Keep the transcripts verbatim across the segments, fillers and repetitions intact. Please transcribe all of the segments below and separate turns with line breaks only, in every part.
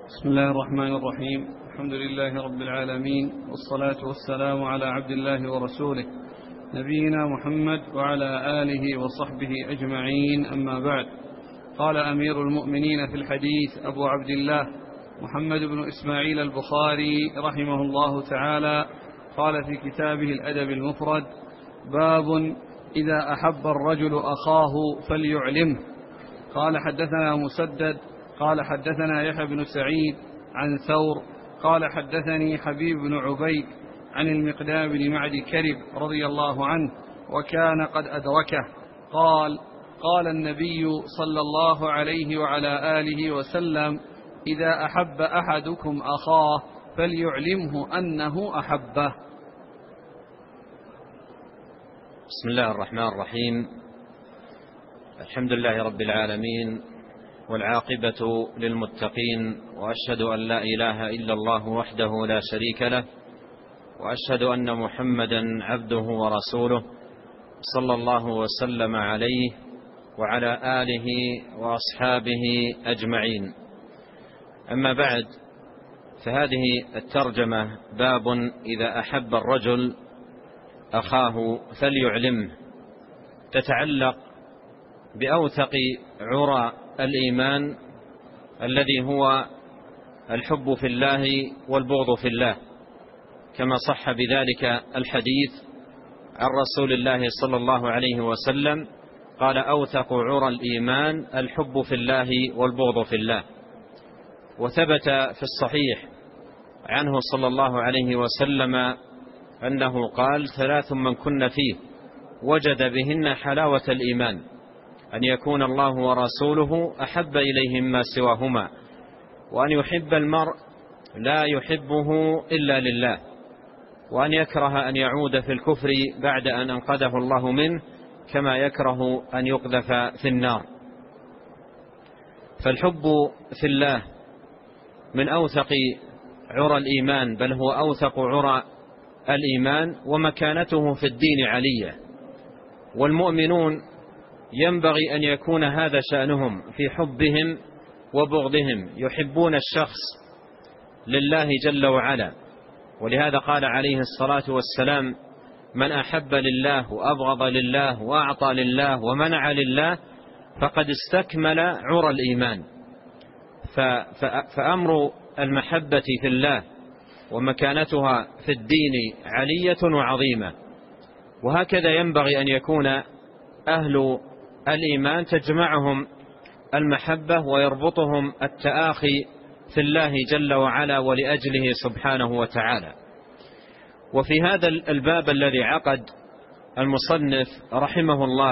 بسم الله الرحمن الرحيم. الحمد لله رب العالمين، والصلاة والسلام على عبد الله ورسوله نبينا محمد وعلى آله وصحبه أجمعين، أما بعد. قال أمير المؤمنين في الحديث أبو عبد الله محمد بن إسماعيل البخاري رحمه الله تعالى، قال في كتابه الأدب المفرد: باب إذا أحب الرجل أخاه فليعلمه. قال حدثنا مسدد قال حدثنا يحيى بن سعيد عن ثور قال حدثني حبيب بن عبيد عن المقدام بن معد كرب رضي الله عنه، وكان قد أدركه، قال: قال النبي صلى الله عليه وعلى آله وسلم: إذا أحب أحدكم أخاه فليعلمه أنه أحبه.
بسم الله الرحمن الرحيم. الحمد لله رب العالمين، والعاقبة للمتقين، وأشهد أن لا إله إلا الله وحده لا شريك له، وأشهد أن محمدا عبده ورسوله، صلى الله وسلم عليه وعلى آله وأصحابه أجمعين. أما بعد، فهذه الترجمة باب إذا أحب الرجل أخاه فليعلمه، تتعلق بأوثق عرى الإيمان الذي هو الحب في الله والبغض في الله، كما صح بذلك الحديث عن رسول الله صلى الله عليه وسلم قال: أوثق عرى الإيمان الحب في الله والبغض في الله. وثبت في الصحيح عنه صلى الله عليه وسلم أنه قال: ثلاث من كن فيه وجد بهن حلاوة الإيمان: أن يكون الله ورسوله أحب إليه مما سواهما، وأن يحب المرء لا يحبه إلا لله، وأن يكره أن يعود في الكفر بعد أن أنقذه الله منه، كما يكره أن يقذف في النار. فالحب في الله من أوثق عرى الإيمان، بل هو أوثق عرى الإيمان، ومكانته في الدين علية. والمؤمنون ينبغي أن يكون هذا شأنهم في حبهم وبغضهم، يحبون الشخص لله جل وعلا. ولهذا قال عليه الصلاة والسلام: من أحب لله وأبغض لله وأعطى لله ومنع لله فقد استكمل عرى الإيمان. فأمر المحبة في الله ومكانتها في الدين علية وعظيمة، وهكذا ينبغي أن يكون أهل الإيمان تجمعهم المحبة ويربطهم التآخي في الله جل وعلا ولأجله سبحانه وتعالى. وفي هذا الباب الذي عقد المصنف رحمه الله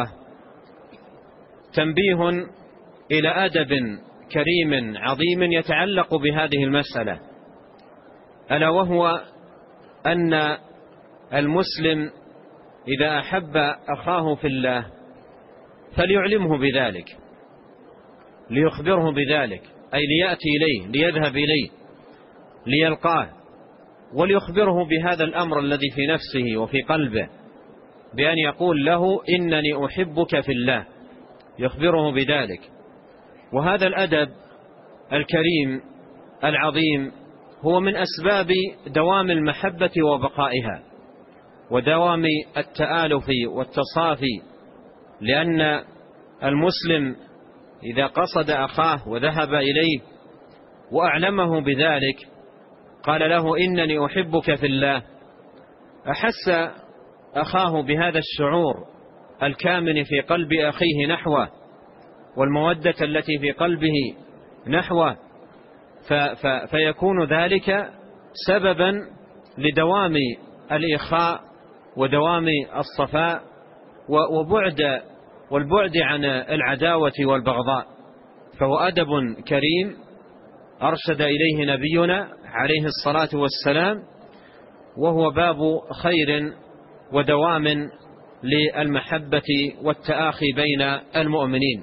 تنبيه إلى أدب كريم عظيم يتعلق بهذه المسألة، ألا وهو أن المسلم إذا أحب أخاه في الله فليعلمه بذلك، ليخبره بذلك، أي ليأتي إليه، ليذهب إليه، ليلقاه، وليخبره بهذا الأمر الذي في نفسه وفي قلبه، بأن يقول له: إنني أحبك في الله، يخبره بذلك. وهذا الأدب الكريم العظيم هو من أسباب دوام المحبة وبقائها ودوام التآلف والتصافي، لأن المسلم إذا قصد أخاه وذهب إليه وأعلمه بذلك، قال له: إنني أحبك في الله، أحس أخاه بهذا الشعور الكامن في قلب أخيه نحوه، والمودة التي في قلبه نحوه، فيكون ذلك سببا لدوام الإخاء ودوام الصفاء وبعد والبعد عن العداوة والبغضاء. فهو أدب كريم أرشد إليه نبينا عليه الصلاة والسلام، وهو باب خير ودوام للمحبة والتآخي بين المؤمنين،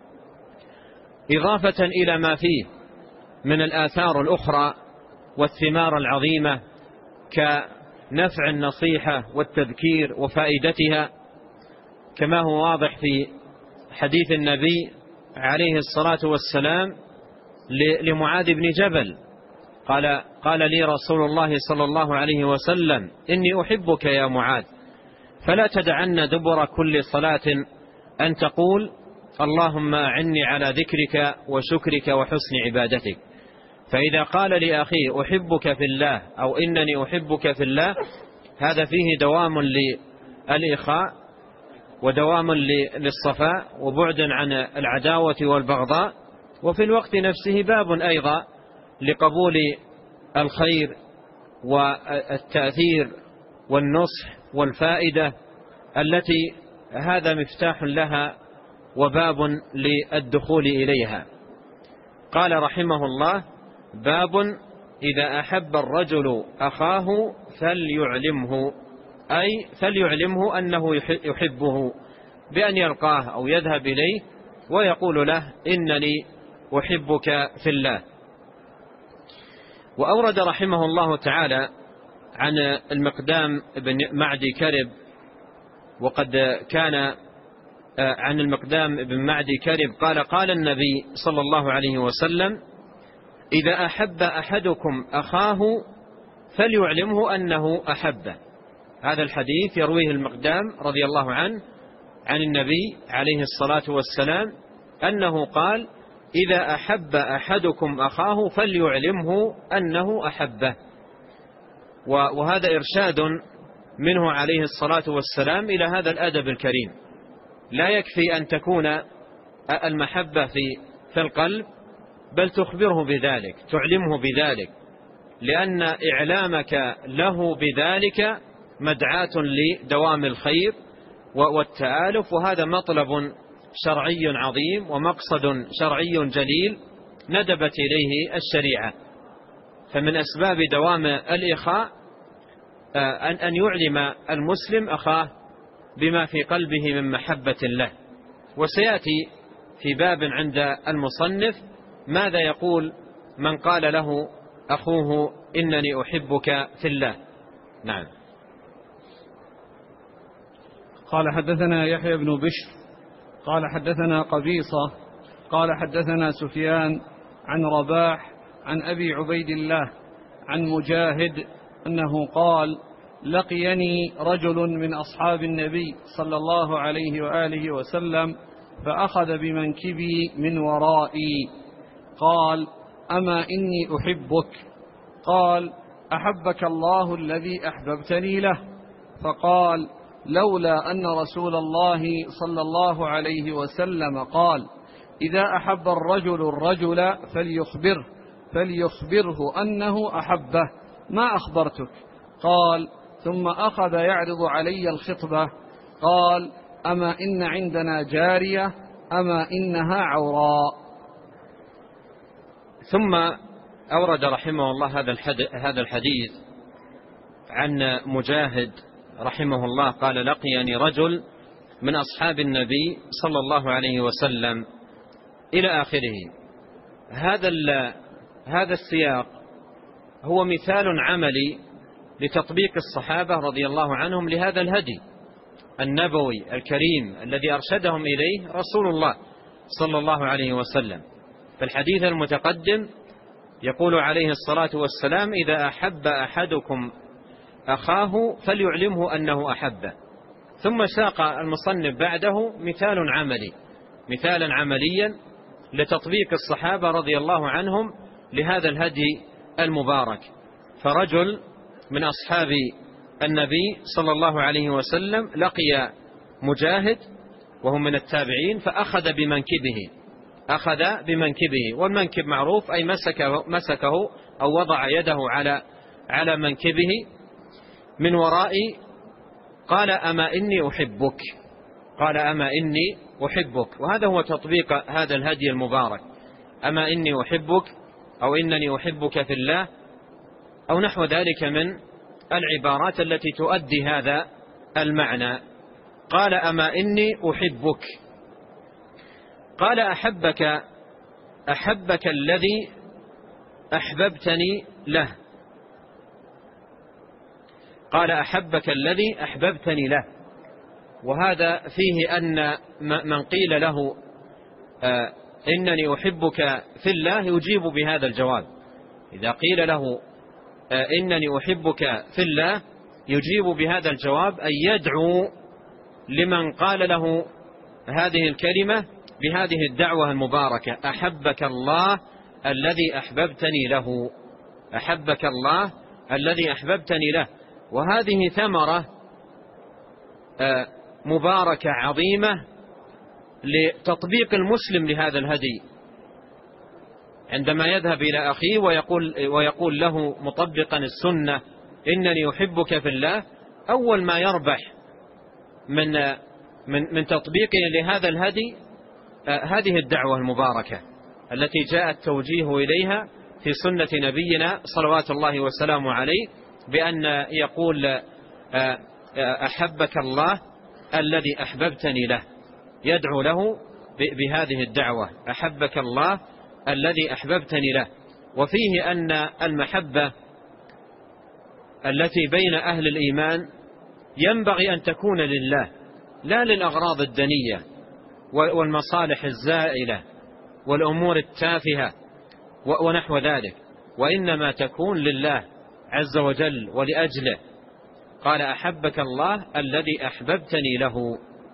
إضافة إلى ما فيه من الآثار الأخرى والثمار العظيمة كنفع النصيحة والتذكير وفائدتها، كما هو واضح في حديث النبي عليه الصلاة والسلام لمعاذ بن جبل، قال قال لي رسول الله صلى الله عليه وسلم: إني أحبك يا معاذ، فلا تدعن دبر كل صلاة أن تقول: اللهم أعني على ذكرك وشكرك وحسن عبادتك. فإذا قال لأخيه: أحبك في الله أو إنني أحبك في الله، هذا فيه دوام للإخاء ودوام للصفاء وبعد عن العداوة والبغضاء، وفي الوقت نفسه باب أيضا لقبول الخير والتأثير والنصح والفائدة التي هذا مفتاح لها وباب للدخول إليها. قال رحمه الله: باب إذا أحب الرجل أخاه فليعلمه، أي فليعلمه أنه يحبه بأن يلقاه أو يذهب إليه ويقول له: إنني أحبك في الله. وأورد رحمه الله تعالى عن المقدام بن معدي كرب، وقد كان عن المقدام بن معدي كرب قال: قال النبي صلى الله عليه وسلم: إذا أحب أحدكم أخاه فليعلمه أنه أحبه. هذا الحديث يرويه المقدام رضي الله عنه عن النبي عليه الصلاة والسلام أنه قال: إذا أحب أحدكم أخاه فليعلمه أنه أحبه. وهذا إرشاد منه عليه الصلاة والسلام إلى هذا الأدب الكريم. لا يكفي أن تكون المحبة في في القلب، بل تخبره بذلك، تعلمه بذلك، لأن إعلامك له بذلك مدعاة لدوام الخير والتآلف، وهذا مطلب شرعي عظيم ومقصد شرعي جليل ندبت إليه الشريعة. فمن أسباب دوام الإخاء أن يعلم المسلم أخاه بما في قلبه من محبة له. وسيأتي في باب عند المصنف ماذا يقول من قال له أخوه: إنني أحبك في الله. نعم.
قال: حدثنا يحيى بن بشر قال حدثنا قبيصة قال حدثنا سفيان عن رباح عن أبي عبيد الله عن مجاهد أنه قال: لقيني رجل من أصحاب النبي صلى الله عليه وآله وسلم فأخذ بمنكبي من ورائي، قال: أما إني أحبك؟ قال: أحبك الله الذي أحببتني له. فقال: لولا أن رسول الله صلى الله عليه وسلم قال: إذا أحب الرجل الرجل فليخبره فليخبره أنه أحبه ما أخبرتك. قال: ثم أخذ يعرض علي الخطبة. قال: أما إن عندنا جارية أما إنها عوراء.
ثم أورد رحمه الله هذا الحديث عن مجاهد رحمه الله قال: لقيني رجل من أصحاب النبي صلى الله عليه وسلم إلى آخره. هذا هذا السياق هو مثال عملي لتطبيق الصحابة رضي الله عنهم لهذا الهدي النبوي الكريم الذي أرشدهم إليه رسول الله صلى الله عليه وسلم. فالحديث المتقدم يقول عليه الصلاة والسلام: إذا أحب أحدكم أخاه فليعلمه أنه أحبه. ثم ساق المصنف بعده مثال عملي مثالا عمليا لتطبيق الصحابة رضي الله عنهم لهذا الهدي المبارك. فرجل من أصحاب النبي صلى الله عليه وسلم لقي مجاهد وهو من التابعين فأخذ بمنكبه أخذ بمنكبه والمنكب معروف أي مسكه, مسكه أو وضع يده على على منكبه من ورائي. قال: أما إني أحبك قال أما إني أحبك. وهذا هو تطبيق هذا الهدي المبارك: أما إني أحبك أو إنني أحبك في الله أو نحو ذلك من العبارات التي تؤدي هذا المعنى. قال: أما إني أحبك. قال: أحبك أحبك الذي أحببتني له. قال: أحبك الذي أحببتني له. وهذا فيه أن من قيل له إنني أحبك في الله يجيب بهذا الجواب. إذا قيل له إنني أحبك في الله يجيب بهذا الجواب، أن يدعو لمن قال له هذه الكلمة بهذه الدعوة المباركة: أحبك الله الذي أحببتني له، أحبك الله الذي أحببتني له. وهذه ثمرة مباركة عظيمة لتطبيق المسلم لهذا الهدي، عندما يذهب إلى أخيه ويقول, ويقول له مطبقا السنة: إنني أحبك في الله، أول ما يربح من, من, من تطبيقه لهذا الهدي هذه الدعوة المباركة التي جاء التوجيه إليها في سنة نبينا صلوات الله وسلامه عليه، بأن يقول: أحبك الله الذي أحببتني له، يدعو له بهذه الدعوة: أحبك الله الذي أحببتني له. وفيه أن المحبة التي بين أهل الإيمان ينبغي أن تكون لله، لا للأغراض الدنية والمصالح الزائلة والأمور التافهة ونحو ذلك، وإنما تكون لله عز وجل ولأجله. قال: أحبك الله الذي أحببتني له.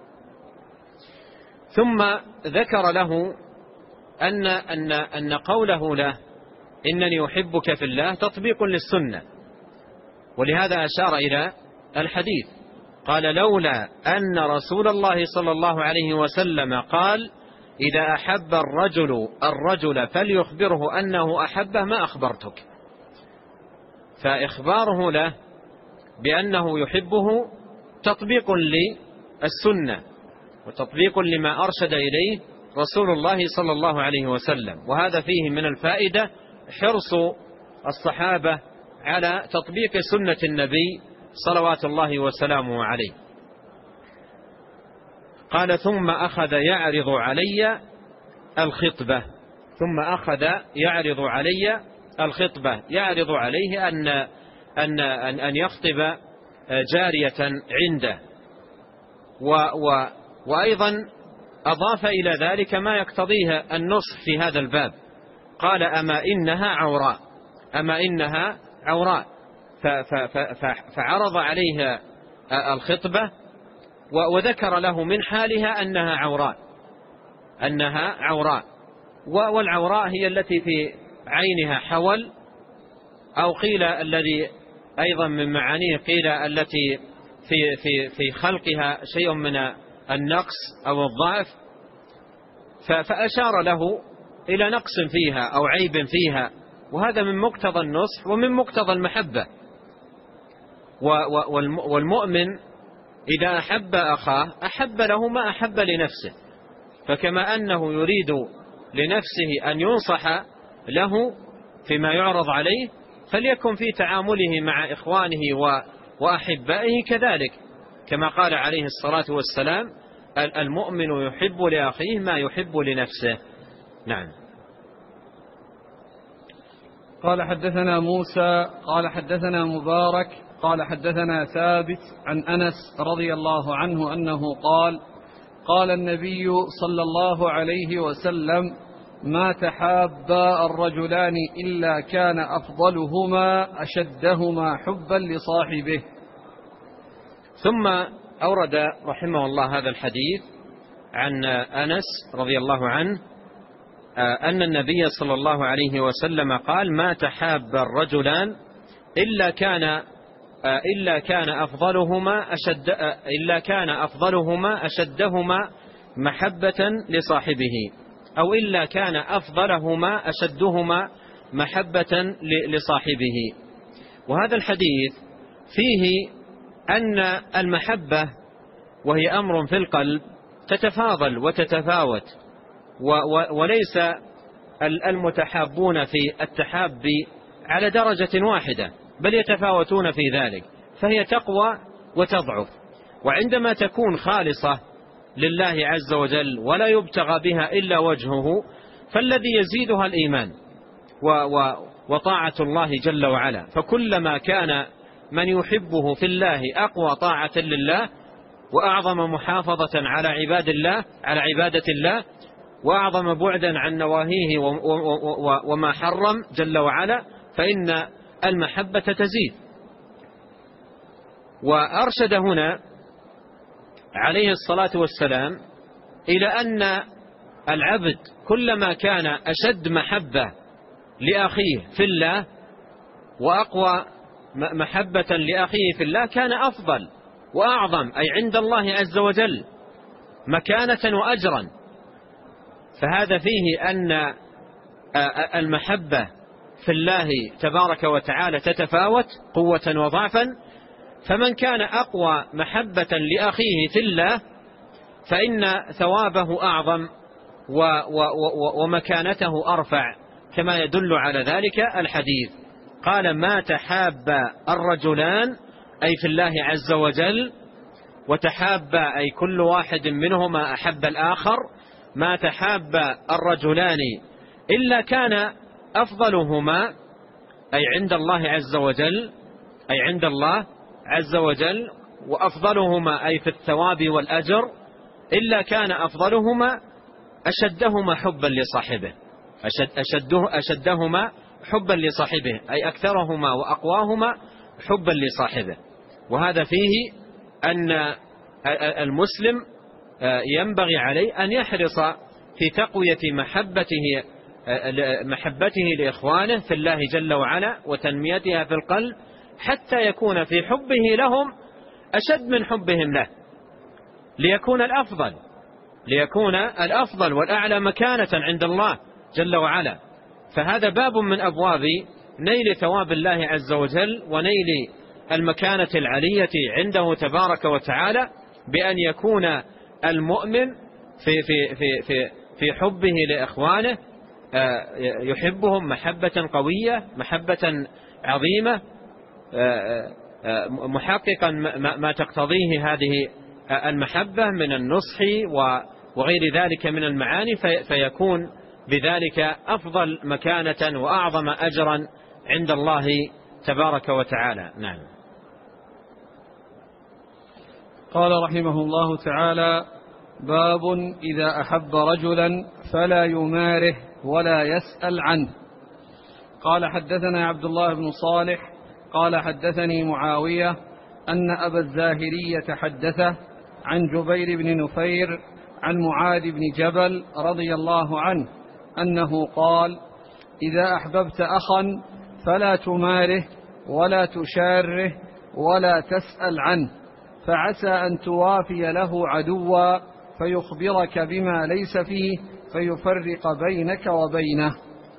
ثم ذكر له أن, أن, أن قوله له إنني أحبك في الله تطبيق للسنة، ولهذا أشار إلى الحديث. قال: لولا أن رسول الله صلى الله عليه وسلم قال: إذا أحب الرجل الرجل فليخبره أنه أحبه ما أخبرتك. فإخباره له بأنه يحبه تطبيق للسنة وتطبيق لما أرشد إليه رسول الله صلى الله عليه وسلم. وهذا فيه من الفائدة حرص الصحابة على تطبيق سنة النبي صلوات الله وسلامه عليه. قال: ثم أخذ يعرض علي الخطبة ثم أخذ يعرض علي الخطبة يعرض عليه أن أن أن يخطب جارية عنده، و و وأيضا أضاف إلى ذلك ما يقتضيه النصح في هذا الباب. قال: أما إنها عوراء أما إنها عوراء فعرض عليها الخطبة وذكر له من حالها أنها عوراء أنها عوراء والعوراء هي التي في عينها حول، أو قيل الذي أيضا من معانيه قيل التي في في في خلقها شيء من النقص أو الضعف، فأشار له إلى نقص فيها أو عيب فيها، وهذا من مقتضى النصح ومن مقتضى المحبة. والمؤمن إذا أحب أخاه أحب له ما أحب لنفسه، فكما أنه يريد لنفسه أن ينصح له فيما يعرض عليه فليكن في تعامله مع إخوانه وأحبائه كذلك، كما قال عليه الصلاة والسلام: المؤمن يحب لأخيه ما يحب لنفسه. نعم.
قال: حدثنا موسى قال حدثنا مبارك قال حدثنا ثابت عن أنس رضي الله عنه أنه قال: قال النبي صلى الله عليه وسلم: ما تحابا الرجلان إلا كان أفضلهما أشدهما حبا لصاحبه.
ثم أورد رحمه الله هذا الحديث عن أنس رضي الله عنه أن النبي صلى الله عليه وسلم قال: ما تحاب الرجلان إلا كان إلا كان أفضلهما أشد إلا كان أفضلهما أشدهما محبة لصاحبه، أو إلا كان أفضلهما أشدهما محبة لصاحبه. وهذا الحديث فيه أن المحبة وهي أمر في القلب تتفاضل وتتفاوت، وليس المتحابون في التحاب على درجة واحدة، بل يتفاوتون في ذلك، فهي تقوى وتضعف. وعندما تكون خالصة لله عز وجل ولا يبتغى بها إلا وجهه فالذي يزيدها الإيمان وطاعة الله جل وعلا. فكلما كان من يحبه في الله أقوى طاعة لله وأعظم محافظة على عباد الله على عبادة الله وأعظم بعدا عن نواهيه وما حرم جل وعلا، فإن المحبة تزيد. وأرشد هنا عليه الصلاة والسلام إلى أن العبد كلما كان أشد محبة لأخيه في الله وأقوى محبة لأخيه في الله كان أفضل وأعظم، أي عند الله عز وجل مكانة وأجرا. فهذا فيه أن المحبة في الله تبارك وتعالى تتفاوت قوة وضعفا، فمن كان أقوى محبة لأخيه في الله فإن ثوابه أعظم ومكانته أرفع، كما يدل على ذلك الحديث. قال: ما تحاب الرجلان أي في الله عز وجل، وتحاب أي كل واحد منهما أحب الآخر، ما تحاب الرجلان إلا كان أفضلهما أي عند الله عز وجل أي عند الله عز وجل وأفضلهما أي في الثواب والأجر، إلا كان أفضلهما أشدهما حبا لصاحبه، أشد أشده أشدهما حبا لصاحبه أي أكثرهما وأقواهما حبا لصاحبه. وهذا فيه أن المسلم ينبغي عليه أن يحرص في تقوية محبته محبته لإخوانه في الله جل وعلا وتنميتها في القلب، حتى يكون في حبه لهم أشد من حبهم له، ليكون الأفضل ليكون الأفضل والأعلى مكانة عند الله جل وعلا. فهذا باب من أبواب نيل ثواب الله عز وجل ونيل المكانة العلية عنده تبارك وتعالى، بأن يكون المؤمن في في في في في حبه لإخوانه يحبهم محبة قوية، محبة عظيمة، محققا ما تقتضيه هذه المحبة من النصح وغير ذلك من المعاني، فيكون بذلك أفضل مكانة وأعظم أجرا عند الله تبارك وتعالى. نعم.
قال رحمه الله تعالى: باب إذا أحب رجلا فلا يماره ولا يسأل عنه. قال: حدثنا عبد الله بن صالح قال: حدثني معاوية أن أبا الزاهرية حدثه عن جبير بن نفير عن معاذ بن جبل رضي الله عنه أنه قال: إذا أحببت أخا فلا تماره ولا تشاره ولا تسأل عنه، فعسى أن توافي له عدوا فيخبرك بما ليس فيه فيفرق بينك وبينه.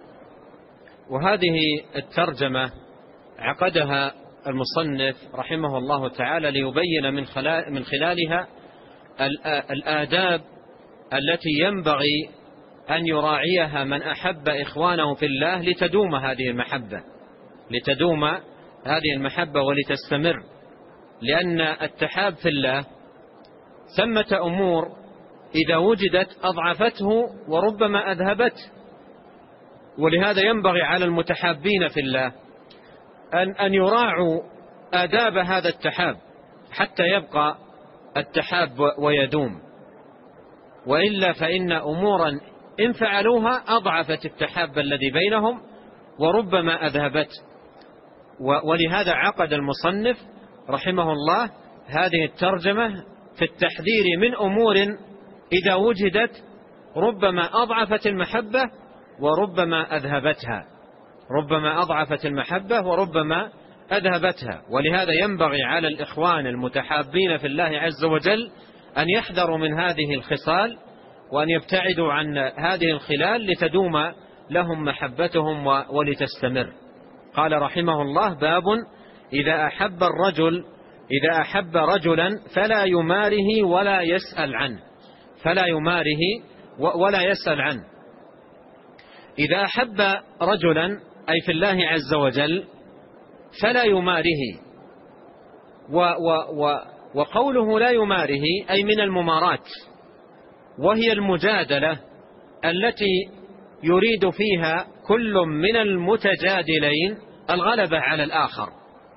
وهذه الترجمة عقدها المصنف رحمه الله تعالى ليبين من خلالها الآداب التي ينبغي أن يراعيها من أحب إخوانه في الله لتدوم هذه المحبة لتدوم هذه المحبة ولتستمر. لأن التحاب في الله ثمة أمور إذا وجدت أضعفته وربما أذهبته، ولهذا ينبغي على المتحابين في الله أن أن يراعوا آداب هذا التحاب حتى يبقى التحاب ويدوم، وإلا فإن أمورا إن فعلوها أضعفت التحاب الذي بينهم وربما أذهبت. ولهذا عقد المصنف رحمه الله هذه الترجمة في التحذير من أمور إذا وجدت ربما أضعفت المحبة وربما أذهبتها ربما أضعفت المحبة وربما أذهبتها. ولهذا ينبغي على الإخوان المتحابين في الله عز وجل أن يحذروا من هذه الخصال وأن يبتعدوا عن هذه الخلال لتدوم لهم محبتهم ولتستمر. قال رحمه الله: باب إذا أحب الرجل إذا أحب رجلا فلا يماره ولا يسأل عنه فلا يماره ولا يسأل عنه. إذا أحب رجلا أي في الله عز وجل فلا يماره، و و و وقوله لا يماره أي من الممارات، وهي المجادلة التي يريد فيها كل من المتجادلين الغلبة على الآخر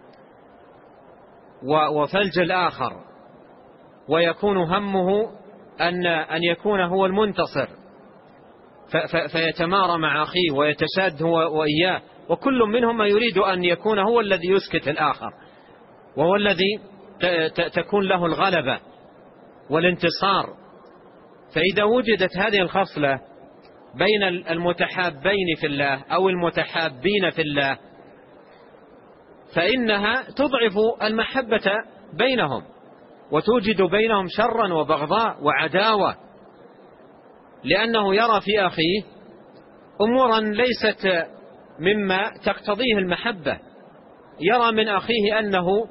وفلج الآخر، ويكون همه أن أن يكون هو المنتصر فيتمارى مع أخيه ويتشاد هو وإياه، وكل منهما يريد أن يكون هو الذي يسكت الآخر، وهو الذي تكون له الغلبة والانتصار. فإذا وجدت هذه الخصلة بين المتحابين في الله أو المتحابين في الله فإنها تضعف المحبة بينهم، وتوجد بينهم شرا وبغضاء وعداوة، لأنه يرى في أخيه أمورا ليست مما تقتضيه المحبة، يرى من أخيه أنه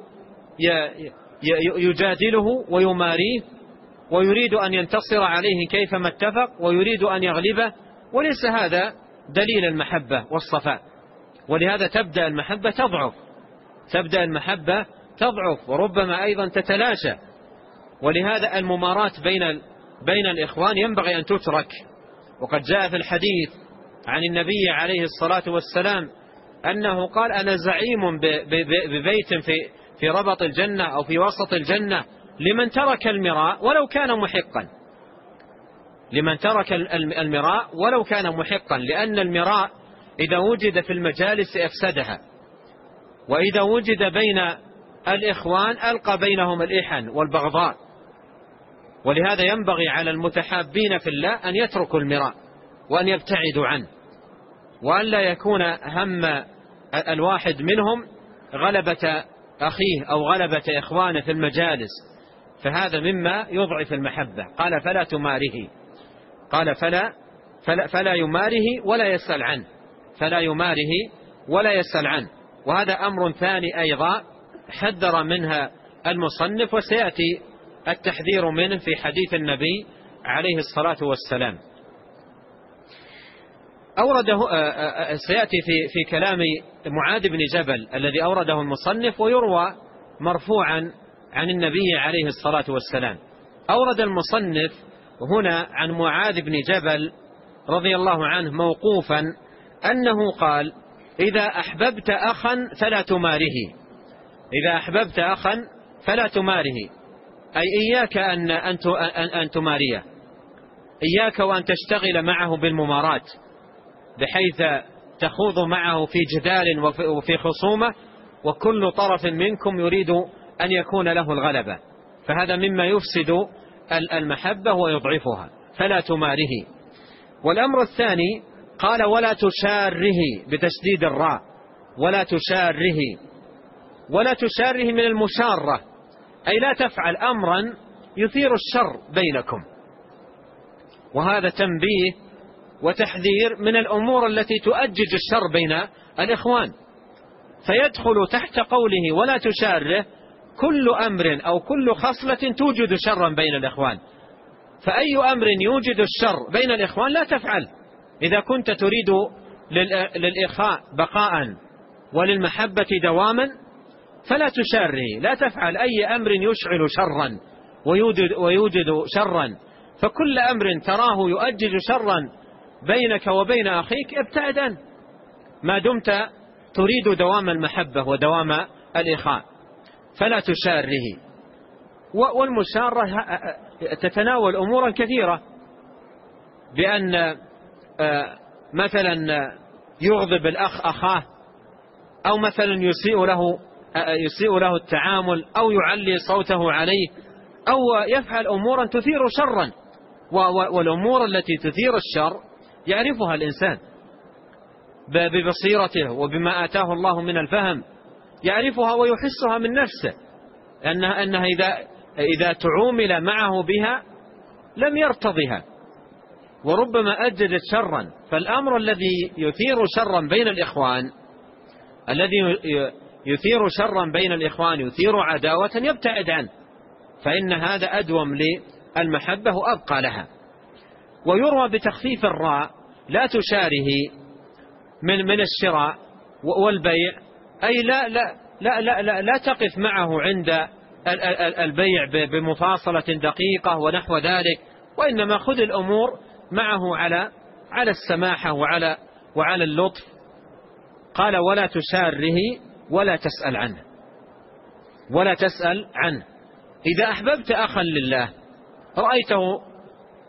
يجادله ويماريه ويريد أن ينتصر عليه كيفما اتفق ويريد أن يغلبه، وليس هذا دليل المحبة والصفاء. ولهذا تبدأ المحبة تضعف تبدأ المحبة تضعف وربما أيضا تتلاشى. ولهذا الممارات بين بين الإخوان ينبغي أن تترك. وقد جاء في الحديث عن النبي عليه الصلاة والسلام أنه قال: أنا زعيم ببيت في في ربط الجنة أو في وسط الجنة لمن ترك المراء ولو كان محقا لمن ترك المراء ولو كان محقا لأن المراء إذا وجد في المجالس أفسدها، وإذا وجد بين الإخوان ألقى بينهم الإحن والبغضاء. ولهذا ينبغي على المتحابين في الله أن يتركوا المراء وأن يبتعدوا عنه، وأن لا يكون هم الواحد منهم غلبة أخيه أو غلبة إخوانه في المجالس، فهذا مما يضعف المحبة. قال: فلا تماره قال فلا فلا, فلا يماره ولا يسأل عنه فلا يماره ولا يسأل عنه. وهذا أمر ثاني أيضا حذر منها المصنف، وسيأتي التحذير منه في حديث النبي عليه الصلاة والسلام. أورده سيأتي في في كلام معاذ بن جبل الذي أورده المصنف، ويروى مرفوعا عن النبي عليه الصلاة والسلام. أورد المصنف هنا عن معاذ بن جبل رضي الله عنه موقوفا أنه قال: إذا أحببت أخا فلا تماره إذا أحببت أخا فلا تماره أي إياك أن أن تماريه، إياك وأن تشتغل معه بالممارات بحيث تخوض معه في جدال وفي خصومة، وكل طرف منكم يريد أن يكون له الغلبة، فهذا مما يفسد المحبة ويضعفها، فلا تماره. والأمر الثاني قال: ولا تشاره بتشديد الراء ولا تشاره ولا تشاره من المشارة، أي لا تفعل أمرا يثير الشر بينكم. وهذا تنبيه وتحذير من الأمور التي تؤجج الشر بين الإخوان، فيدخل تحت قوله ولا تشاره كل أمر أو كل خصلة توجد شرا بين الإخوان. فأي أمر يوجد الشر بين الإخوان لا تفعل. إذا كنت تريد للإخاء بقاء وللمحبة دواما فلا تشاره، لا تفعل أي أمر يشعل شرا ويوجد, ويوجد شرا. فكل أمر تراه يؤجج شرا بينك وبين أخيك ابتعد عنه ما دمت تريد دوام المحبة ودوام الإخاء، فلا تشاره. والمشارة تتناول أمورا كثيرة، بأن مثلا يغضب الأخ أخاه، أو مثلا يسيء له يسيء له التعامل، أو يعلي صوته عليه، أو يفعل أمورا تثير شرا. والأمور التي تثير الشر يعرفها الإنسان ببصيرته وبما آتاه الله من الفهم، يعرفها ويحسها من نفسه أنها, أنها إذا, إذا تعومل معه بها لم يرتضها وربما أجدت شرا. فالأمر الذي يثير شرا بين الإخوان الذي يثير شرا بين الإخوان يثير عداوة يبتعد عنه، فإن هذا أدوم للمحبة وأبقى لها. ويروى بتخفيف الراء لا تشاره من من الشراء والبيع، أي لا لا لا لا لا, لا تقف معه عند البيع بمفاصلة دقيقة ونحو ذلك، وإنما خذ الأمور معه على على السماحة وعلى وعلى اللطف. قال: ولا تشاره ولا تسأل عنه ولا تسأل عنه إذا أحببت أخا لله رأيته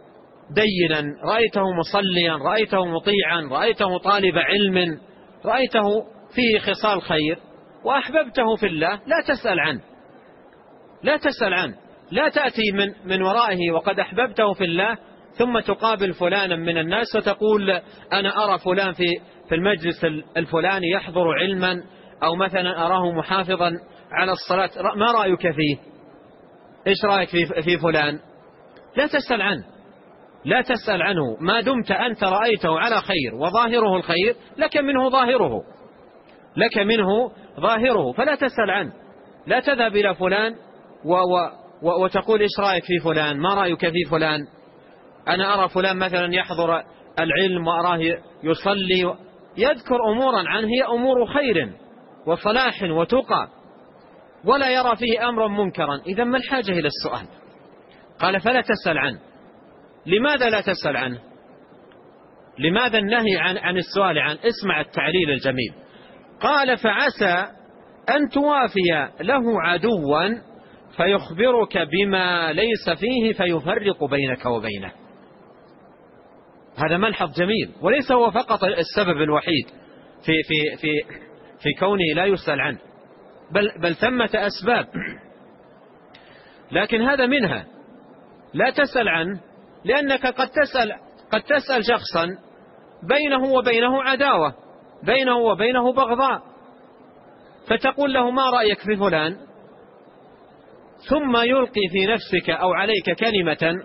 دينا، رأيته مصليا، رأيته مطيعا، رأيته طالب علم، رأيته فيه خصال خير وأحببته في الله، لا تسأل عنه، لا تسأل عنه، لا تأتي من من ورائه وقد أحببته في الله ثم تقابل فلانا من الناس وتقول أنا أرى فلان في في المجلس الفلاني يحضر علما، أو مثلا أراه محافظا على الصلاة، ما رأيك فيه؟ إيش رأيك في في فلان؟ لا تسأل عنه، لا تسأل عنه ما دمت أنت رأيته على خير وظاهره الخير، لك منه ظاهره، لك منه ظاهره، فلا تسأل عنه. لا تذهب إلى فلان و و وتقول إيش رأيك في فلان؟ ما رأيك في فلان؟ أنا أرى فلان مثلا يحضر العلم وأراه يصلي، يذكر أمورا عنه هي أمور خير وصلاح وتقى، ولا يرى فيه أمرا منكرا، إذا ما الحاجة إلى السؤال؟ قال فلا تسأل عنه. لماذا لا تسأل عنه؟ لماذا النهي عن عن السؤال عنه؟ اسمع التعليل الجميل. قال فعسى أن توافي له عدوا فيخبرك بما ليس فيه فيفرق بينك وبينه. هذا ملحظ جميل، وليس هو فقط السبب الوحيد في في في في كونه لا يسأل عنه، بل بل ثمة أسباب، لكن هذا منها. لا تسأل عنه لأنك قد تسأل قد تسأل شخصا بينه وبينه عداوة، بينه وبينه بغضاء، فتقول له ما رأيك في فلان، ثم يلقي في نفسك أو عليك كلمة،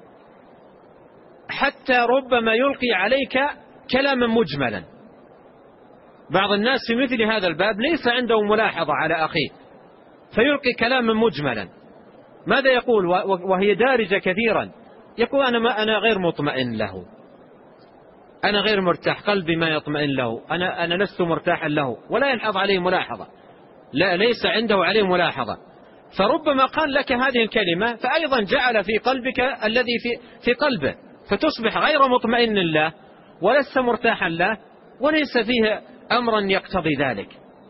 حتى ربما يلقي عليك كلاما مجملا. بعض الناس في مثل هذا الباب ليس عنده ملاحظة على أخيه، فيلقي كلاما مجملا. ماذا يقول وهي دارجة كثيرا؟ يقول أنا ما أنا غير مطمئن له، أنا غير مرتاح، قلبي ما يطمئن له، أنا أنا لست مرتاحا له، ولا يلحظ عليه ملاحظة، لا ليس عنده عليه ملاحظة. فربما قال لك هذه الكلمة فأيضا جعل في قلبك الذي في في قلبه، فتصبح غير مطمئن له ولست مرتاحا له، وليس فيه أمرا يقتضي ذلك،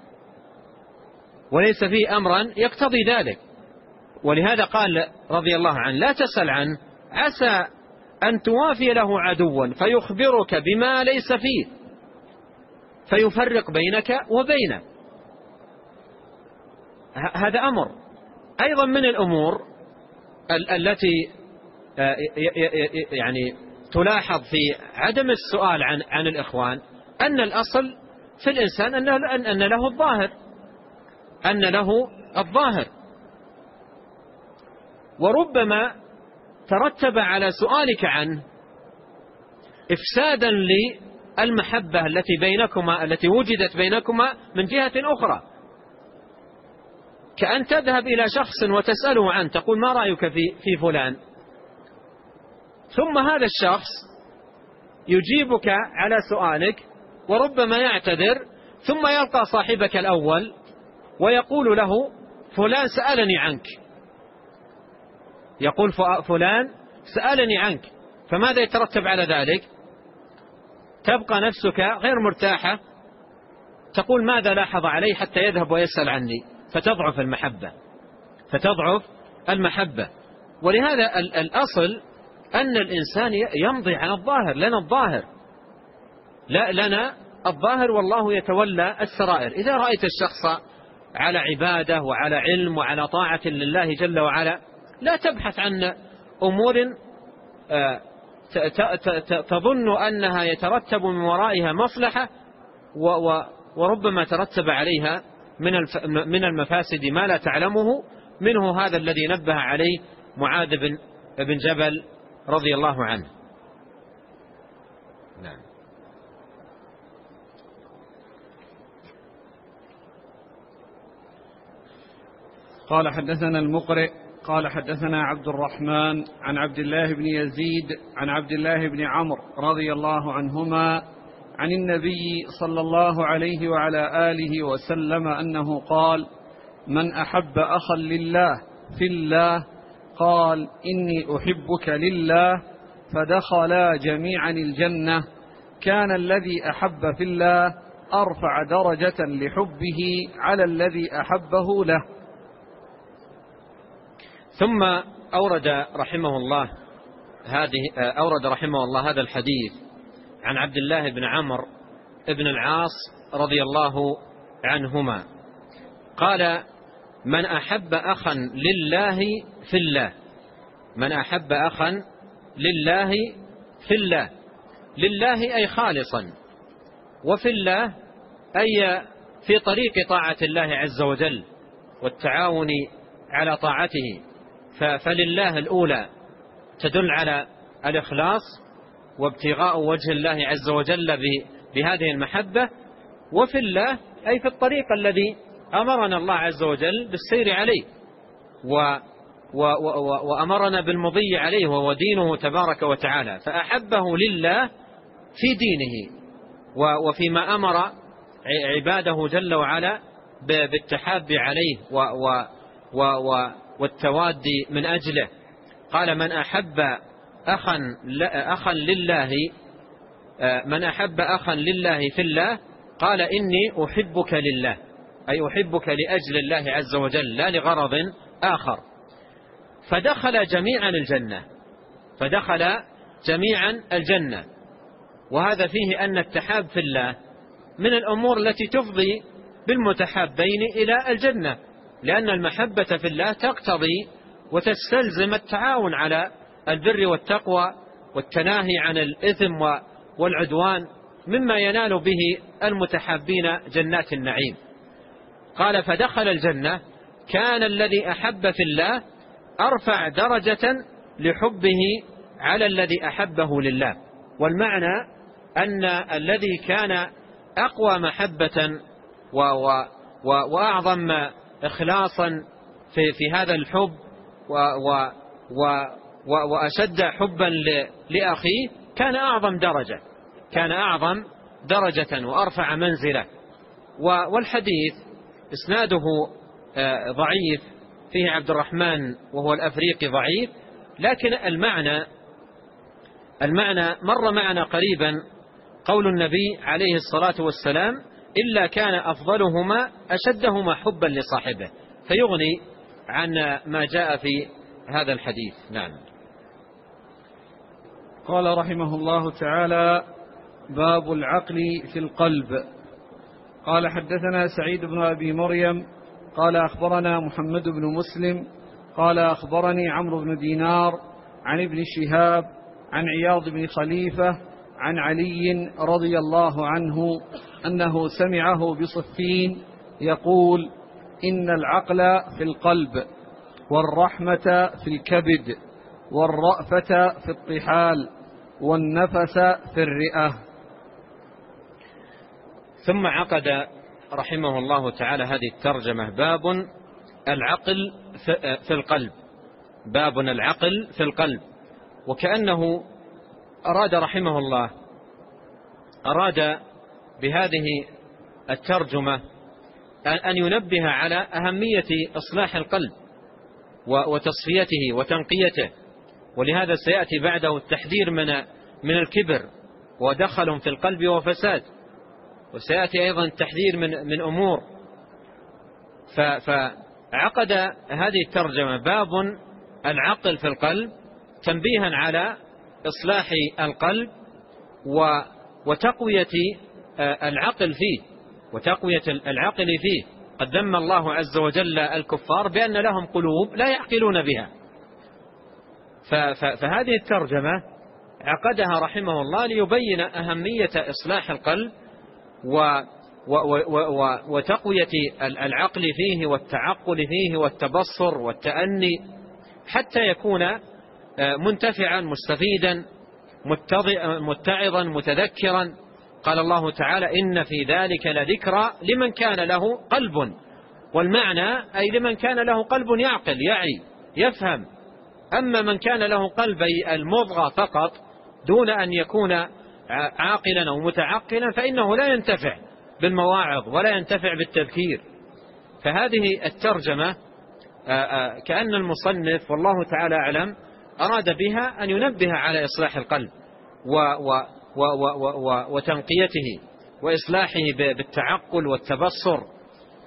وليس فيه أمرا يقتضي ذلك. ولهذا قال رضي الله عنه لا تسأل عنه، عسى أن توافي له عدوا فيخبرك بما ليس فيه فيفرق بينك وبينه. هذا أمر أيضا من الأمور التي يعني تلاحظ في عدم السؤال عن عن الإخوان، أن الأصل في الإنسان أن له الظاهر، أن له الظاهر، وربما ترتب على سؤالك عنه إفسادا للمحبة التي بينكما التي وجدت بينكما من جهة أخرى، كأن تذهب إلى شخص وتسأله عنه، تقول ما رأيك في في فلان، ثم هذا الشخص يجيبك على سؤالك وربما يعتذر، ثم يلقى صاحبك الأول ويقول له فلان سألني عنك، يقول فلان سألني عنك، فماذا يترتب على ذلك؟ تبقى نفسك غير مرتاحة، تقول ماذا لاحظ علي حتى يذهب ويسأل عني، فتضعف المحبة، فتضعف المحبة. ولهذا الأصل أن الإنسان يمضي عن الظاهر، لنا الظاهر، لا لنا الظاهر والله يتولى السرائر. إذا رأيت الشخص على عبادة وعلى علم وعلى طاعة لله جل وعلا، لا تبحث عن أمور تظن أنها يترتب من ورائها مصلحة وربما ترتب عليها من المفاسد ما لا تعلمه، منه هذا الذي نبه عليه معاذ بن جبل رضي الله عنه. نعم.
قال حدثنا المقرئ قال حدثنا عبد الرحمن عن عبد الله بن يزيد عن عبد الله بن عمرو رضي الله عنهما عن النبي صلى الله عليه وعلى آله وسلم أنه قال: من أحب أخا لله في الله قال إني أحبك لله، فدخلا جميعا الجنة، كان الذي أحب في الله أرفع درجة لحبه على الذي أحبه له.
ثم أورد رحمه الله هذه أورد رحمه الله هذا الحديث عن عبد الله بن عمرو بن العاص رضي الله عنهما قال: من أحب أخا لله في الله، من أحب أخا لله في الله، لله أي خالصا، وفي الله أي في طريق طاعة الله عز وجل والتعاون على طاعته. فلله الأولى تدل على الإخلاص وابتغاء وجه الله عز وجل بهذه المحبة، وفي الله أي في الطريق الذي أمرنا الله عز وجل بالسير عليه و و و وأمرنا بالمضي عليه، وهو دينه تبارك وتعالى. فأحبه لله في دينه وفيما أمر عباده جل وعلا بالتحاب عليه و و و والتوادي من أجله. قال: من أحب أخا أخا لله، من أحب أخا لله في الله، قال: إني أحبك لله، أي أحبك لأجل الله عز وجل لا لغرض آخر. فدخل جميعا الجنة، فدخل جميعا الجنة. وهذا فيه أن التحاب في الله من الأمور التي تفضي بالمتحابين إلى الجنة، لأن المحبة في الله تقتضي وتستلزم التعاون على البر والتقوى والتناهي عن الإثم والعدوان، مما ينال به المتحابين جنات النعيم. قال: فدخل الجنة. كان الذي أحب في الله أرفع درجة لحبه على الذي أحبه لله. والمعنى أن الذي كان أقوى محبة و و و وأعظم إخلاصا في, في هذا الحب و و و و وأشد حبا لأخيه كان أعظم درجة، كان أعظم درجة وأرفع منزلة. والحديث إسناده ضعيف، فيه عبد الرحمن وهو الأفريقي ضعيف، لكن المعنى المعنى مر معنا قريبا قول النبي عليه الصلاة والسلام: إلا كان أفضلهما أشدهما حبا لصاحبه، فيغني عن ما جاء في هذا الحديث. نعم.
قال رحمه الله تعالى: باب العقل في القلب. قال: حدثنا سعيد بن أبي مريم قال: أخبرنا محمد بن مسلم قال: أخبرني عمرو بن دينار عن ابن شهاب عن عياض بن خليفة عن علي رضي الله عنه أنه سمعه بصفين يقول: إن العقل في القلب، والرحمة في الكبد، والرأفة في الطحال، والنفس في الرئة.
ثم عقد رحمه الله تعالى هذه الترجمة: باب العقل في القلب، باب العقل في القلب. وكأنه أراد رحمه الله أراد بهذه الترجمة أن ينبه على أهمية إصلاح القلب وتصفيته وتنقيته، ولهذا سيأتي بعده التحذير من من الكبر ودخل في القلب وفساد، وسيأتي أيضا التحذير من من أمور. فعقد هذه الترجمة: باب العقل في القلب، تنبيها على إصلاح القلب وتقوية العقل فيه وتقوية العقل فيه. قد ذم الله عز وجل الكفار بأن لهم قلوب لا يعقلون بها. فهذه الترجمة عقدها رحمه الله ليبين أهمية إصلاح القلب وتقوية العقل فيه والتعقل فيه والتبصر والتأني، حتى يكون منتفعا مستفيدا متعظا متذكرا. قال الله تعالى: إن في ذلك لذكرى لمن كان له قلب. والمعنى أي لمن كان له قلب يعقل يعي يفهم. أما من كان له قلب المضغة فقط دون أن يكون عاقلا أو متعقلا فإنه لا ينتفع بالمواعظ ولا ينتفع بالتذكير. فهذه الترجمة كأن المصنف والله تعالى أعلم أراد بها أن ينبه على إصلاح القلب وتنقيته وإصلاحه بالتعقل والتبصر.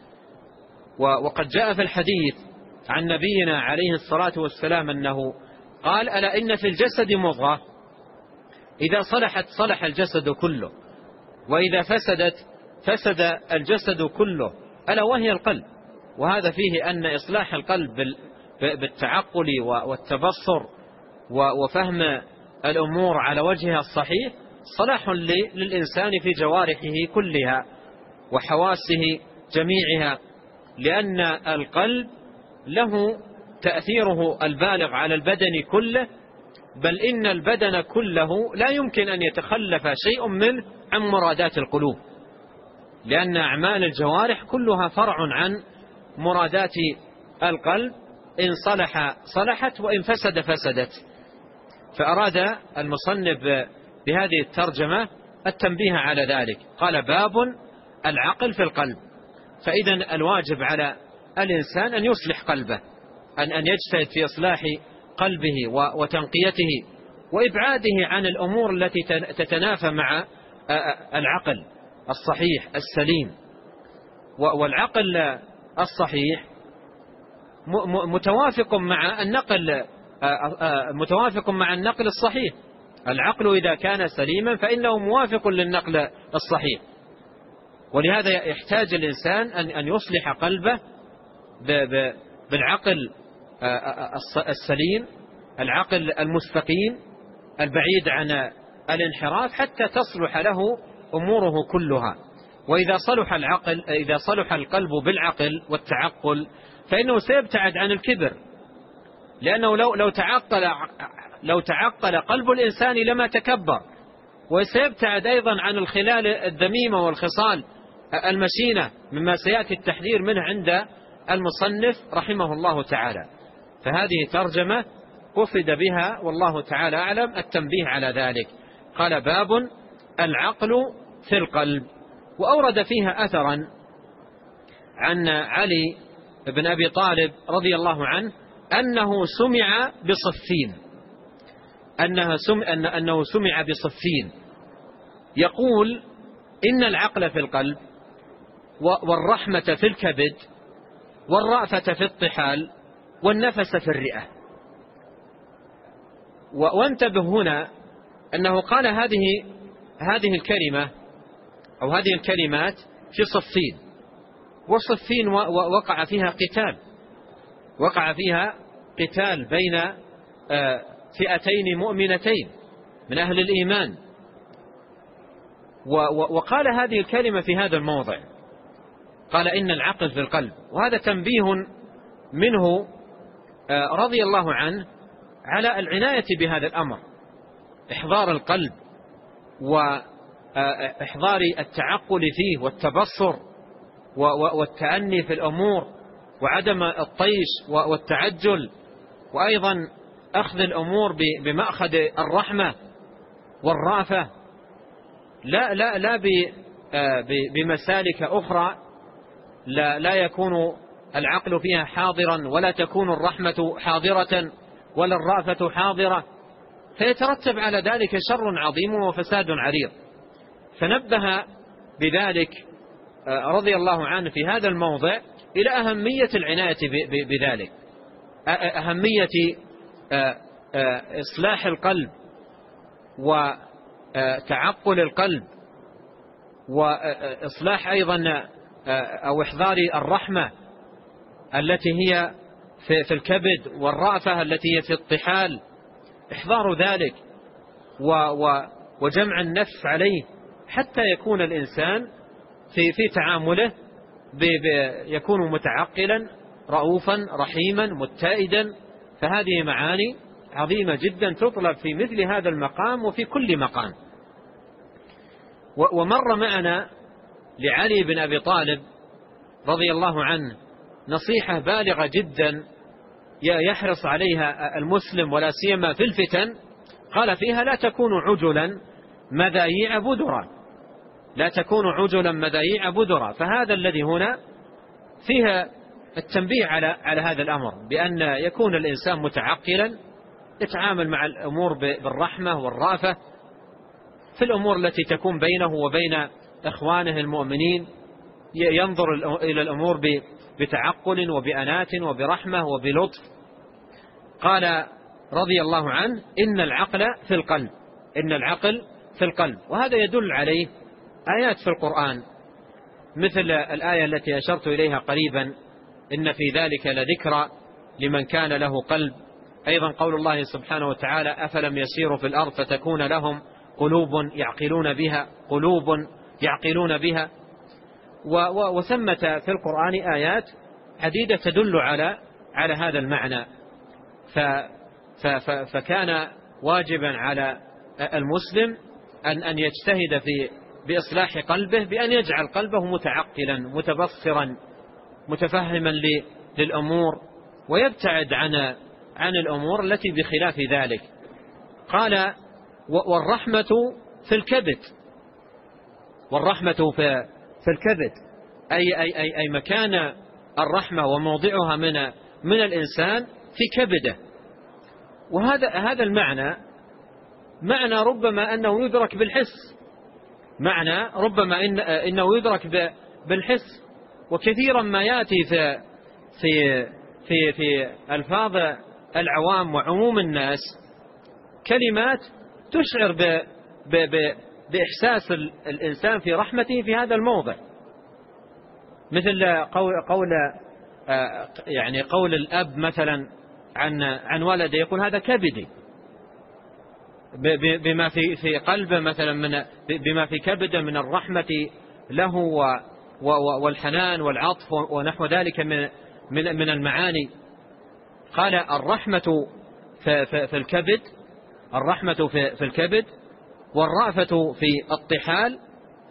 وقد جاء في الحديث عن نبينا عليه الصلاة والسلام أنه قال ألا إن في الجسد مضغة إذا صلحت صلح الجسد كله، وإذا فسدت فسد الجسد كله، ألا وهي القلب. وهذا فيه أن إصلاح القلب بالتعقل والتبصر وفهم الأمور على وجهها الصحيح صلاح للإنسان في جوارحه كلها وحواسه جميعها، لأن القلب له تأثيره البالغ على البدن كله، بل إن البدن كله لا يمكن أن يتخلف شيء منه عن مرادات القلوب، لأن أعمال الجوارح كلها فرع عن مرادات القلب، إن صلح صلحت وإن فسد فسدت. فأراد المصنف بهذه الترجمة التنبيه على ذلك، قال باب العقل في القلب. فإذا الواجب على الإنسان أن يصلح قلبه، أن أن يجتهد في إصلاح قلبه وتنقيته وإبعاده عن الأمور التي تتنافى مع العقل الصحيح السليم. والعقل الصحيح متوافق مع النقل متوافق مع النقل الصحيح. العقل إذا كان سليما فإنه موافق للنقل الصحيح، ولهذا يحتاج الإنسان أن يصلح قلبه بالعقل السليم، العقل المستقيم البعيد عن الانحراف، حتى تصلح له أموره كلها. وإذا صلح العقل إذا صلح القلب بالعقل والتعقل فإنه سيبتعد عن الكبر، لأنه لو لو تعقل لو تعقل قلب الإنسان لما تكبر، وسيبتعد أيضا عن الخلال الذميمة والخصال المشينة مما سيأتي التحذير منه عند المصنف رحمه الله تعالى. فهذه ترجمة قصد بها والله تعالى أعلم التنبيه على ذلك. قال باب العقل في القلب. وأورد فيها أثرا عن علي بن أبي طالب رضي الله عنه أنه سمع بصفين أنه سمع, أنه سمع بصفين يقول إن العقل في القلب، والرحمة في الكبد، والرأفة في الطحال، والنفس في الرئة. وانتبه هنا أنه قال هذه هذه الكلمة أو هذه الكلمات في صفين، وصفين وقع فيها قتال وقع فيها قتال بين فئتين مؤمنتين من أهل الإيمان. وقال هذه الكلمة في هذا الموضع، قال إن العقل في القلب. وهذا تنبيه منه رضي الله عنه على العناية بهذا الأمر، إحضار القلب وإحضار التعقل فيه والتبصر والتأني في الأمور وعدم الطيش والتعجل، وأيضا أخذ الأمور بمأخذ الرحمة والرأفة، لا لا لا بمسالك أخرى لا لا يكون العقل فيها حاضرا، ولا تكون الرحمة حاضرة ولا الرأفة حاضرة، فيترتب على ذلك شر عظيم وفساد عريض. فنبه بذلك رضي الله عنه في هذا الموضع إلى أهمية العناية بذلك، أهمية إصلاح القلب وتعقل القلب، وإصلاح أيضا أو إحضار الرحمة التي هي في الكبد، والرأفة التي هي في الطحال، إحضار ذلك وجمع النفس عليه حتى يكون الإنسان في في تعامله يكون متعقلا رؤوفا رحيما متائدا. فهذه معاني عظيمة جدا تطلب في مثل هذا المقام وفي كل مقام. ومر معنا لعلي بن أبي طالب رضي الله عنه نصيحة بالغة جدا يحرص عليها المسلم ولا سيما في الفتن. قال فيها: لا تكونوا عجلا مذايع بدرا، لا تكونوا عجلا مذايع بدرا. فهذا الذي هنا فيها التنبيه على على هذا الأمر، بأن يكون الإنسان متعقلا يتعامل مع الأمور بالرحمة والرأفة في الأمور التي تكون بينه وبين إخوانه المؤمنين، ينظر إلى الأمور بتعقل وبأنات وبرحمة وبلطف. قال رضي الله عنه إن العقل في القلب، إن العقل في القلب. وهذا يدل عليه آيات في القرآن مثل الآية التي أشرت إليها قريبا: إن في ذلك لذكرى لمن كان له قلب. أيضا قول الله سبحانه وتعالى: أفلم يسيروا في الأرض فتكون لهم قلوب يعقلون بها قلوب يعقلون بها. وثمة في القرآن آيات عديدة تدل على على هذا المعنى. فكان واجبا على المسلم أن أن يجتهد في بإصلاح قلبه، بأن يجعل قلبه متعقلا متبصرا متفهما للأمور، ويبتعد عن عن الأمور التي بخلاف ذلك. قال: والرحمة في الكبد. والرحمة في في الكبد أي أي أي أي مكان الرحمة وموضعها من من الإنسان في كبده. وهذا هذا المعنى معنى ربما أنه يدرك بالحس، معنى ربما إن إنه يدرك بالحس. وكثيرا ما يأتي في في في في ألفاظ العوام وعموم الناس كلمات تشعر ب ب ب بإحساس الإنسان في رحمته في هذا الموضع، مثل قول قول يعني قول الأب مثلا عن عن ولده، يقول: هذا كبدي، بما في في قلبه مثلا من بما في كبده من الرحمة له والحنان والعطف ونحو ذلك من من من المعاني. قال: الرحمة في في الكبد، الرحمة في في الكبد، والرأفة في الطحال،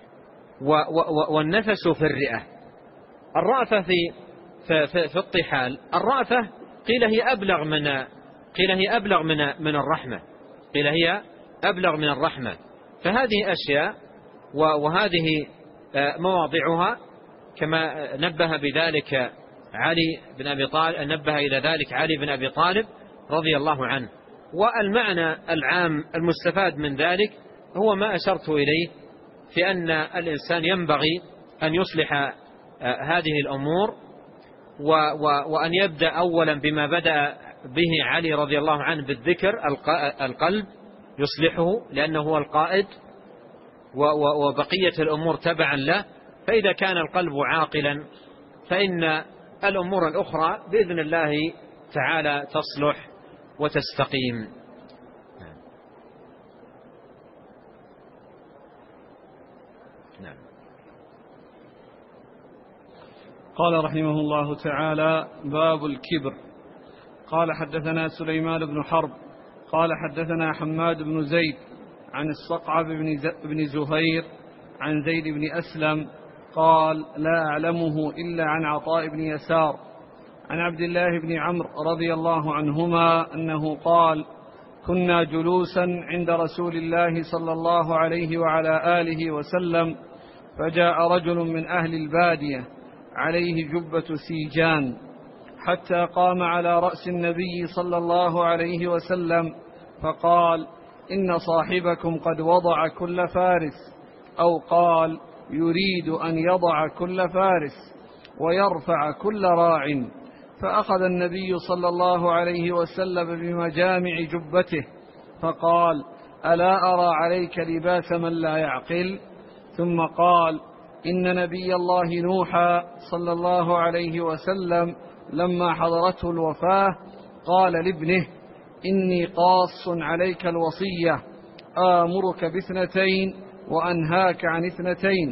والنفس في الرئة. الرأفة في في في, في الطحال، الرأفة قيل هي أبلغ من قيل هي أبلغ من من الرحمة، قيل هي أبلغ من الرحمة. فهذه أشياء وهذه مواضعها، كما نبه بذلك علي بن أبي طالب، نبه إلى ذلك علي بن أبي طالب رضي الله عنه. والمعنى العام المستفاد من ذلك هو ما أشرت إليه، في أن الإنسان ينبغي أن يصلح هذه الأمور، وأن يبدأ أولا بما بدأ به علي رضي الله عنه بالذكر: القلب يصلحه لأنه هو القائد، وبقية الأمور تبعا له. فإذا كان القلب عاقلا فإن الأمور الأخرى بإذن الله تعالى تصلح وتستقيم. نعم.
قال رحمه الله تعالى: باب الكبر. قال: حدثنا سليمان بن حرب قال حدثنا حماد بن زيد عن الصقعب بن زهير عن زيد بن أسلم قال: لا أعلمه إلا عن عطاء بن يسار عن عبد الله بن عمرو رضي الله عنهما أنه قال: كنا جلوسا عند رسول الله صلى الله عليه وعلى آله وسلم، فجاء رجل من أهل البادية عليه جبة سيجان، حتى قام على رأس النبي صلى الله عليه وسلم فقال: إن صاحبكم قد وضع كل فارس، أو قال: يريد أن يضع كل فارس ويرفع كل راع. فأخذ النبي صلى الله عليه وسلم بمجامع جبته فقال: ألا أرى عليك لباس من لا يعقل؟ ثم قال: إن نبي الله نوحا صلى الله عليه وسلم لما حضرته الوفاة قال لابنه: إني قاص عليك الوصية، آمرك باثنتين وأنهاك عن اثنتين،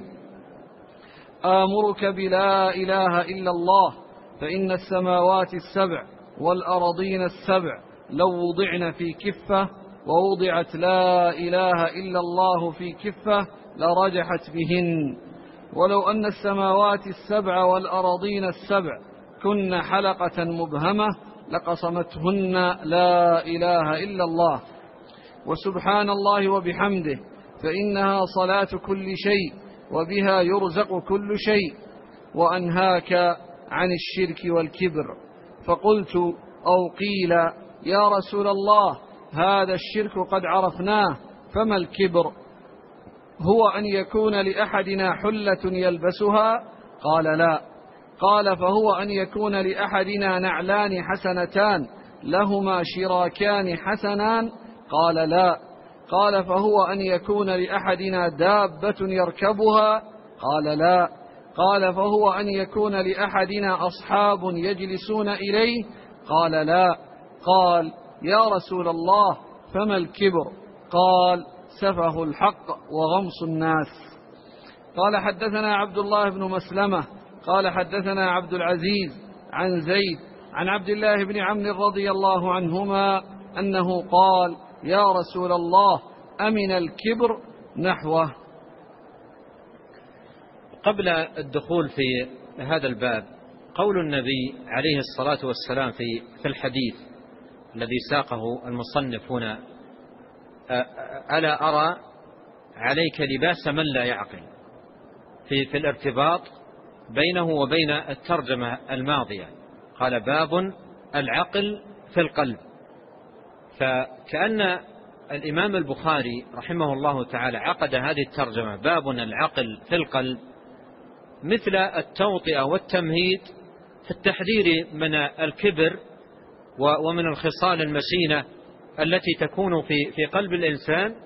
آمرك بلا إله إلا الله، فإن السماوات السبع والأرضين السبع لو وضعن في كفة ووضعت لا إله إلا الله في كفة لرجحت بهن، ولو أن السماوات السبع والأرضين السبع كن حلقة مبهمة لقصمتهن لا إله إلا الله، وسبحان الله وبحمده، فإنها صلاة كل شيء وبها يرزق كل شيء، وأنهاك عن الشرك والكبر. فقلت أو قيل: يا رسول الله، هذا الشرك قد عرفناه، فما الكبر؟ هو أن يكون لأحدنا حلة يلبسها؟ قال: لا. قال: فهو أن يكون لأحدنا نعلان حسنتان لهما شراكان حسنان؟ قال لا. قال فهو أن يكون لأحدنا دابة يركبها؟ قال لا. قال فهو أن يكون لأحدنا أصحاب يجلسون إليه؟ قال لا. قال يا رسول الله فما الكبر؟ قال سفه الحق وغمص الناس. قال حدثنا عبد الله بن مسلمة قال حدثنا عبد العزيز عن زيد عن عبد الله بن عمرو رضي الله عنهما أنه قال يا رسول الله أمن الكبر نحوه.
قبل الدخول في هذا الباب قول النبي عليه الصلاة والسلام في في الحديث الذي ساقه المصنف هنا: ألا أرى عليك لباس من لا يعقل، في في الارتباط بينه وبين الترجمة الماضية. قال باب العقل في القلب. فكأن الإمام البخاري رحمه الله تعالى عقد هذه الترجمة باب العقل في القلب مثل التوطئة والتمهيد في التحذير من الكبر ومن الخصال المشينة التي تكون في في قلب الإنسان،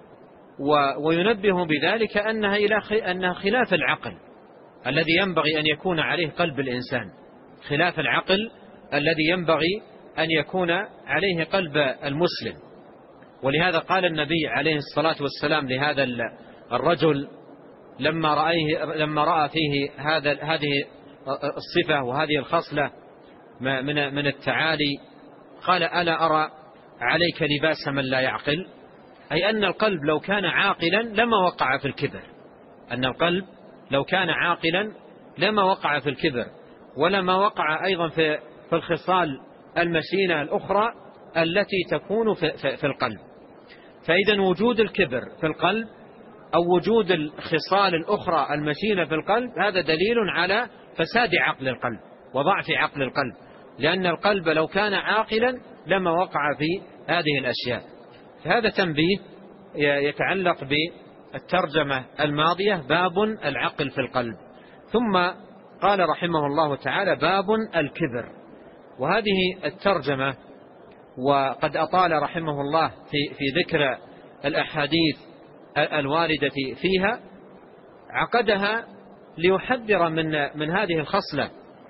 وينبه بذلك أنها إلى أنها خلاف العقل الذي ينبغي أن يكون عليه قلب الإنسان، خلاف العقل الذي ينبغي أن يكون عليه قلب المسلم. ولهذا قال النبي عليه الصلاة والسلام لهذا الرجل لما رأيه لما رأى فيه هذا هذه الصفة وهذه الخصلة من من التعالي، قال ألا أرى عليك لباس من لا يعقل؟ أي أن القلب لو كان عاقلا لما وقع في الكبر، أن القلب لو كان عاقلا لما وقع في الكبر، ولما وقع أيضا في في الخصال المشينة الأخرى التي تكون في, في, في القلب. فإذا وجود الكبر في القلب أو وجود الخصال الأخرى المشينة في القلب هذا دليل على فساد عقل القلب وضعف عقل القلب، لأن القلب لو كان عاقلا لما وقع في هذه الأشياء. فهذا تنبيه يتعلق بالترجمة الماضية باب العقل في القلب. ثم قال رحمه الله تعالى باب الكبر. وهذه الترجمة وقد أطال رحمه الله في في ذكر الأحاديث الواردة فيها، عقدها ليحذر من من هذه الخصلة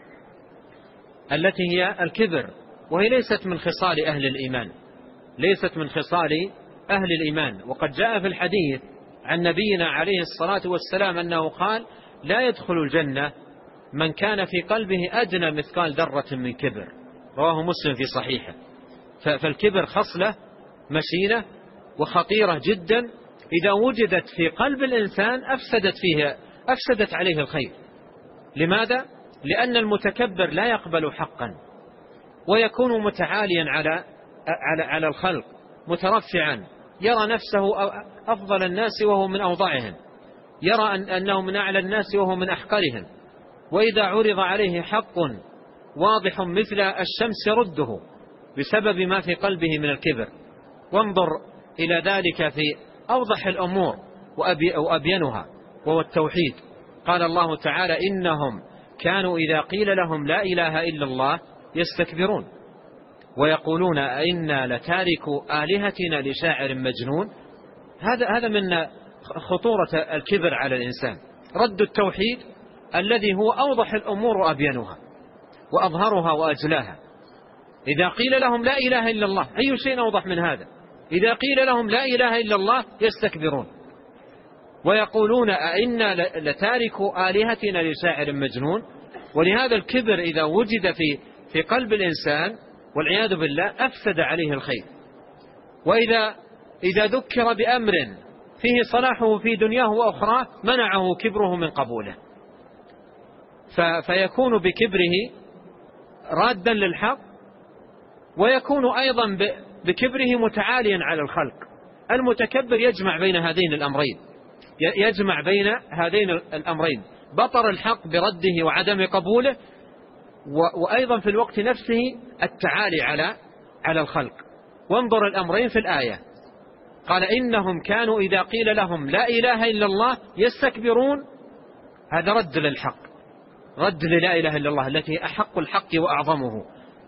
التي هي الكبر، وهي ليست من خصال أهل الإيمان، ليست من خصال أهل الإيمان. وقد جاء في الحديث عن نبينا عليه الصلاة والسلام أنه قال لا يدخل الجنة من كان في قلبه أدنى مثقال ذرة من كبر، رواه مسلم في صحيحه. فالكبر خصلة مشينة وخطيرة جدا، إذا وجدت في قلب الإنسان أفسدت فيه أفسدت عليه الخير. لماذا؟ لأن المتكبر لا يقبل حقا، ويكون متعاليا على على على الخلق، مترفعا، يرى نفسه أفضل الناس وهو من أوضعهم، يرى أنه من أعلى الناس وهو من أحقرهم. وإذا عرض عليه حق واضح مثل الشمس يرده بسبب ما في قلبه من الكبر. وانظر إلى ذلك في أوضح الأمور وأبينها، وهو التوحيد. قال الله تعالى إنهم كانوا إذا قيل لهم لا إله إلا الله يستكبرون ويقولون أئنا لتاركوا آلهتنا لشاعر مجنون. هذا هذا من خطورة الكبر على الإنسان، رد التوحيد الذي هو أوضح الأمور وأبينها وأظهرها وأجلاها. إذا قيل لهم لا إله إلا الله، أي شيء أوضح من هذا؟ إذا قيل لهم لا إله إلا الله يستكبرون ويقولون أئنا لتاركوا آلهتنا لشاعر مجنون. ولهذا الكبر إذا وجد في في قلب الإنسان والعياذ بالله أفسد عليه الخير. وإذا إذا ذكر بأمر فيه صلاحه في دنياه وأخراه منعه كبره من قبوله، فيكون بكبره رادا للحق، ويكون أيضا بكبره متعاليا على الخلق. المتكبر يجمع بين هذين الأمرين، يجمع بين هذين الأمرين، بطر الحق برده وعدم قبوله، وأيضا في الوقت نفسه التعالي على على الخلق. وانظر الأمرين في الآية، قال إنهم كانوا إذا قيل لهم لا إله إلا الله يستكبرون. هذا رد للحق، رد للا إله إلا الله التي أحق الحق وأعظمه.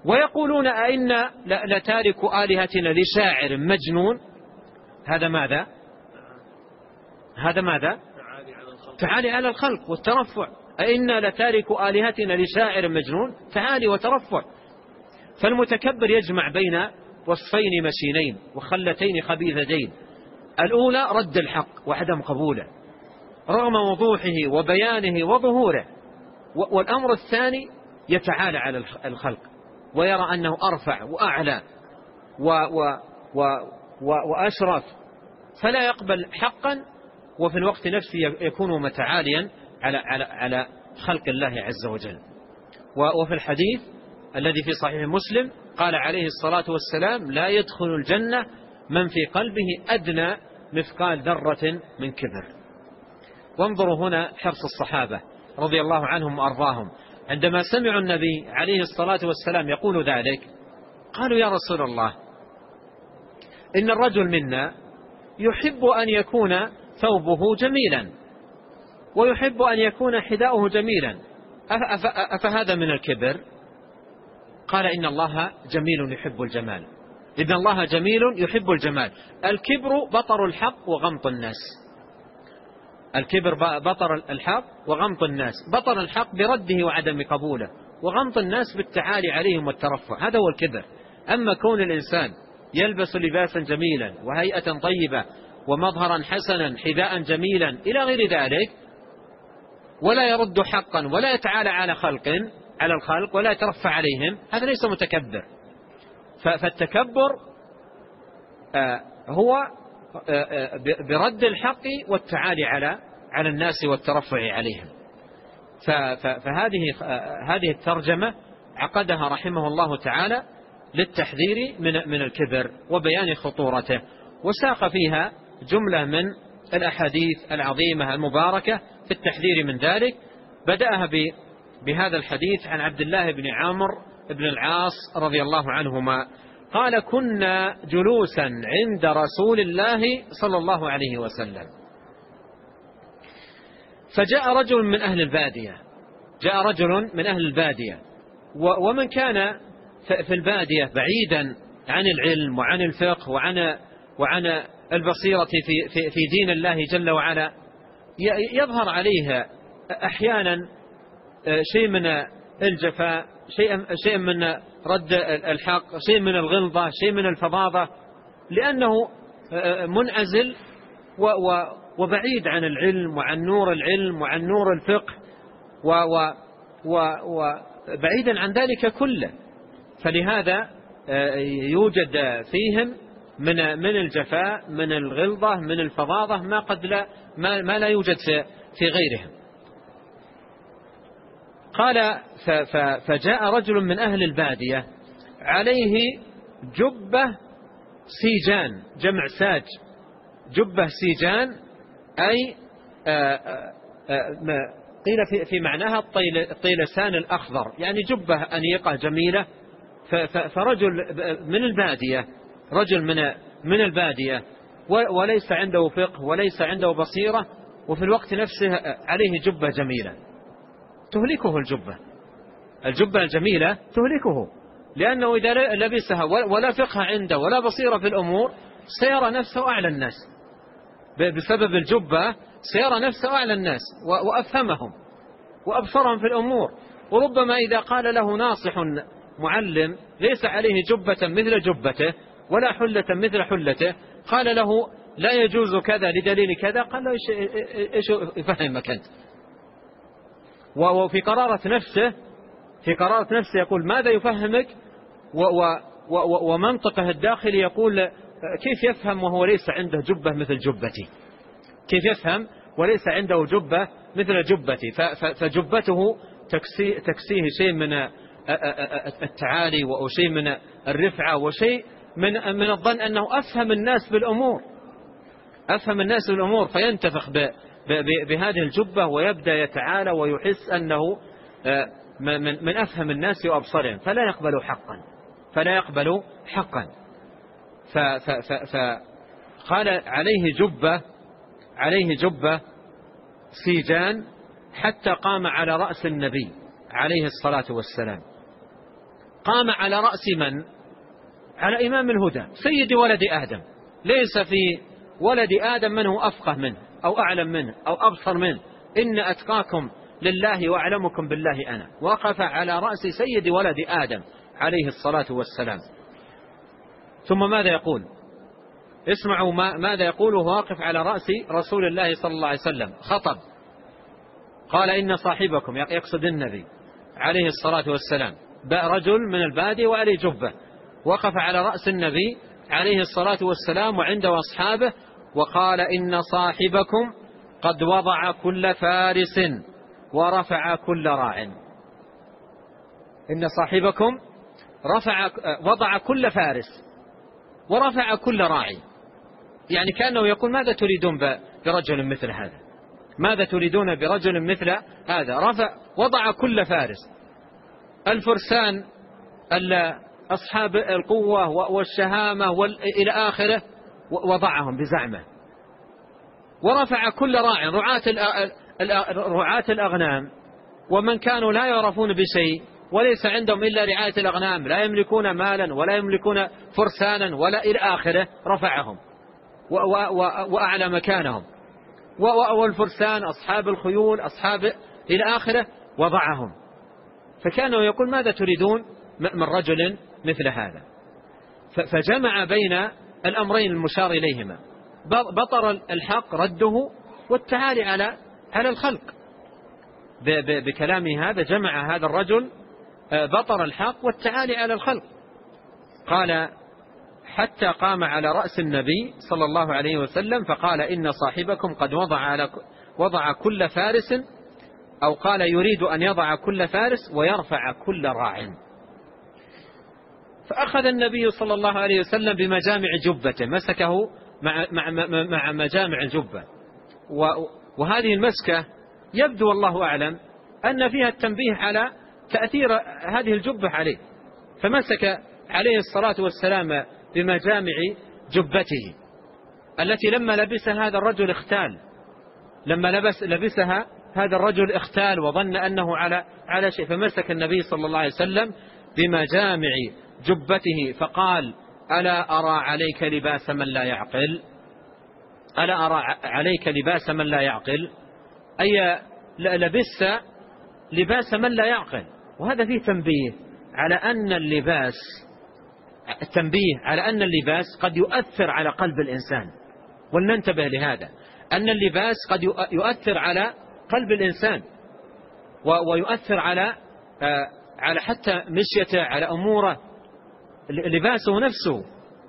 ويقولون أئنا لتارك آلهتنا لشاعر مجنون. هذا ماذا؟ هذا ماذا؟ تعالي على الخلق والترفع. أئنا لتارك آلهتنا لشاعر مجنون، تعالي وترفع. فالمتكبر يجمع بين وصفين مشينين وخلتين خبيثتين. الأولى رد الحق وعدم قبوله رغم وضوحه وبيانه وظهوره، والأمر الثاني يتعالى على الخلق ويرى أنه أرفع وأعلى و و و و وأشرف، فلا يقبل حقا وفي الوقت نفسه يكون متعاليا على على على خلق الله عز وجل. وفي الحديث الذي في صحيح مسلم قال عليه الصلاة والسلام: لا يدخل الجنة من في قلبه أدنى مثقال ذرة من كبر. وانظروا هنا حرص الصحابة رضي الله عنهم وأرضاهم عندما سمعوا النبي عليه الصلاة والسلام يقول ذلك، قالوا: يا رسول الله، إن الرجل منا يحب أن يكون ثوبه جميلا ويحب أن يكون حذاؤه جميلا، أفهذا من الكبر؟ قال: إن الله جميل يحب الجمال. إن الله جميل يحب الجمال. الكبر بطر الحق وغمط الناس. الكبر بطر الحق وغمط الناس. بطر الحق برده وعدم قبوله، وغمط الناس بالتعالي عليهم والترفع، هذا هو الكبر. أما كون الإنسان يلبس لباسا جميلا وهيئة طيبة ومظهرا حسنا حذاء جميلا إلى غير ذلك، ولا يرد حقا ولا يتعالى على خلق على الخلق ولا يترفع عليهم، هذا ليس متكبر. فالتكبر هو برد الحق والتعالي على على الناس والترفع عليهم. فهذه هذه الترجمة عقدها رحمه الله تعالى للتحذير من من الكبر وبيان خطورته، وساق فيها جملة من الأحاديث العظيمة المباركة في التحذير من ذلك. بدأها بهذا الحديث عن عبد الله بن عمرو بن العاص رضي الله عنهما قال: كنا جلوسا عند رسول الله صلى الله عليه وسلم، فجاء رجل من أهل البادية جاء رجل من أهل البادية ومن كان في البادية بعيدا عن العلم وعن الفقه وعن وعن البصيرة في في في دين الله جل وعلا، يظهر عليه أحيانا شيء من الجفاء، شيء شيء من رد الحق، شيء من الغلظة، شيء من الفظاظة، لأنه منعزل وبعيد عن العلم وعن نور العلم وعن نور الفقه وبعيدا عن ذلك كله. فلهذا يوجد فيهم من من الجفاء، من الغلظة، من الفظاظة ما قد لا ما, ما لا يوجد في في غيرهم. قال: فجاء رجل من أهل البادية عليه جبة سيجان، جمع ساج، جبة سيجان، أي آآ آآ قيل في, في معناها الطيلسان الأخضر، يعني جبة أنيقة جميلة. فرجل من البادية، رجل من من البادية وليس عنده فقه وليس عنده بصيرة، وفي الوقت نفسه عليه جبة جميلة تهلكه. الجبة الجبة الجميلة تهلكه، لأنه إذا لبسها ولا فقه عنده ولا بصيرة في الأمور سيرى نفسه أعلى الناس. بسبب الجبة سيرى نفسه أعلى الناس وأفهمهم وأبصرهم في الأمور. وربما إذا قال له ناصح معلم ليس عليه جبة مثل جبته ولا حلة مثل حلته، قال له لا يجوز كذا لدليل كذا، قال له إيش يفهمك أنت؟ وفي قرارة نفسه في قرارة نفسه يقول ماذا يفهمك، ومنطقه الداخلي يقول كيف يفهم وهو ليس عنده جبة مثل جبتي؟ كيف يفهم وليس عنده جبة مثل جبتي؟ فجبته تكسيه شيء من التعالي وشيء من الرفعة وشيء من من الظن أنه أفهم الناس بالأمور أفهم الناس بالأمور فينتفخ بهذه الجبة ويبدأ يتعالى ويحس أنه من أفهم الناس وأبصرهم، فلا يقبل حقا فلا يقبل حقا فقال عليه جبة عليه جبة سيجان حتى قام على رأس النبي عليه الصلاة والسلام. قام على رأس من؟ على إمام الهدى سيد ولد آدم، ليس في ولد آدم من هو أفقه منه أو أعلم منه أو أبصر منه، إن أتقاكم لله وأعلمكم بالله أنا. وقف على رأس سيد ولد آدم عليه الصلاة والسلام. ثم ماذا يقول؟ اسمعوا ما ماذا يقول وهو واقف على رأس رسول الله صلى الله عليه وسلم. خطب قال إن صاحبكم، يقصد النبي عليه الصلاة والسلام، رجل من البادية وعليه جبة، وقف على رأس النبي عليه الصلاة والسلام وعنده أصحابه وقال إن صاحبكم قد وضع كل فارس ورفع كل راع. إن صاحبكم رفع وضع كل فارس ورفع كل راعي، يعني كأنه يقول ماذا تريدون برجل مثل هذا؟ ماذا تريدون برجل مثل هذا؟ رفع وضع كل فارس، الفرسان أصحاب القوة والشهامة إلى آخره، وضعهم بزعمه، ورفع كل راع، رعاة الأغنام ومن كانوا لا يعرفون بشيء وليس عندهم إلا رعاية الأغنام، لا يملكون مالا ولا يملكون فرسانا ولا إلى آخره، رفعهم وأعلى مكانهم، والفرسان أصحاب الخيول أصحاب إلى آخره وضعهم. فكانوا يقول ماذا تريدون من رجل مثل هذا؟ فجمع بين الأمرين المشار إليهما، بطر الحق رده والتعالي على على الخلق. بكلامه هذا جمع هذا الرجل بطر الحق والتعالي على الخلق. قال حتى قام على رأس النبي صلى الله عليه وسلم فقال إن صاحبكم قد وضع على وضع كل فارس، أو قال يريد أن يضع كل فارس ويرفع كل راع. فأخذ النبي صلى الله عليه وسلم بمجامع جبته، مسكه مع, مع, مع مجامع الجبة، وهذه المسكة يبدو والله أعلم أن فيها التنبيه على تأثير هذه الجبة عليه، فمسك عليه الصلاة والسلام بمجامع جبته التي لما لبسها هذا الرجل اختال، لما لبس لبسها هذا الرجل اختال وظن أنه على على شيء، فمسك النبي صلى الله عليه وسلم بمجامع جبته فقال ألا أرى عليك لباس من لا يعقل، ألا أرى عليك لباس من لا يعقل، أي لبس لباس من لا يعقل. وهذا فيه تنبيه على أن اللباس التنبيه على أن اللباس قد يؤثر على قلب الإنسان، ولننتبه لهذا، أن اللباس قد يؤثر على قلب الإنسان ويؤثر على على حتى مشيته، على أموره، لباسه نفسه.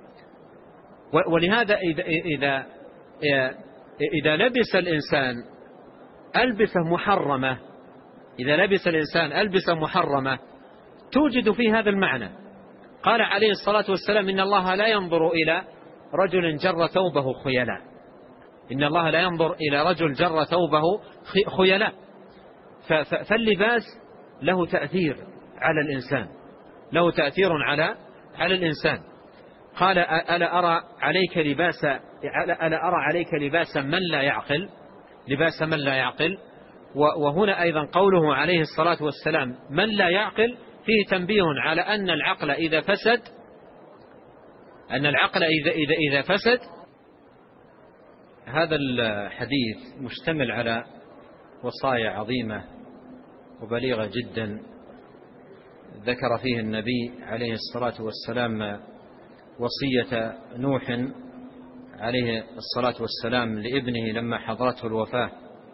ولهذا إذا إذا إذا لبس الإنسان ألبسة محرمة إذا لبس الإنسان ألبسة محرمة توجد في هذا المعنى. قال عليه الصلاة والسلام إن الله لا ينظر إلى رجل جر ثوبه خيلاء، إن الله لا ينظر إلى رجل جر ثوبه خيلاء. فاللباس له تأثير على الإنسان، له تأثير على على الإنسان. قال ألا أرى عليك لباس ألا أرى عليك لباس من لا يعقل، لباس من لا يعقل. وهنا أيضا قوله عليه الصلاة والسلام من لا يعقل فيه تنبيه على أن العقل إذا فسد أن العقل إذا إذا إذا فسد. هذا الحديث مشتمل على وصايا عظيمة وبليغة جدا ذكر فيه النبي عليه الصلاة والسلام وصية نوح عليه الصلاة والسلام لابنه لما حضرته الوفاة،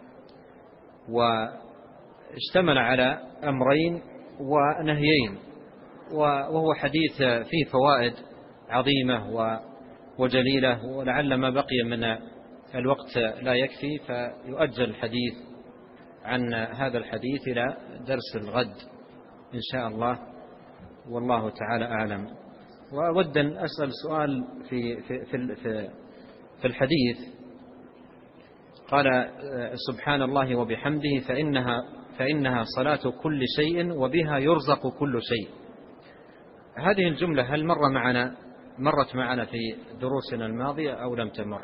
واشتمل على أمرين ونهيين، وهو حديث فيه فوائد عظيمة وجليلة، ولعل ما بقي من الوقت لا يكفي فيؤجل الحديث عن هذا الحديث إلى درس الغد إن شاء الله، والله تعالى أعلم. وأود أن أسأل سؤال في في في في الحديث. قال سبحان الله وبحمده فإنها فإنها صلاة كل شيء وبها يرزق كل شيء. هذه الجملة هل مر معنا مرت معنا في دروسنا الماضية أو لم تمر؟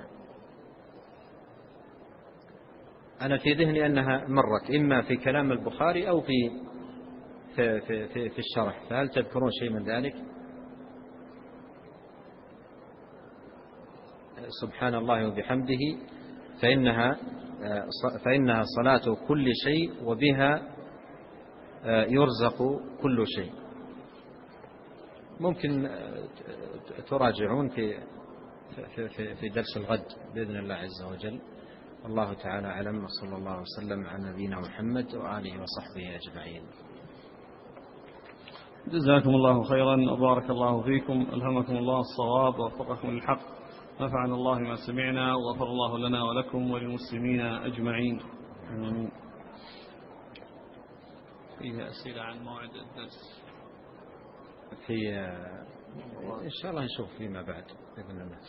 أنا في ذهني أنها مرت إما في كلام البخاري أو في في, في, في, في الشرح، فهل تذكرون شيء من ذلك؟ سبحان الله وبحمده فإنها فإنها صلاة كل شيء وبها يرزق كل شيء. ممكن تراجعون في في في درس الغد بإذن الله عز وجل. الله تعالى أعلم، وصلى الله وسلم على نبينا محمد وآله وصحبه أجمعين.
جزاكم الله خيرا وبارك الله فيكم، ألهمكم الله الصواب ووفقكم للحق، نفعنا الله ما سمعنا وغفر الله لنا ولكم وللمسلمين أجمعين. آمين. فيه أسئلة عن موعد الدرس
في إن شاء الله نشوف فيما بعد بإذن الله.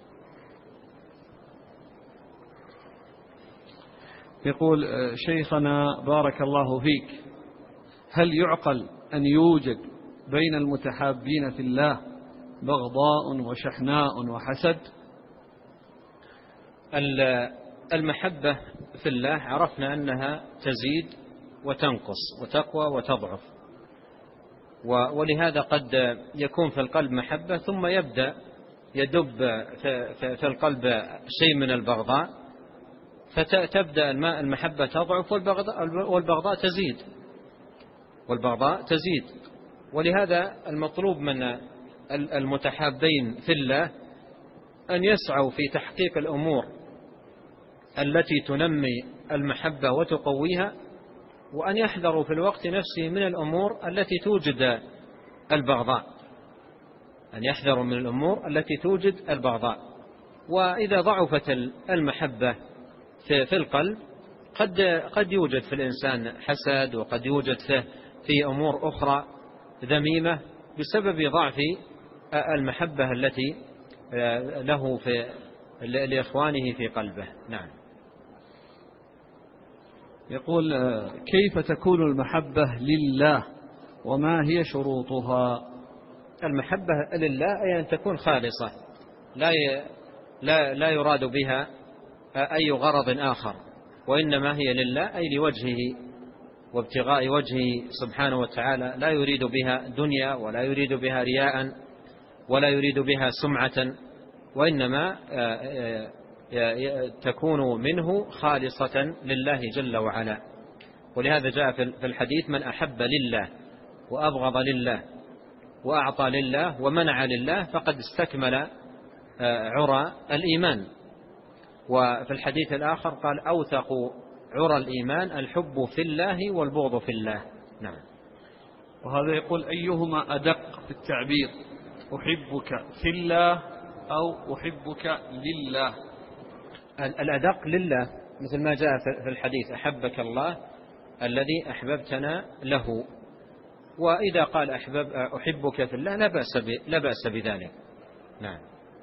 يقول شيخنا بارك الله فيك، هل يعقل أن يوجد بين المتحابين في الله بغضاء وشحناء وحسد؟
المحبة في الله عرفنا أنها تزيد وتنقص وتقوى وتضعف، ولهذا قد يكون في القلب محبة ثم يبدأ يدب في القلب شيء من البغضاء، فتبدأ المحبة تضعف والبغضاء تزيد والبغضاء تزيد. ولهذا المطلوب من المتحابين في الله أن يسعوا في تحقيق الأمور التي تنمي المحبة وتقويها، وأن يحذروا في الوقت نفسه من الأمور التي توجد البغضاء، أن يحذروا من الأمور التي توجد البغضاء. وإذا ضعفت المحبة في القلب قد قد يوجد في الإنسان حسد، وقد يوجد في أمور أخرى ذميمة بسبب ضعف المحبة التي له في لإخوانه في قلبه. نعم.
يقول كيف تكون المحبة لله وما هي شروطها؟
المحبة لله أي أن تكون خالصة، لا لا لا يراد بها أي غرض آخر، وإنما هي لله أي لوجهه وابتغاء وجهه سبحانه وتعالى، لا يريد بها دنيا ولا يريد بها رياء ولا يريد بها سمعة، وإنما تكون منه خالصة لله جل وعلا. ولهذا جاء في الحديث من أحب لله وأبغض لله وأعطى لله ومنع لله فقد استكمل عرى الإيمان. وفي الحديث الآخر قال أوثق عرى الإيمان الحب في الله والبغض في الله. نعم.
وهذا يقول أيهما أدق في التعبير، أحبك في الله أو أحبك لله؟
الأدق لله، مثل ما جاء في الحديث أحبك الله الذي أحببتنا له. وإذا قال أحبب أحبك في الله لا بأس لا بأس بذلك. نعم.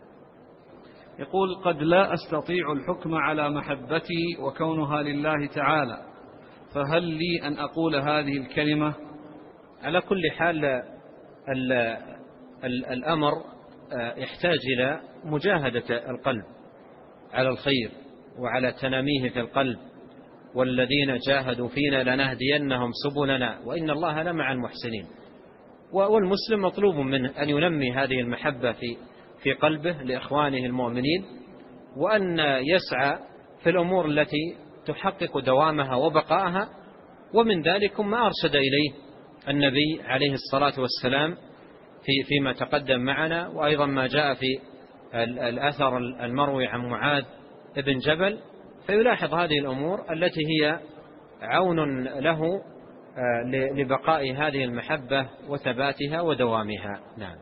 يقول قد لا أستطيع الحكم على محبتي وكونها لله تعالى، فهل لي أن أقول هذه الكلمة؟
على كل حال ال ال الأمر يحتاج إلى مجاهدة القلب على الخير وعلى تناميه في القلب، والذين جاهدوا فينا لنهدينهم سبلنا وإن الله لمع المحسنين. والمسلم مطلوب منه أن ينمي هذه المحبة في في قلبه لإخوانه المؤمنين، وأن يسعى في الأمور التي تحقق دوامها وبقائها. ومن ذلك ما أرشد إليه النبي عليه الصلاة والسلام في فيما تقدم معنا، وأيضا ما جاء في الأثر المروي عن معاذ ابن جبل، فيلاحظ هذه الأمور التي هي عون له لبقاء هذه المحبة وثباتها ودوامها. نعم.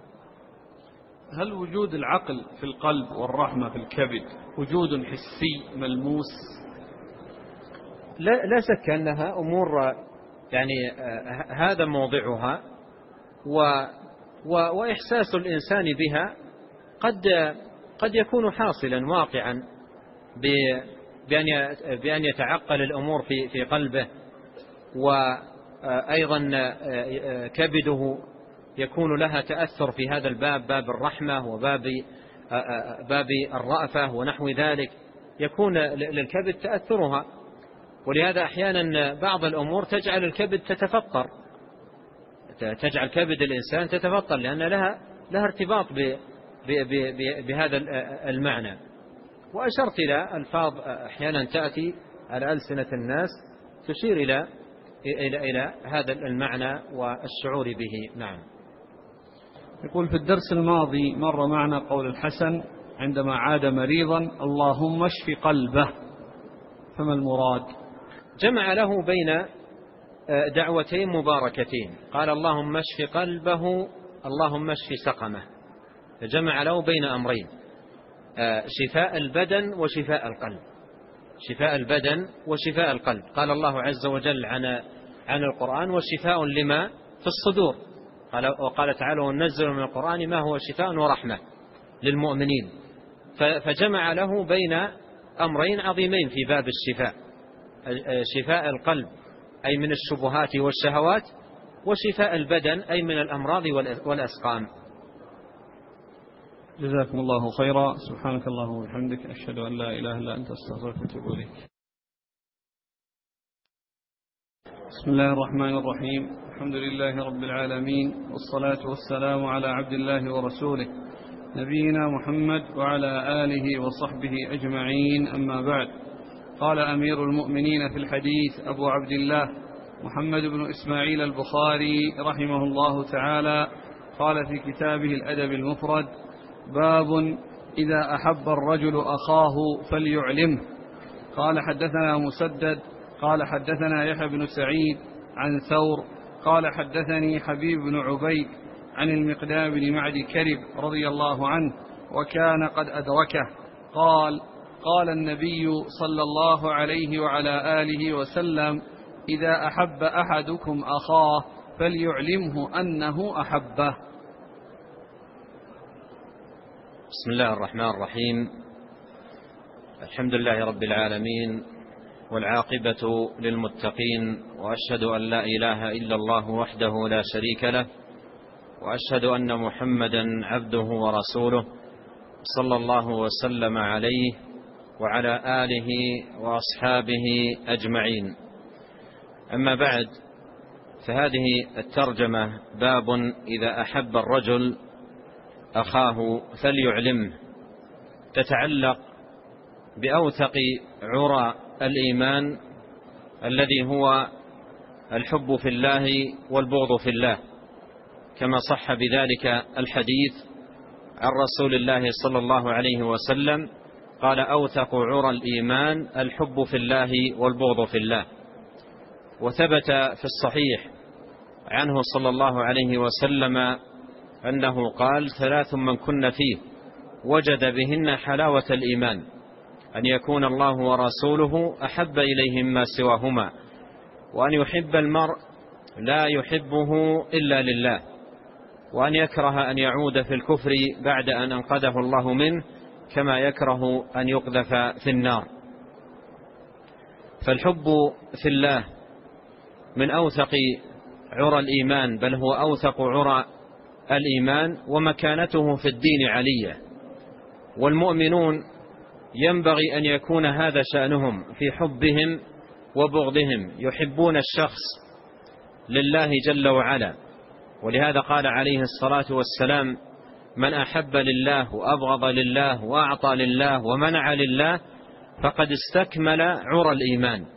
هل وجود العقل في القلب والرحمة في الكبد وجود حسي ملموس؟
لا, لا شك أنها أمور يعني هذا موضعها، و و وإحساس الإنسان بها قد قد يكون حاصلا واقعا بأن بأن يتعقل الأمور في في قلبه، وأيضا كبده يكون لها تأثر في هذا الباب، باب الرحمة وباب باب الرأفة ونحو ذلك، يكون للكبد تأثرها. ولهذا أحيانا بعض الأمور تجعل الكبد تتفطر تجعل كبد الإنسان تتفطر، لأن لها لها ارتباط بهذا المعنى. وأشرت إلى ألفاظ أحيانا تأتي على ألسنة الناس تشير إلى إلى إلى هذا المعنى والشعور به. نعم.
يقول: في الدرس الماضي مر معنا قول الحسن عندما عاد مريضا: اللهم اشف قلبه، فما المراد؟
جمع له بين دعوتين مباركتين، قال اللهم اشف قلبه، اللهم اشف سقمه، فجمع له بين أمرين: شفاء البدن وشفاء القلب. شفاء البدن وشفاء القلب. قال الله عز وجل عن عن القرآن: وشفاء لما في الصدور. قال وقال تعالى: وننزل من القرآن ما هو شفاء ورحمة للمؤمنين. فجمع له بين أمرين عظيمين في باب الشفاء: شفاء القلب أي من الشبهات والشهوات، وشفاء البدن أي من الأمراض والأسقام.
جزاكم الله خيرا. سبحانك اللهم وبحمدك، أشهد أن لا إله إلا أنت، أستغفرك وأتوب إليك. بسم الله الرحمن الرحيم. الحمد لله رب العالمين، والصلاة والسلام على عبد الله ورسوله نبينا محمد وعلى آله وصحبه أجمعين، أما بعد. قال أمير المؤمنين في الحديث أبو عبد الله محمد بن إسماعيل البخاري رحمه الله تعالى، قال في كتابه الأدب المفرد: باب إذا أحب الرجل أخاه فليعلمه. قال: حدثنا مسدد قال حدثنا يحيى بن سعيد عن ثور قال حدثني حبيب بن عبيد عن المقدام بن معد كرب رضي الله عنه، وكان قد أدركه، قال: قال النبي صلى الله عليه وعلى آله وسلم: إذا أحب أحدكم أخاه فليعلمه أنه أحبه.
بسم الله الرحمن الرحيم. الحمد لله رب العالمين، والعاقبة للمتقين، وأشهد أن لا إله إلا الله وحده لا شريك له، وأشهد أن محمدا عبده ورسوله، صلى الله وسلم عليه وعلى آله وأصحابه أجمعين. أما بعد، فهذه الترجمة: باب إذا أحب الرجل أخاه فليعلمه، تتعلق بأوثق عرى الإيمان الذي هو الحب في الله والبغض في الله، كما صح بذلك الحديث عن رسول الله صلى الله عليه وسلم قال: أوثق عرى الإيمان الحب في الله والبغض في الله. وثبت في الصحيح عنه صلى الله عليه وسلم أنه قال: ثلاث من كن فيه وجد بهن حلاوة الإيمان: أن يكون الله ورسوله أحب إليه مما سواهما، وأن يحب المرء لا يحبه إلا لله، وأن يكره أن يعود في الكفر بعد أن أنقذه الله منه، كما يكره أن يقذف في النار. فالحب في الله من أوثق عرى الإيمان، بل هو أوثق عرى الإيمان، ومكانته في الدين علية. والمؤمنون ينبغي أن يكون هذا شأنهم في حبهم وبغضهم، يحبون الشخص لله جل وعلا. ولهذا قال عليه الصلاة والسلام: من أحب لله وأبغض لله وأعطى لله ومنع لله فقد استكمل عرى الإيمان.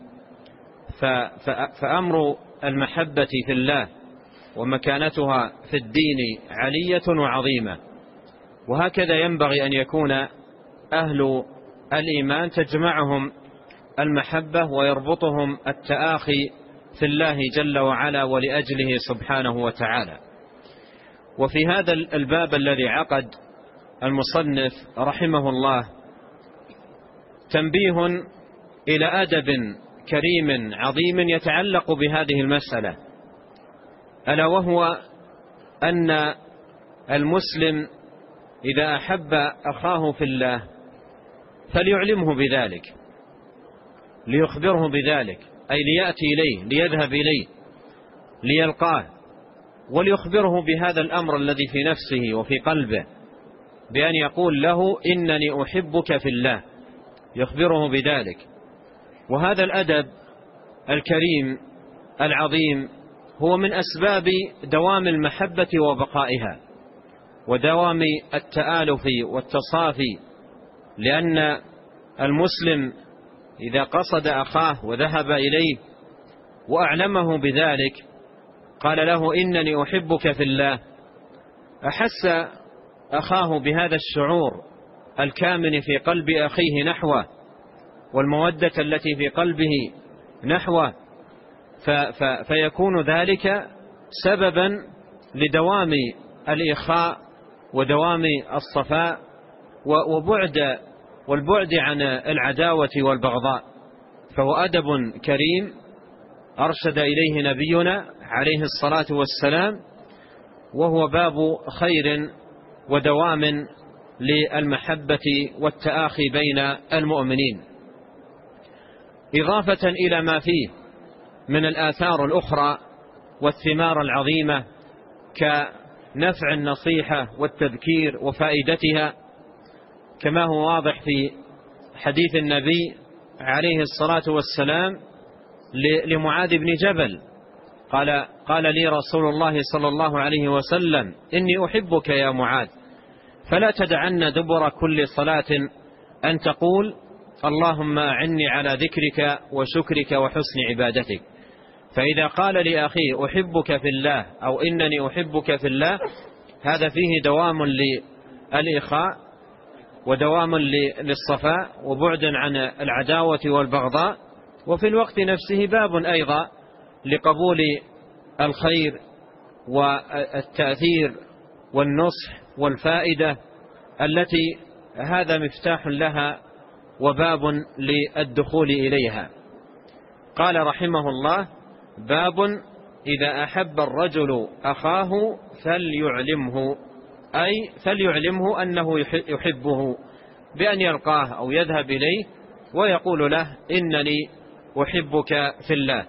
فأمر المحبة في الله ومكانتها في الدين علية وعظيمة، وهكذا ينبغي أن يكون أهل الإيمان تجمعهم المحبة ويربطهم التآخي في الله جل وعلا ولأجله سبحانه وتعالى. وفي هذا الباب الذي عقد المصنف رحمه الله تنبيه إلى أدب كريم عظيم يتعلق بهذه المسألة، ألا وهو أن المسلم إذا أحب أخاه في الله فليعلمه بذلك، ليخبره بذلك، أي ليأتي إليه، ليذهب إليه، ليلقاه، وليخبره بهذا الأمر الذي في نفسه وفي قلبه، بأن يقول له: إنني أحبك في الله، يخبره بذلك. وهذا الأدب الكريم العظيم هو من أسباب دوام المحبة وبقائها ودوام التآلف والتصافي، لأن المسلم إذا قصد أخاه وذهب إليه وأعلمه بذلك قال له إنني أحبك في الله، أحس أخاه بهذا الشعور الكامن في قلب أخيه نحوه والمودة التي في قلبه نحوه، فيكون ذلك سببا لدوام الإخاء ودوام الصفاء وبعد والبعد عن العداوة والبغضاء. فهو أدب كريم أرشد إليه نبينا عليه الصلاة والسلام، وهو باب خير ودوام للمحبة والتآخي بين المؤمنين، إضافة إلى ما فيه من الآثار الأخرى والثمار العظيمة كنفع النصيحة والتذكير وفائدتها، كما هو واضح في حديث النبي عليه الصلاة والسلام لمعاذ بن جبل، قال قال لي رسول الله صلى الله عليه وسلم إني أحبك يا معاذ، فلا تدعن دبر كل صلاة أن تقول اللهم أعني على ذكرك وشكرك وحسن عبادتك. فإذا قال لأخيه أحبك في الله أو إنني أحبك في الله، هذا فيه دوام للإخاء ودوام للصفاء وبعد عن العداوة والبغضاء، وفي الوقت نفسه باب أيضا لقبول الخير والتأثير والنصح والفائدة التي هذا مفتاح لها وباب للدخول إليها. قال رحمه الله: باب إذا أحب الرجل أخاه فليعلمه، أي فليعلمه أنه يحبه بأن يلقاه أو يذهب إليه ويقول له إنني أحبك في الله.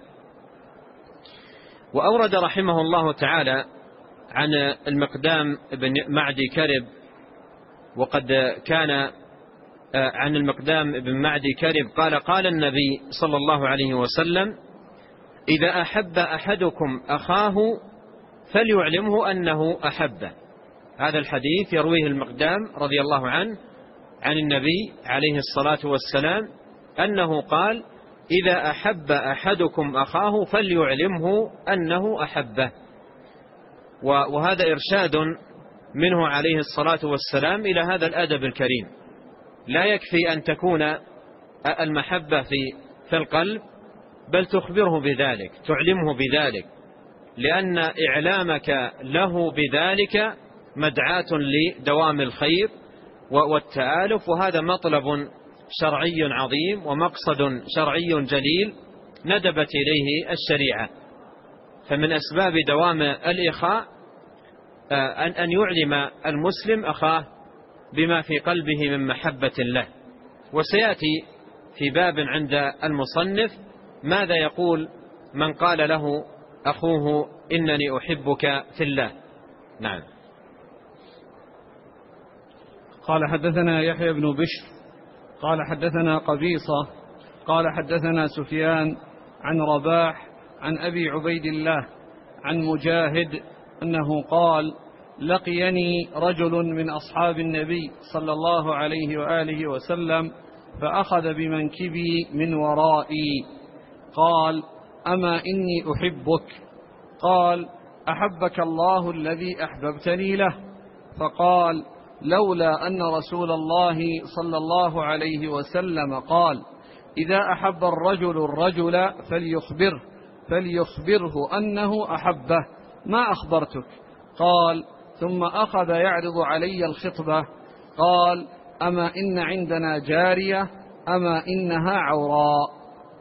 وأورد رحمه الله تعالى عن المقدام بن معدي كرب، وقد كان عن المقدام بن معدي كرب قال قال النبي صلى الله عليه وسلم: إذا أحب أحدكم أخاه فليعلمه أنه أحبه. هذا الحديث يرويه المقدام رضي الله عنه عن النبي عليه الصلاة والسلام أنه قال: إذا أحب أحدكم أخاه فليعلمه أنه أحبه. وهذا إرشاد منه عليه الصلاة والسلام إلى هذا الأدب الكريم. لا يكفي أن تكون المحبة في في القلب، بل تخبره بذلك، تعلمه بذلك، لأن إعلامك له بذلك مدعاة لدوام الخير والتآلف، وهذا مطلب شرعي عظيم ومقصد شرعي جليل ندبت إليه الشريعة. فمن أسباب دوام الإخاء أن يعلم المسلم أخاه بما في قلبه من محبة له. وسيأتي في باب عند المصنف ماذا يقول من قال له أخوه إنني أحبك في الله. نعم.
قال حدثنا يحيى بن بشر قال حدثنا قبيصة قال حدثنا سفيان عن رباح عن أبي عبيد الله عن مجاهد أنه قال: لقيني رجل من أصحاب النبي صلى الله عليه وآله وسلم فأخذ بمنكبي من ورائي، قال: أما إني أحبك؟ قال: أحبك الله الذي أحببتني له. فقال: لولا أن رسول الله صلى الله عليه وسلم قال: إذا أحب الرجل الرجل فليخبره فليخبره أنه أحبه ما أخبرتك. قال: ثم أخذ يعرض علي الخطبة، قال: أما إن عندنا جارية أما إنها عوراء.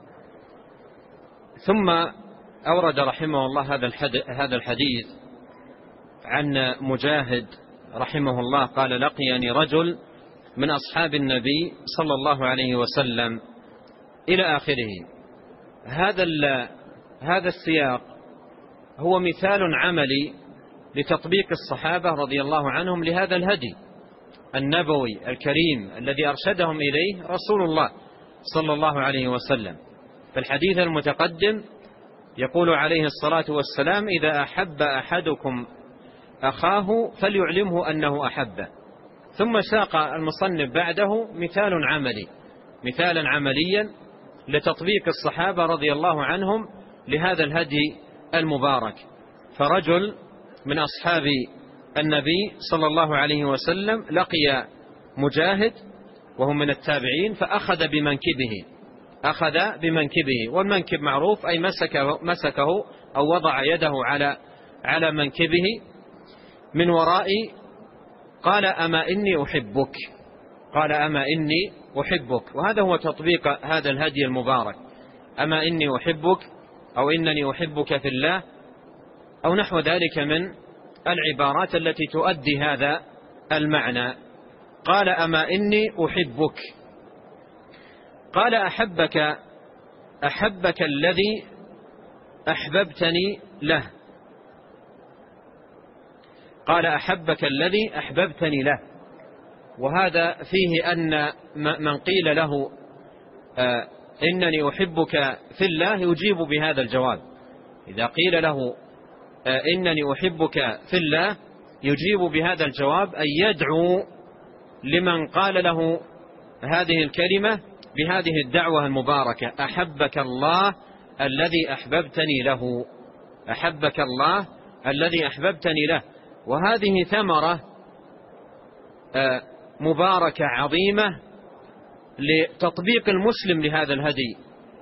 ثم أورد رحمه الله هذا الحديث عن مجاهد رحمه الله قال: لقيني رجل من أصحاب النبي صلى الله عليه وسلم إلى آخره. هذا هذا السياق هو مثال عملي لتطبيق الصحابة رضي الله عنهم لهذا الهدي النبوي الكريم الذي أرشدهم إليه رسول الله صلى الله عليه وسلم. فالحديث المتقدم يقول عليه الصلاة والسلام: إذا أحب أحدكم أخاه فليعلمه أنه أحبه. ثم ساق المصنف بعده مثال عملي مثالا عمليا لتطبيق الصحابة رضي الله عنهم لهذا الهدي المبارك. فرجل من أصحاب النبي صلى الله عليه وسلم لقي مجاهد وهم من التابعين، فأخذ بمنكبه أخذ بمنكبه والمنكب معروف أي مسكه, مسكه أو وضع يده على على منكبه من وراء. قال: أما إني أحبك قال أما إني أحبك وهذا هو تطبيق هذا الهدي المبارك: أما إني أحبك أو إنني أحبك في الله، أو نحو ذلك من العبارات التي تؤدي هذا المعنى. قال: أما إني أحبك. قال: أحبك أحبك الذي أحببتني له. قال: أحبك الذي أحببتني له. وهذا فيه أن من قيل له آه إنني أحبك في الله يجيب بهذا الجواب. إذا قيل له آه إنني أحبك في الله يجيب بهذا الجواب، أن يدعو لمن قال له هذه الكلمة بهذه الدعوة المباركة: أحبك الله الذي أحببتني له أحبك الله الذي أحببتني له. وهذه ثمرة آه مباركة عظيمة لتطبيق المسلم لهذا الهدي،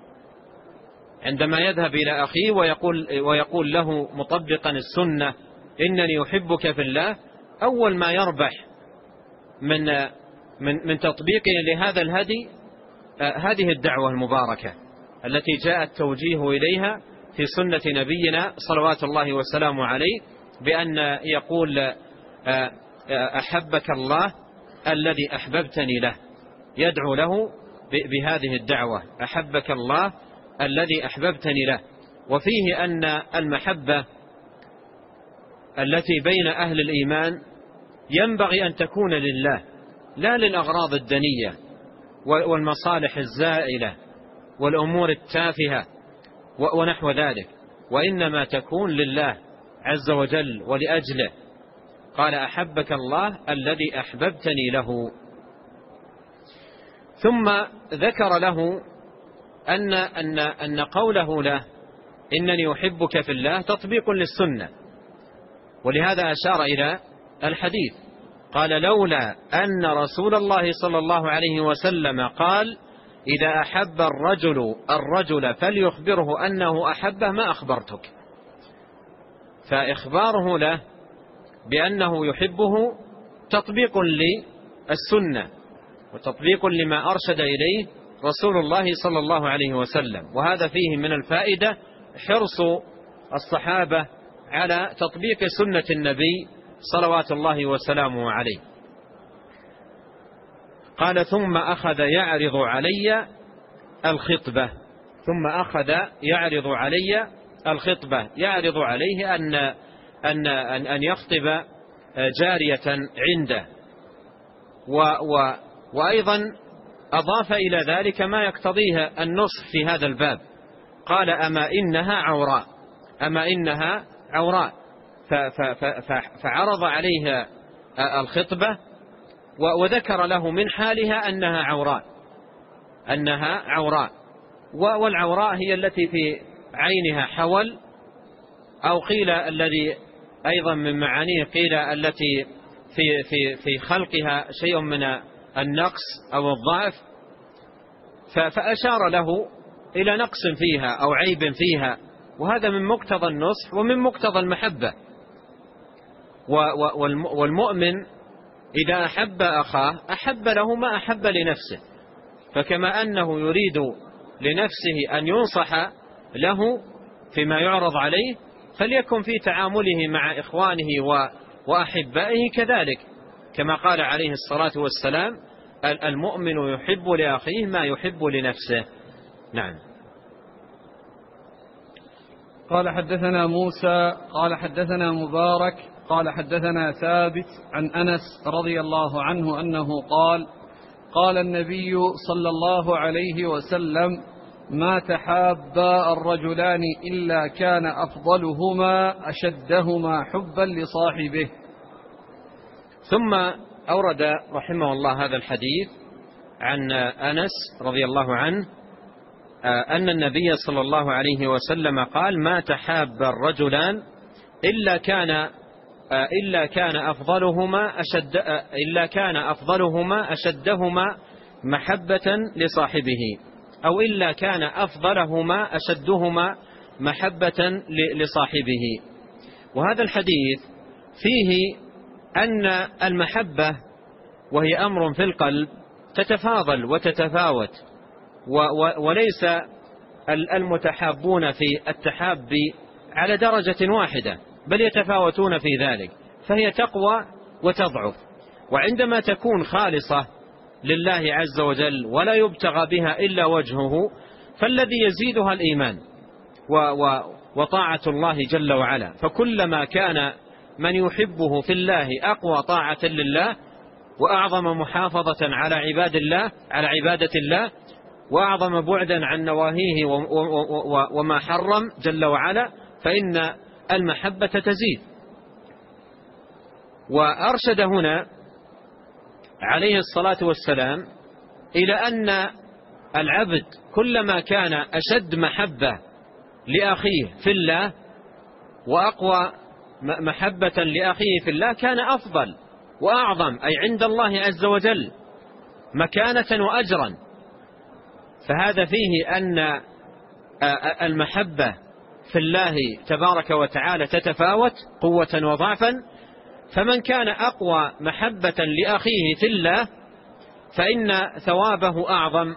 عندما يذهب إلى أخيه ويقول, ويقول له مطبقا السنة: إنني أحبك في الله، أول ما يربح من, من, من تطبيقه لهذا الهدي آه هذه الدعوة المباركة التي جاء التوجيه إليها في سنة نبينا صلوات الله وسلامه عليه، بأن يقول آه أحبك الله الذي أحببتني له، يدعو له بهذه الدعوة: أحبك الله الذي أحببتني له. وفيه أن المحبة التي بين أهل الإيمان ينبغي أن تكون لله، لا للأغراض الدنية والمصالح الزائلة والأمور التافهة ونحو ذلك، وإنما تكون لله عز وجل ولأجله. قال: أحبك الله الذي أحببتني له. ثم ذكر له أن, أن, أن قوله له إنني أحبك في الله تطبيق للسنة، ولهذا أشار إلى الحديث. قال: لولا أن رسول الله صلى الله عليه وسلم قال: إذا أحب الرجل الرجل فليخبره أنه أحبه ما أخبرتك. فإخباره له بأنه يحبه تطبيق للسنة وتطبيق لما أرشد إليه رسول الله صلى الله عليه وسلم. وهذا فيه من الفائدة حرص الصحابة على تطبيق سنة النبي صلوات الله وسلامه عليه. قال: ثم أخذ يعرض علي الخطبة ثم أخذ يعرض علي الخطبة يعرض عليه أن أن أن, أن يخطب جارية عنده. و و وأيضا أضاف إلى ذلك ما يقتضيه النصح في هذا الباب. قال: أما إنها عوراء أما إنها عوراء فعرض عليها الخطبة وذكر له من حالها أنها عوراء أنها عوراء والعوراء هي التي في عينها حول، أو قيل الذي أيضا من معانيه قيل التي في في في خلقها شيء من النقص أو الضعف، فأشار له إلى نقص فيها أو عيب فيها، وهذا من مقتضى النصح ومن مقتضى المحبة. والمؤمن إذا أحب أخاه أحب له ما أحب لنفسه، فكما أنه يريد لنفسه أن ينصح له فيما يعرض عليه فليكن في تعامله مع إخوانه وأحبائه كذلك، كما قال عليه الصلاة والسلام: المؤمن يحب لأخيه ما يحب لنفسه. نعم.
قال: حدثنا موسى قال حدثنا مبارك قال حدثنا ثابت عن أنس رضي الله عنه أنه قال: قال النبي صلى الله عليه وسلم: ما تحابا الرجلان إلا كان أفضلهما أشدهما حبا لصاحبه.
ثم أورد رحمه الله هذا الحديث عن أنس رضي الله عنه أن النبي صلى الله عليه وسلم قال: ما تحاب الرجلان إلا كان إلا كان أفضلهما أشد إلا كان أفضلهما أشدهما محبة لصاحبه، أو إلا كان أفضلهما أشدهما محبة لصاحبه. وهذا الحديث فيه أن المحبة وهي أمر في القلب تتفاضل وتتفاوت، وليس المتحابون في التحاب على درجة واحدة، بل يتفاوتون في ذلك، فهي تقوى وتضعف. وعندما تكون خالصة لله عز وجل ولا يبتغى بها إلا وجهه، فالذي يزيدها الإيمان وطاعة الله جل وعلا. فكلما كان من يحبه في الله أقوى طاعة لله وأعظم محافظة على عباد الله على عبادة الله، وأعظم بعدا عن نواهيه وما حرم جل وعلا، فإن المحبة تزيد. وأرشد هنا عليه الصلاة والسلام إلى أن العبد كلما كان أشد محبة لأخيه في الله وأقوى محبة لأخيه في الله كان أفضل وأعظم، أي عند الله عز وجل مكانة وأجرا. فهذا فيه أن المحبة في الله تبارك وتعالى تتفاوت قوة وضعفا، فمن كان أقوى محبة لأخيه في الله فإن ثوابه أعظم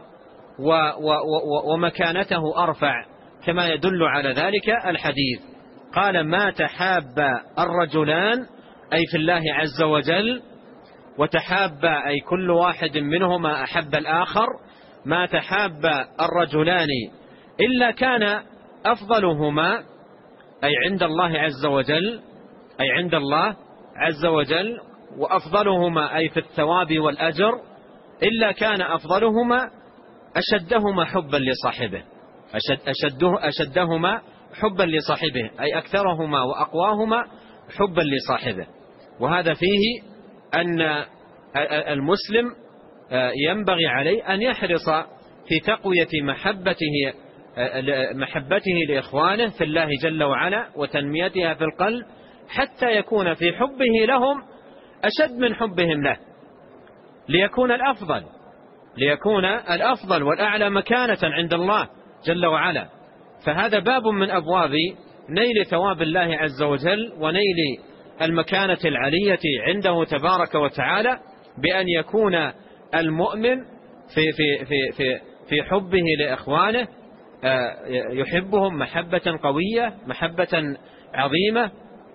ومكانته أرفع، كما يدل على ذلك الحديث. قال: ما تحاب الرجلان أي في الله عز وجل، وتحاب أي كل واحد منهما أحب الآخر. ما تحاب الرجلان إلا كان أفضلهما أي عند الله عز وجل أي عند الله عز وجل وأفضلهما أي في الثواب والأجر، إلا كان أفضلهما أشدهما حبا لصاحبه أشد أشده أشدهما حبا لصاحبه أي أكثرهما وأقواهما حبا لصاحبه. وهذا فيه أن المسلم ينبغي عليه أن يحرص في تقوية محبته محبته لإخوانه في الله جل وعلا وتنميتها في القلب، حتى يكون في حبه لهم أشد من حبهم له، ليكون الأفضل ليكون الأفضل والأعلى مكانة عند الله جل وعلا. فهذا باب من أبواب نيل ثواب الله عز وجل ونيل المكانة العلية عنده تبارك وتعالى، بأن يكون المؤمن في في في في في حبه لإخوانه يحبهم محبة قوية، محبة عظيمة،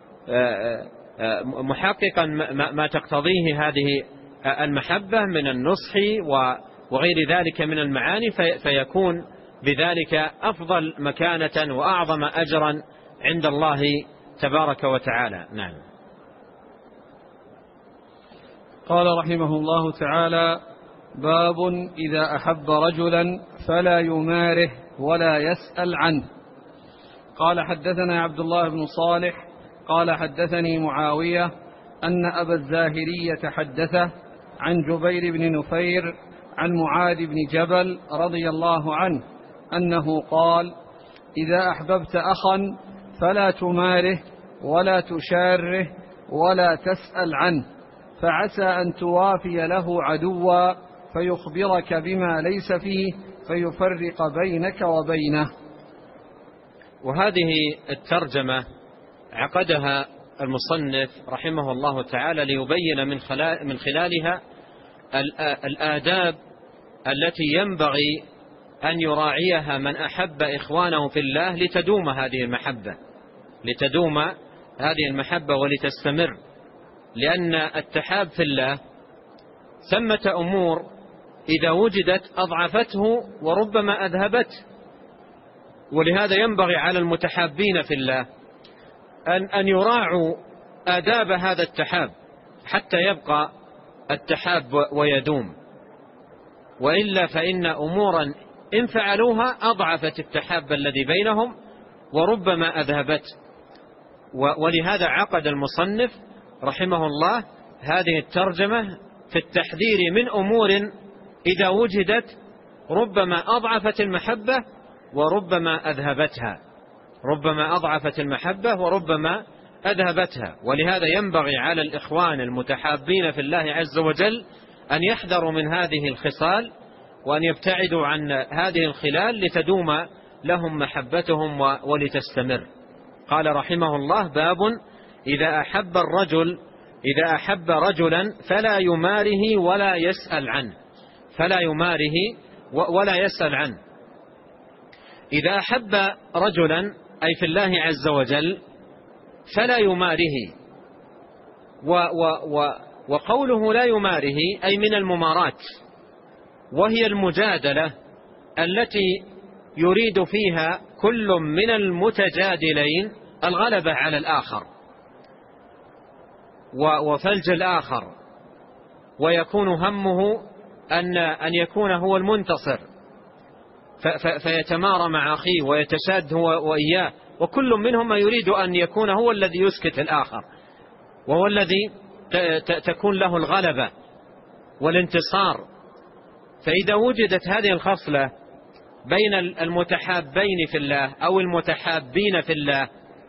محققا ما تقتضيه هذه المحبة من النصح وغير ذلك من المعاني، فيكون بذلك أفضل مكانة وأعظم أجرا عند الله تبارك وتعالى. نعم.
قال رحمه الله تعالى: باب إذا أحب رجلا فلا يماره ولا يسأل عنه. قال: حدثنا عبد الله بن صالح قال: حدثني معاوية أن أبا الزاهرية حدثه عن جبير بن نفير عن معاذ بن جبل رضي الله عنه أنه قال: إذا أحببت أخا فلا تماره ولا تشاره ولا تسأل عنه، فعسى أن توافي له عدوا فيخبرك بما ليس فيه فيفرق بينك وبينه.
وهذه الترجمة عقدها المصنف رحمه الله تعالى ليبين من خلالها الآداب التي ينبغي أن يراعيها من أحب إخوانه في الله لتدوم هذه المحبة لتدوم هذه المحبة ولتستمر. لأن التحاب في الله ثمة أمور إذا وجدت أضعفته وربما أذهبته، ولهذا ينبغي على المتحابين في الله أن أن يراعوا آداب هذا التحاب حتى يبقى التحاب ويدوم، وإلا فإن أمورا إن فعلوها أضعفت التحاب الذي بينهم وربما أذهبته. ولهذا عقد المصنف رحمه الله هذه الترجمة في التحذير من أمور إذا وجدت ربما أضعفت المحبة وربما أذهبتها، ربما أضعفت المحبة وربما أذهبتها. ولهذا ينبغي على الإخوان المتحابين في الله عز وجل أن يحذروا من هذه الخصال وأن يبتعدوا عن هذه الخلال لتدوم لهم محبتهم ولتستمر. قال رحمه الله: باب إذا أحب الرجل إذا أحب رجلا فلا يماره ولا يسأل عنه، فلا يماره ولا يسأل عنه. إذا أحب رجلا أي في الله عز وجل فلا يماره، و و و وقوله لا يماره أي من الممارات، وهي المجادلة التي يريد فيها كل من المتجادلين الغلبة على الآخر وفلج الآخر، ويكون همه أن أن يكون هو المنتصر فيتمارى مع أخيه ويتشاد هو وإياه، وكل منهم يريد أن يكون هو الذي يسكت الآخر وهو الذي تكون له الغلبة والانتصار. فإذا وجدت هذه الخصلة بين المتحابين في الله أو المتحابين في الله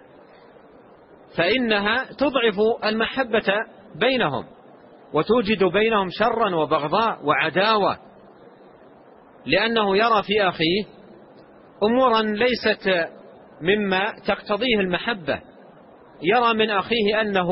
فإنها تضعف المحبة بينهم وتوجد بينهم شرا وبغضاء وعداوة، لأنه يرى في أخيه أمورا ليست مما تقتضيه المحبة، يرى من أخيه أنه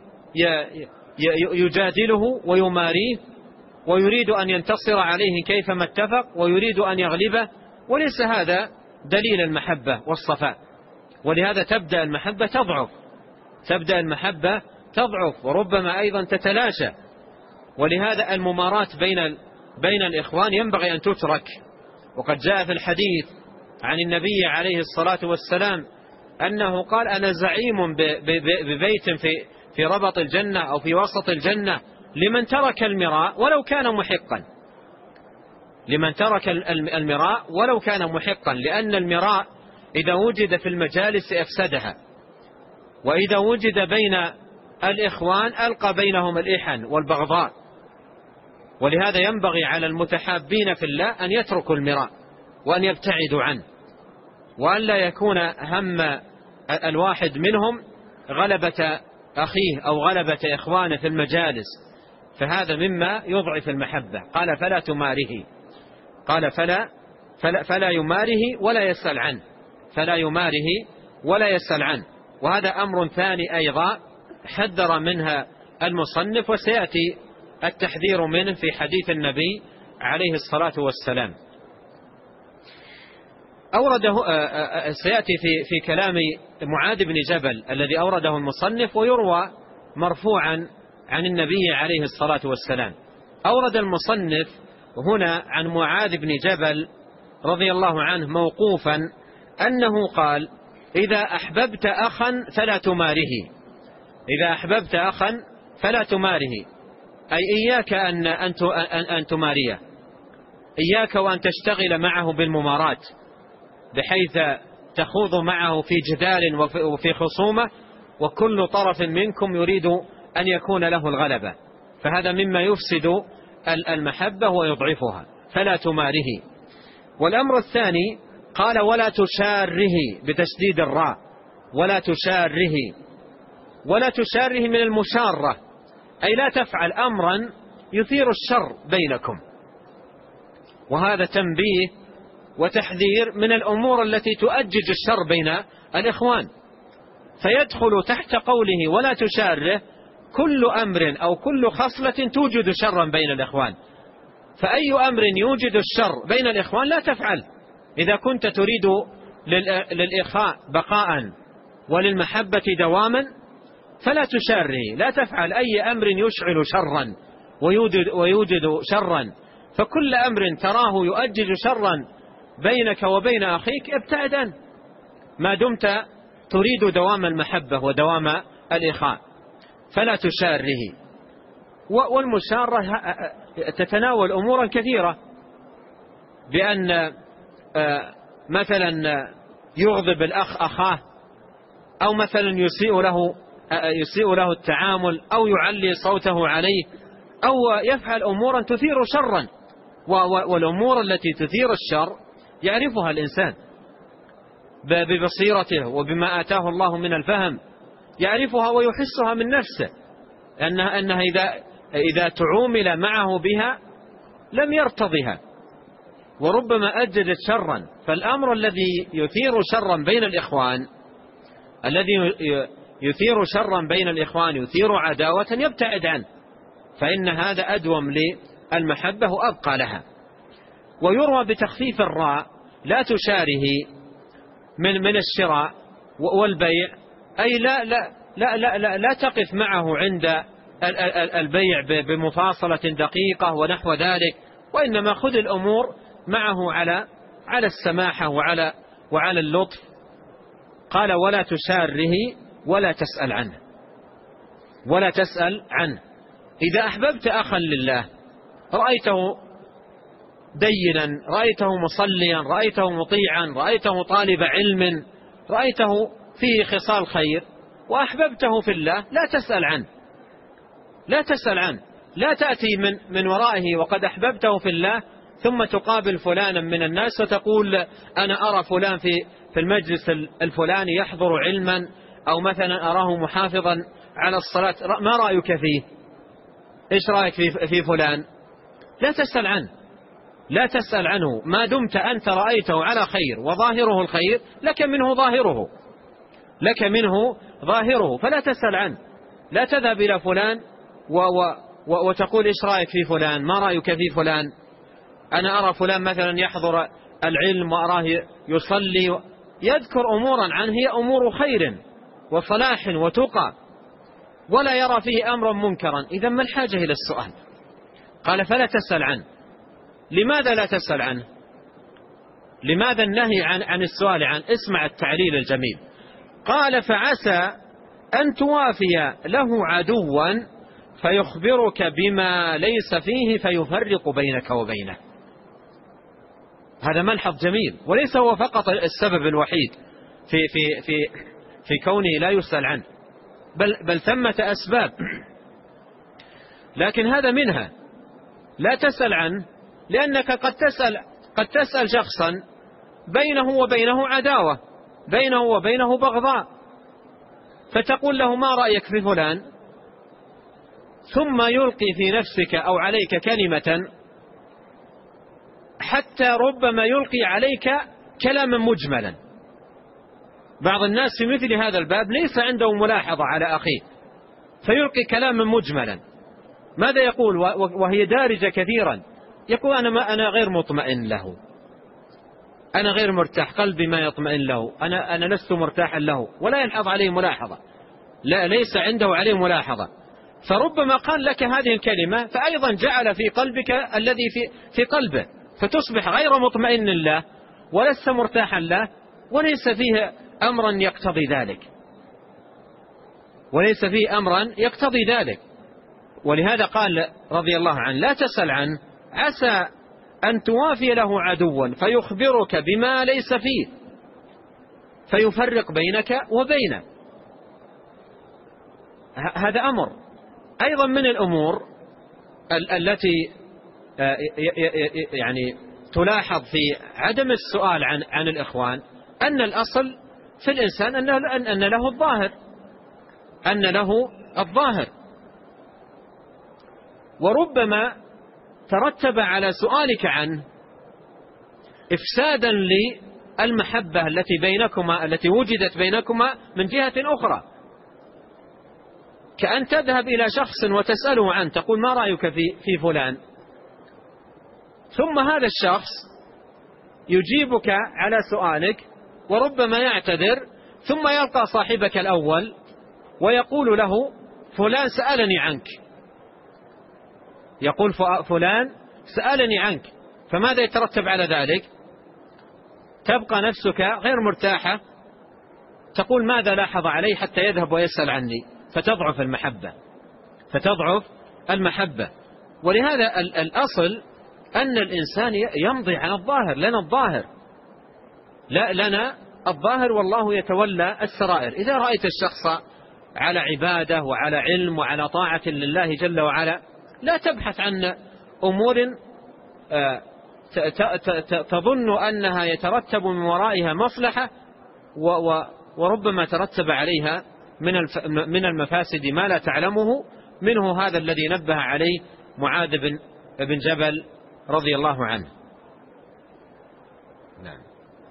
يجادله ويماريه ويريد أن ينتصر عليه كيفما اتفق ويريد أن يغلبه، وليس هذا دليل المحبة والصفاء. ولهذا تبدأ المحبة تضعف تبدأ المحبة تضعف وربما أيضا تتلاشى. ولهذا الممارات بين بين الإخوان ينبغي أن تترك. وقد جاء في الحديث عن النبي عليه الصلاة والسلام أنه قال: أنا زعيم ببيت في في ربط الجنة أو في وسط الجنة لمن ترك المراء ولو كان محقا، لمن ترك المراء ولو كان محقا، لأن المراء إذا وجد في المجالس أفسدها، وإذا وجد بين الإخوان ألقى بينهم الإحن والبغضاء. ولهذا ينبغي على المتحابين في الله أن يتركوا المراء وأن يبتعدوا عنه، وأن لا يكون هم الواحد منهم غلبة أخيه أو غلبة إخوانه في المجالس، فهذا مما يضعف المحبة. قال: فلا تماره، قال فلا فلا, فلا يماره ولا يسأل عنه، فلا يماره ولا يسأل عنه. وهذا أمر ثاني أيضا حذر منها المصنف، وسيأتي التحذير منه في حديث النبي عليه الصلاة والسلام. أورده سيأتي في في كلام معاذ بن جبل الذي أورده المصنف، ويروى مرفوعا عن النبي عليه الصلاة والسلام. أورد المصنف هنا عن معاذ بن جبل رضي الله عنه موقوفا أنه قال: إذا أحببت أخا فلا تماره، إذا أحببت أخا فلا تماره، أي إياك أن أن تماريه، إياك وأن تشتغل معه بالممارات بحيث تخوض معه في جدال وفي خصومة وكل طرف منكم يريد أن يكون له الغلبة، فهذا مما يفسد المحبة ويضعفها، فلا تماره. والأمر الثاني قال: ولا تشاره بتشديد الراء، ولا تشاره، ولا تشاره من المشارة، أي لا تفعل أمرا يثير الشر بينكم. وهذا تنبيه وتحذير من الأمور التي تؤجج الشر بين الإخوان، فيدخل تحت قوله ولا تشاره كل أمر أو كل خصلة توجد شرا بين الإخوان. فأي أمر يوجد الشر بين الإخوان لا تفعل. إذا كنت تريد للإخاء بقاء وللمحبة دواما فلا تشاره، لا تفعل أي أمر يشعل شرا ويوجد, ويوجد شرا. فكل أمر تراه يؤجج شرا بينك وبين أخيك ابتعد عنه ما دمت تريد دوام المحبة ودوام الإخاء، فلا تشاره. والمشارة تتناول أمورا كثيرة، بأن مثلا يغضب الأخ أخاه، أو مثلا يسيء له يسيء له التعامل، أو يعلي صوته عليه، أو يفعل أمورا تثير شرا. والأمور التي تثير الشر يعرفها الإنسان ببصيرته وبما آتاه الله من الفهم، يعرفها ويحسها من نفسه أنها, أنها إذا, إذا تعومل معه بها لم يرتضها، وربما أجدت شرا. فالأمر الذي يثير شرا بين الإخوان الذي يثير شرا بين الإخوان يثير عداوة يبتعد عنه، فإن هذا أدوم للمحبة وأبقى لها. ويروى بتخفيف الراء: لا تشاره من من الشراء والبيع، أي لا لا لا لا لا, لا تقف معه عند البيع بمفاصلة دقيقة ونحو ذلك، وإنما خذ الأمور معه على على السماحة وعلى وعلى اللطف. قال: ولا تشاره ولا تسأل عنه، ولا تسأل عنه. إذا أحببت أخا لله، رأيته دينا، رأيته مصليا، رأيته مطيعا، رأيته طالب علم، رأيته فيه خصال خير، وأحببته في الله، لا تسأل عنه، لا تسأل عنه. لا تأتي من من ورائه وقد أحببته في الله ثم تقابل فلانا من الناس وتقول: أنا أرى فلان في في المجلس الفلاني يحضر علما، أو مثلا أراه محافظا على الصلاة، ما رأيك فيه؟ إيش رأيك في في فلان؟ لا تسأل عنه، لا تسأل عنه ما دمت أنت رأيته على خير وظاهره الخير، لك منه ظاهره، لك منه ظاهره، فلا تسأل عنه. لا تذهب إلى فلان و و وتقول: إيش رأيك في فلان؟ ما رأيك في فلان؟ أنا أرى فلان مثلا يحضر العلم وأراه يصلي، يذكر أمورا عنه هي أمور خير وصلاح وتقى، ولا يرى فيه أمرا منكرا. إذا ما الحاجة إلى السؤال؟ قال: فلا تسأل عنه. لماذا لا تسأل عنه؟ لماذا النهي عن عن السؤال عنه؟ اسمع التعليل الجميل. قال: فعسى أن توافي له عدوا فيخبرك بما ليس فيه فيفرق بينك وبينه. هذا ملحظ جميل، وليس هو فقط السبب الوحيد في في في في كونه لا يسأل عنه، بل بل ثمة أسباب، لكن هذا منها. لا تسأل عنه لأنك قد تسأل قد تسأل شخصا بينه وبينه عداوة، بينه وبينه بغضاء، فتقول له: ما رأيك في فلان؟ ثم يلقي في نفسك أو عليك كلمة، حتى ربما يلقي عليك كلاما مجملا. بعض الناس في مثل هذا الباب ليس عنده ملاحظة على أخيه، فيلقي كلاما مجملا. ماذا يقول وهي دارجة كثيرا؟ يقول: أنا ما أنا غير مطمئن له، أنا غير مرتاح، قلبي ما يطمئن له، أنا أنا لست مرتاحا له، ولا يلحظ عليه ملاحظة، لا ليس عنده عليه ملاحظة. فربما قال لك هذه الكلمة فأيضا جعل في قلبك الذي في في قلبه، فتصبح غير مطمئن له ولست مرتاحا له، وليس فيه أمرا يقتضي ذلك، وليس فيه أمرا يقتضي ذلك. ولهذا قال رضي الله عنه: لا تسأل عنه، عسى أن توافي له عدوا فيخبرك بما ليس فيه فيفرق بينك وبينه. هذا أمر أيضا من الأمور التي يعني تلاحظ في عدم السؤال عن عن الإخوان، أن الأصل في الإنسان أن له الظاهر، أن له الظاهر، وربما ترتب على سؤالك عنه إفسادا للمحبة التي بينكما، التي وجدت بينكما من جهة أخرى، كأن تذهب إلى شخص وتسأله عنه، تقول: ما رأيك في في فلان؟ ثم هذا الشخص يجيبك على سؤالك وربما يعتذر، ثم يلقى صاحبك الأول ويقول له: فلان سألني عنك، يقول فلان سألني عنك. فماذا يترتب على ذلك؟ تبقى نفسك غير مرتاحة، تقول: ماذا لاحظ علي حتى يذهب ويسأل عني؟ فتضعف المحبة، فتضعف المحبة. ولهذا الأصل أن الإنسان يمضي على الظاهر، لنا الظاهر، لا لنا الظاهر والله يتولى السرائر. إذا رأيت الشخص على عبادة وعلى علم وعلى طاعة لله جل وعلا لا تبحث عن أمور تظن أنها يترتب من ورائها مصلحة وربما ترتب عليها من المفاسد ما لا تعلمه، منه هذا الذي نبه عليه معاذ بن جبل رضي الله عنه. نعم.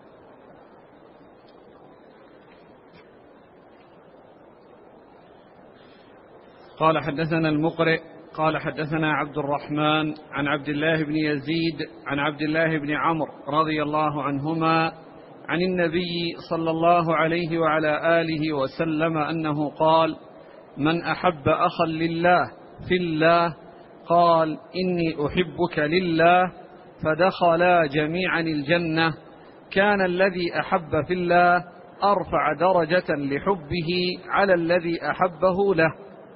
قال حدثنا المقرئ قال حدثنا عبد الرحمن عن عبد الله بن يزيد عن عبد الله بن عمرو رضي الله عنهما عن النبي صلى الله عليه وعلى آله وسلم أنه قال: من أحب أخا لله في الله قال: إني أحبك لله، فدخلا جميعا الجنة، كان الذي أحب في الله أرفع درجة لحبه على الذي أحبه له.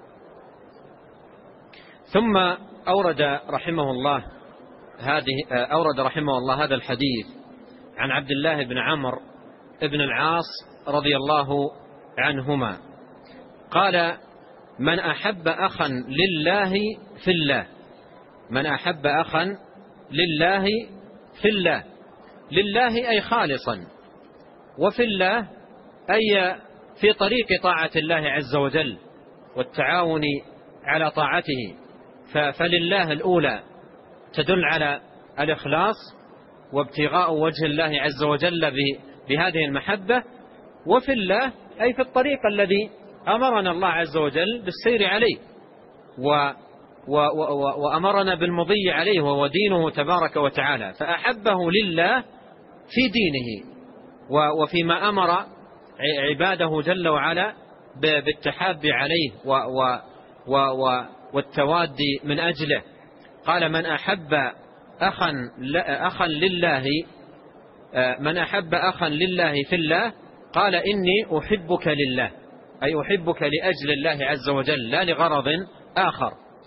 ثم أورد رحمه الله هذه أورد رحمه الله هذا الحديث عن عبد الله بن عمرو بن العاص رضي الله عنهما قال: من أحب أخا لله في الله، من أحب أخا لله في الله، لله أي خالصا، وفي الله أي في طريق طاعة الله عز وجل والتعاون على طاعته. فلله الأولى تدل على الإخلاص وابتغاء وجه الله عز وجل بهذه المحبة، وفي الله أي في الطريق الذي أمرنا الله عز وجل بالسير عليه و و و وأمرنا بالمضي عليه وهو دينه تبارك وتعالى، فأحبه لله في دينه وفيما أمر عباده جل وعلا بالتحاب عليه و و و والتوادي من أجله. قال: من أحب أخا أخا لله من أحب أخا لله في الله قال: إني أحبك لله، أي أحبك لأجل الله عز وجل لا لغرض آخر.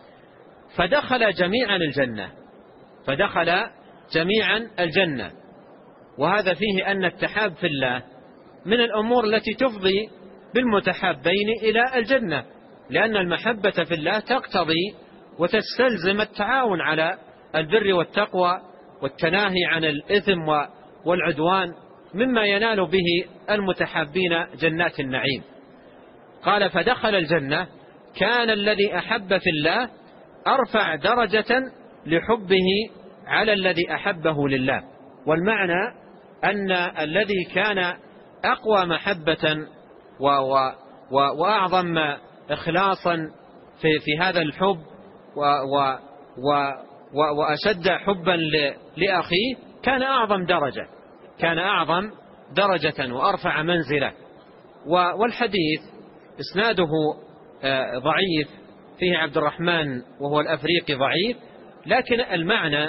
فدخل جميعا الجنة، فدخل جميعا الجنة. وهذا فيه أن التحاب في الله من الأمور التي تفضي بالمتحابين إلى الجنة، لأن المحبة في الله تقتضي وتستلزم التعاون على البر والتقوى والتناهي عن الإثم والعدوان، مما ينال به المتحابين جنات النعيم. قال: فدخل الجنة، كان الذي أحب في الله أرفع درجة لحبه على الذي أحبه لله. والمعنى أن الذي كان أقوى محبة و و و وأعظم إخلاصا في, في هذا الحب و و و و وأشد حبا لأخيه كان أعظم درجة، كان أعظم درجة وأرفع منزلة. والحديث إسناده ضعيف، فيه عبد الرحمن وهو الأفريقي ضعيف، لكن المعنى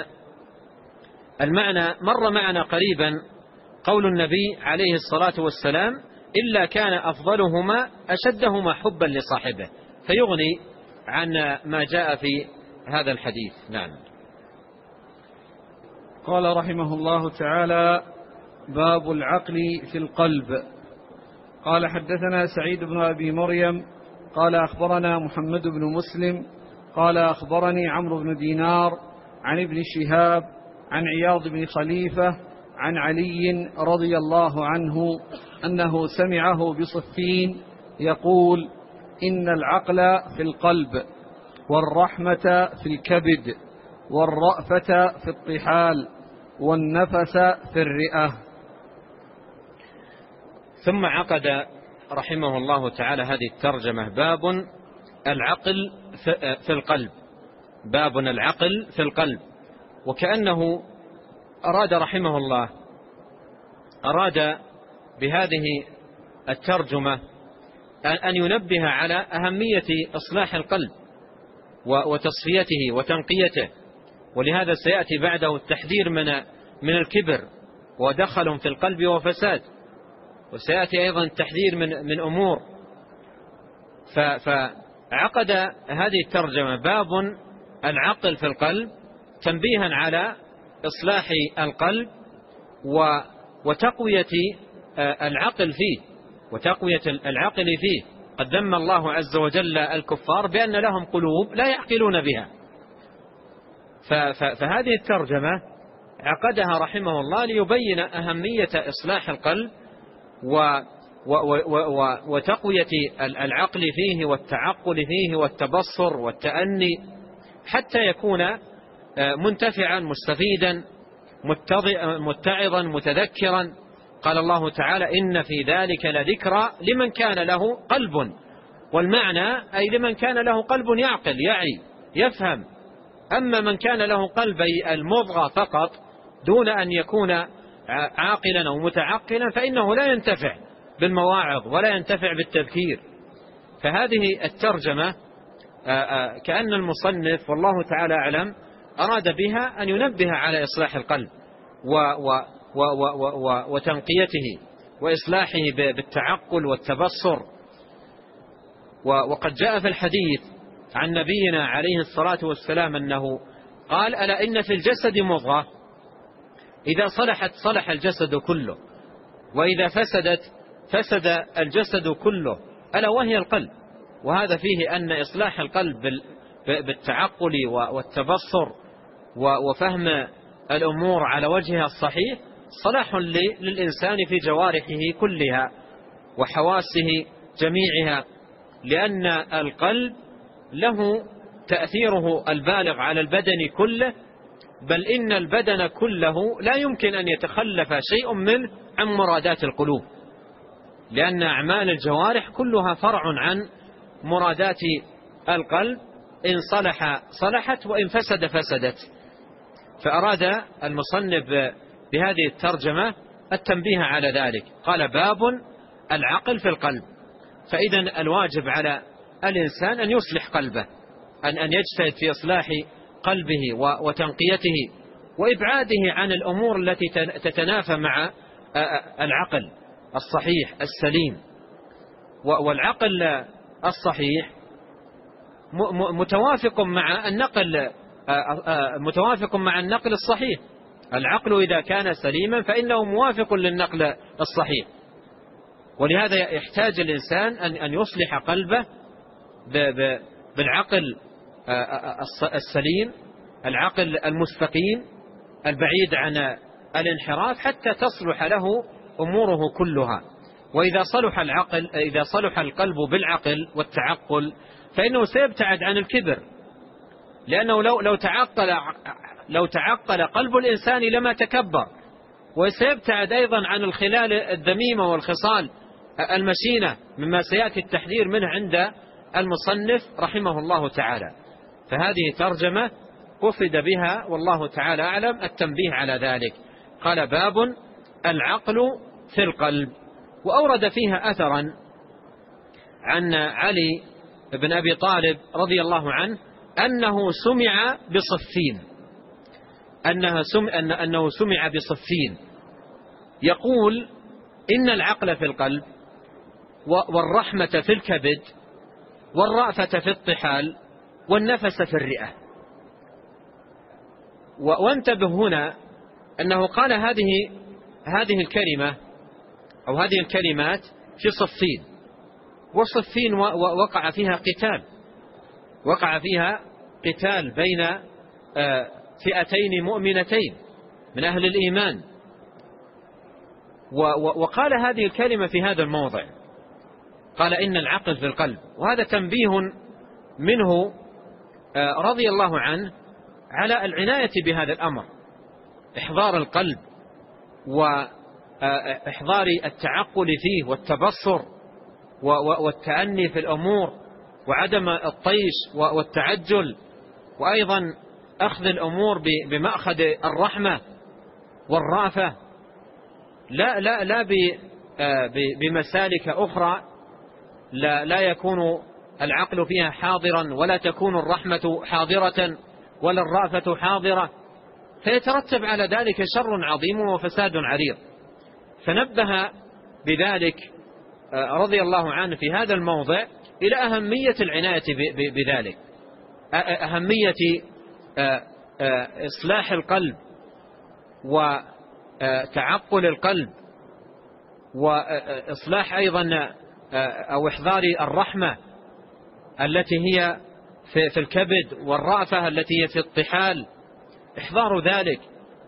المعنى مر معنا قريبا قول النبي عليه الصلاة والسلام: إلا كان أفضلهما أشدهما حبا لصاحبه، فيغني عن ما جاء في هذا الحديث. نعم.
قال رحمه الله تعالى: باب العقل في القلب. قال: حدثنا سعيد بن أبي مريم قال: أخبرنا محمد بن مسلم قال: أخبرني عمرو بن دينار عن ابن شهاب عن عياض بن خليفة عن علي رضي الله عنه أنه سمعه بصفين يقول: إن العقل في القلب، والرحمة في الكبد، والرأفة في الطحال، والنفس في الرئة.
ثم عقد رحمه الله تعالى هذه الترجمة: باب العقل في القلب، باب العقل في القلب. وكأنه أراد رحمه الله أراد بهذه الترجمة أن ينبه على أهمية إصلاح القلب وتصفيته وتنقيته، ولهذا سيأتي بعده التحذير من من الكبر ودخل في القلب وفساد، وسيأتي أيضا التحذير من من أمور. فعقد هذه الترجمة: باب العقل في القلب، تنبيها على إصلاح القلب وتقوية العقل فيه وتقوية العقل فيه. قد ذم الله عز وجل الكفار بأن لهم قلوب لا يعقلون بها. فهذه الترجمة عقدها رحمه الله ليبين أهمية إصلاح القلب وتقوية العقل فيه والتعقل فيه والتبصر والتأني، حتى يكون منتفعا مستفيدا متعظا متذكرا. قال الله تعالى: إن في ذلك لذكرى لمن كان له قلب. والمعنى أي لمن كان له قلب يعقل يعي يفهم. أما من كان له قلب المضغة فقط دون أن يكون عاقلا أو متعقلا فإنه لا ينتفع بالمواعظ ولا ينتفع بالتذكير. فهذه الترجمة كأن المصنف والله تعالى أعلم أراد بها أن ينبه على إصلاح القلب وتنقيته وإصلاحه بالتعقل والتبصر. وقد جاء في الحديث عن نبينا عليه الصلاة والسلام أنه قال: ألا إن في الجسد مضغة إذا صلحت صلح الجسد كله، وإذا فسدت فسد الجسد كله، ألا وهي القلب. وهذا فيه أن إصلاح القلب بالتعقل والتبصر وفهم الأمور على وجهها الصحيح صلاح للإنسان في جوارحه كلها وحواسه جميعها، لأن القلب له تأثيره البالغ على البدن كله، بل إن البدن كله لا يمكن أن يتخلف شيء منه عن مرادات القلوب، لأن أعمال الجوارح كلها فرع عن مرادات القلب. إن صلح صلحت وإن فسد فسدت. فأراد المصنف بهذه الترجمة التنبيه على ذلك. قال: باب العقل في القلب. فإذا الواجب على الإنسان أن يصلح قلبه، أن أن يجتهد في إصلاح قلبه وتنقيته وإبعاده عن الأمور التي تتنافى مع العقل الصحيح السليم. والعقل الصحيح متوافق مع النقل متوافق مع النقل الصحيح. العقل إذا كان سليما فإنه موافق للنقل الصحيح. ولهذا يحتاج الإنسان أن يصلح قلبه بالعقل السليم، العقل المستقيم البعيد عن الانحراف، حتى تصلح له أموره كلها. وإذا صلح العقل إذا صلح القلب بالعقل والتعقل فإنه سيبتعد عن الكبر، لأنه لو لو تعقل لو تعقل قلب الإنسان لما تكبر، وسيبتعد أيضا عن الخلال الذميمة والخصال المشينة مما سيأتي التحذير منه عند المصنف رحمه الله تعالى. فهذه ترجمة قصد بها والله تعالى أعلم التنبيه على ذلك. قال: باب العقل في القلب. وأورد فيها أثرا عن علي بن أبي طالب رضي الله عنه أنه سمع بصفين أنه سمع, أنه سمع بصفين يقول: إن العقل في القلب، والرحمة في الكبد، والرأفة في الطحال، والنفس في الرئة. وانتبه هنا أنه قال هذه هذه الكلمة أو هذه الكلمات في صفين، وصفين وقع فيها قتال وقع فيها قتال بين فئتين مؤمنتين من أهل الإيمان. وقال هذه الكلمة في هذا الموضع، قال: إن العقل في القلب. وهذا تنبيه منه رضي الله عنه على العناية بهذا الأمر، إحضار القلب وإحضار التعقل فيه والتبصر والتأني في الأمور وعدم الطيش والتعجل، وأيضا أخذ الأمور بمأخذ الرحمة والرأفة، لا لا لا بمسالك أخرى لا لا يكون العقل فيها حاضرا، ولا تكون الرحمة حاضرة ولا الرأفة حاضرة، فيترتب على ذلك شر عظيم وفساد عريض. فنبه بذلك رضي الله عنه في هذا الموضع إلى أهمية العناية بذلك، أهمية إصلاح القلب وتعقل القلب وإصلاح أيضا أو إحضار الرحمة التي هي في الكبد، والرأفة التي هي في الطحال، إحضار ذلك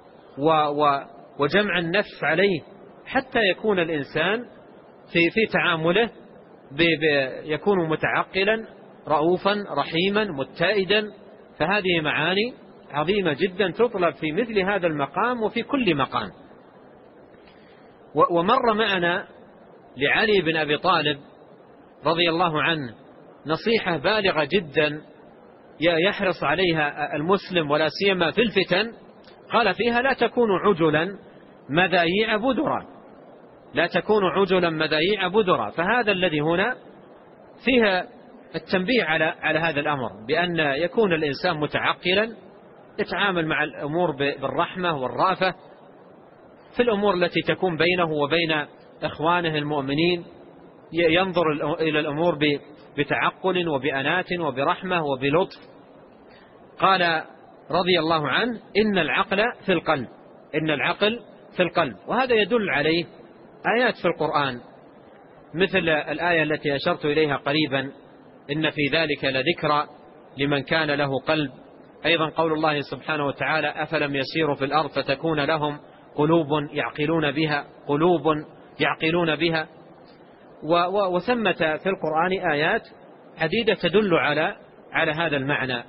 وجمع النفس عليه حتى يكون الإنسان في في تعامله يكون متعقلا رؤوفا رحيما متائدا. فهذه معاني عظيمة جدا تطلب في مثل هذا المقام وفي كل مقام. ومر معنا لعلي بن أبي طالب رضي الله عنه نصيحة بالغة جدا يحرص عليها المسلم ولا سيما في الفتن. قال فيها: لا تكونوا عجلا مذايع بدرا، لا تكونوا عجلا مذايع بدرا. فهذا الذي هنا فيها التنبيه على على هذا الأمر، بأن يكون الإنسان متعقلا يتعامل مع الأمور بالرحمة والرأفة في الأمور التي تكون بينه وبين إخوانه المؤمنين، ينظر إلى الأمور بتعقل وبأنات وبرحمة وبلطف. قال رضي الله عنه: إن العقل في القلب، إن العقل في القلب. وهذا يدل عليه آيات في القرآن مثل الآية التي أشرت إليها قريبا: إن في ذلك لذكرى لمن كان له قلب. أيضا قول الله سبحانه وتعالى: أفلم يسيروا في الأرض فتكون لهم قلوب يعقلون بها، قلوب يعقلون بها. وثمة في القرآن آيات عديدة تدل على على هذا المعنى.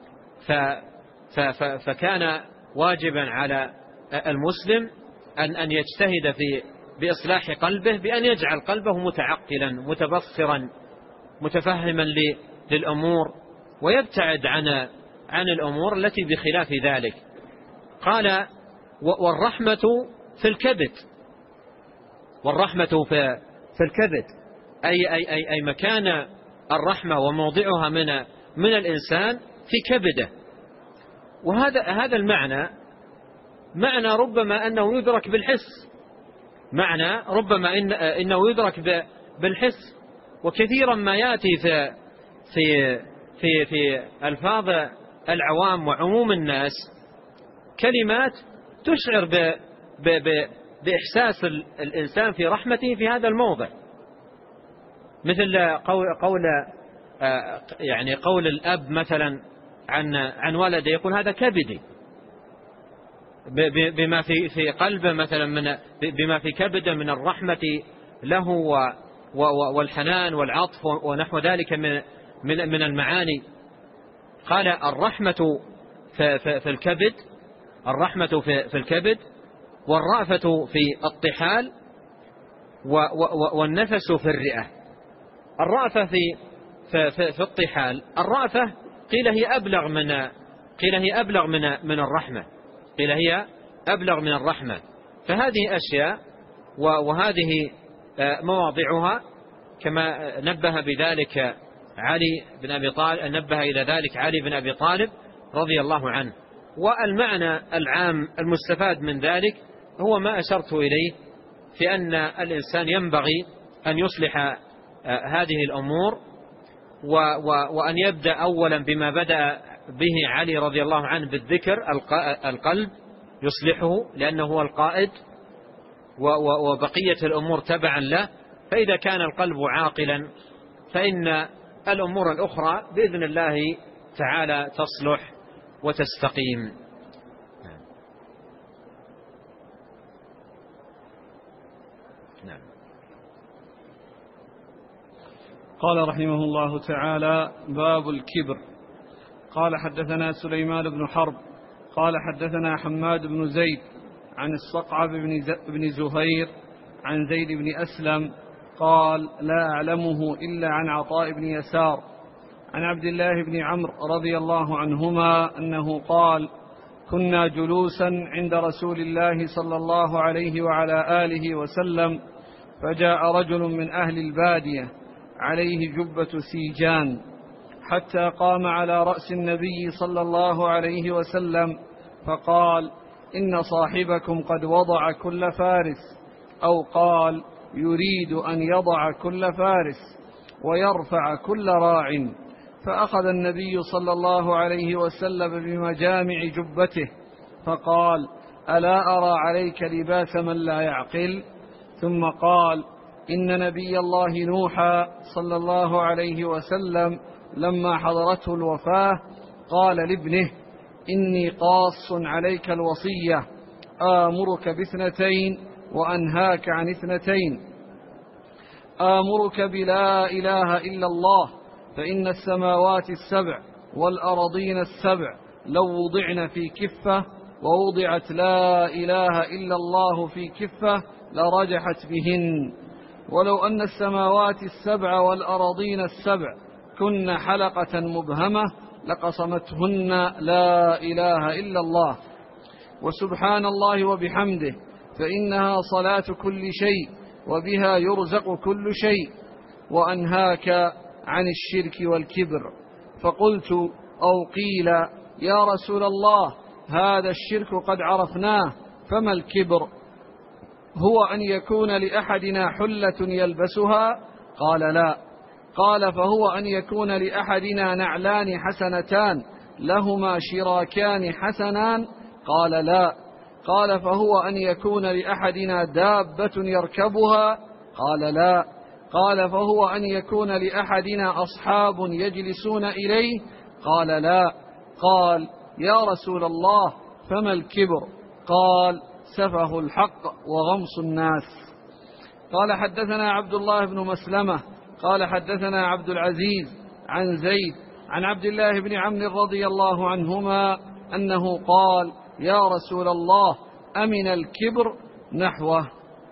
فكان واجبا على المسلم أن أن يجتهد في بإصلاح قلبه، بأن يجعل قلبه متعقلا متبصرا متفهما للأمور، ويبتعد عن عن الأمور التي بخلاف ذلك. قال: والرحمة في الكبد، والرحمة في في الكبد أي, أي, أي, أي مكان الرحمة وموضعها من من الإنسان في كبده. وهذا هذا المعنى معنى ربما أنه يدرك بالحس، معنى ربما إن إنه يدرك بالحس. وكثيرا ما يأتي في في في في ألفاظ العوام وعموم الناس كلمات تشعر ب ب ب بإحساس الإنسان في رحمته في هذا الموضع، مثل قول قول يعني قول الأب مثلا عن عن ولده، يقول: هذا كبدي، بما في في قلبه مثلا من بما في كبده من الرحمة له والحنان والعطف ونحو ذلك من من من المعاني. قال: الرحمة في في الكبد، الرحمة في في الكبد، والرأفة في الطحال، والنفس في الرئة. الرأفة في في في, في الطحال، الرأفة قيل هي أبلغ من قيل هي أبلغ من من الرحمة، قيل هي أبلغ من الرحمة. فهذه أشياء وهذه مواضعها كما نبه بذلك علي بن أبي طالب، نبه إلى ذلك علي بن أبي طالب رضي الله عنه. والمعنى العام المستفاد من ذلك هو ما أشرت إليه، في أن الإنسان ينبغي أن يصلح هذه الأمور، وأن يبدأ أولا بما بدأ به علي رضي الله عنه بالذكر، القلب يصلحه لأنه هو القائد، وبقية الأمور تبعا له. فإذا كان القلب عاقلا فإن الأمور الأخرى بإذن الله تعالى تصلح وتستقيم. نعم.
قال رحمه الله تعالى: باب الكبر. قال: حدثنا سليمان بن حرب قال حدثنا حماد بن زيد عن الصقعب بن زهير عن زيد بن أسلم قال: لا أعلمه إلا عن عطاء بن يسار عن عبد الله بن عمرو رضي الله عنهما أنه قال: كنا جلوسا عند رسول الله صلى الله عليه وعلى آله وسلم، فجاء رجل من أهل البادية عليه جبة سيجان، حتى قام على رأس النبي صلى الله عليه وسلم فقال: إن صاحبكم قد وضع كل فارس، أو قال: يريد أن يضع كل فارس ويرفع كل راع. فأخذ النبي صلى الله عليه وسلم بمجامع جبته فقال: ألا أرى عليك لباس من لا يعقل؟ ثم قال: إن نبي الله نوحا صلى الله عليه وسلم لما حضرته الوفاة قال لابنه: إني قاص عليك الوصية، آمرك باثنتين وأنهاك عن اثنتين، آمرك بلا إله إلا الله، فإن السماوات السبع والأرضين السبع لو وضعن في كفة ووضعت لا إله إلا الله في كفة لرجحت بهن، ولو أن السماوات السبع والأرضين السبع كن حلقة مبهمة لقصمتهن لا إله إلا الله، وسبحان الله وبحمده، فإنها صلاة كل شيء وبها يرزق كل شيء، وأنهاك عن الشرك والكبر. فقلت أو قيل: يا رسول الله، هذا الشرك قد عرفناه، فما الكبر؟ هو أن يكون لأحدنا حلة يلبسها؟ قال: لا. قال: فهو أن يكون لأحدنا نعلان حسنتان لهما شراكان حسنان؟ قال: لا. قال: فهو أن يكون لأحدنا دابة يركبها؟ قال: لا. قال: فهو أن يكون لأحدنا أصحاب يجلسون إليه؟ قال: لا. قال: يا رسول الله، فما الكبر؟ قال: سفه الحق وغمص الناس. قال: حدثنا عبد الله بن مسلمة قال حدثنا عبد العزيز عن زيد عن عبد الله بن عمرو رضي الله عنهما أنه قال: يا رسول الله، أمن الكبر؟ نحوه.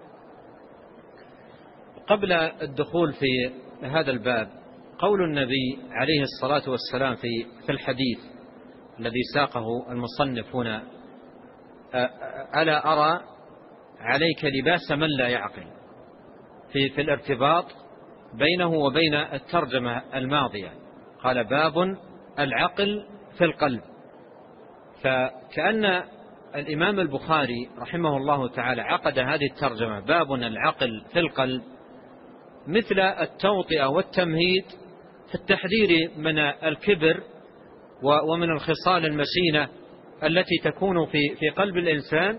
قبل الدخول في هذا الباب، قول النبي عليه الصلاة والسلام في في الحديث الذي ساقه المصنف هنا: ألا أرى عليك لباس من لا يعقل، في في الارتباط بينه وبين الترجمة الماضية. قال: باب العقل في القلب. فكأن الإمام البخاري رحمه الله تعالى عقد هذه الترجمة باب العقل في القلب مثل التوطئة والتمهيد في التحذير من الكبر ومن الخصال المشينة التي تكون في في قلب الإنسان،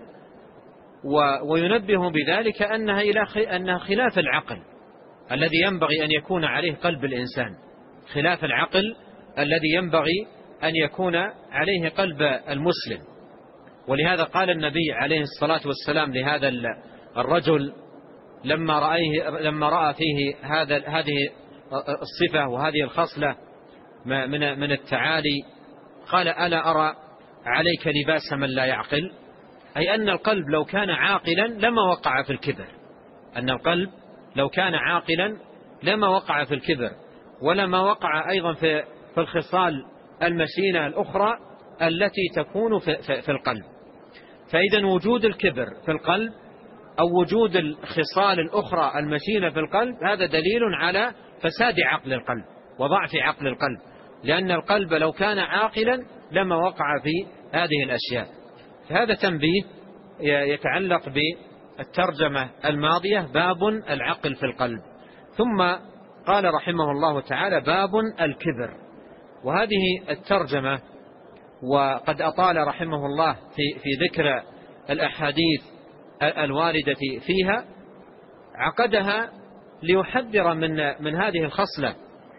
وينبه بذلك أنها إلى أنها خلاف العقل الذي ينبغي أن يكون عليه قلب الإنسان، خلاف العقل الذي ينبغي أن يكون عليه قلب المسلم. ولهذا قال النبي عليه الصلاة والسلام لهذا الرجل لما رأيه لما رأى فيه هذا هذه الصفة وهذه الخصلة من من التعالي، قال: ألا أرى عليك لباس من لا يعقل، أي أن القلب لو كان عاقلا لما وقع في الكبر، أن القلب لو كان عاقلا لما وقع في الكبر، ولما وقع أيضا في في الخصال المشينة الأخرى التي تكون في, في, في القلب. فإذا وجود الكبر في القلب أو وجود الخصال الأخرى المشينة في القلب هذا دليل على فساد عقل القلب وضعف عقل القلب، لأن القلب لو كان عاقلا لما وقع في هذه الأشياء. فهذا تنبيه يتعلق بالترجمة الماضية، باب العقل في القلب. ثم قال رحمه الله تعالى: باب الكبر. وهذه الترجمة وقد أطال رحمه الله في في ذكر الأحاديث الواردة فيها، عقدها ليحذر من من هذه الخصلة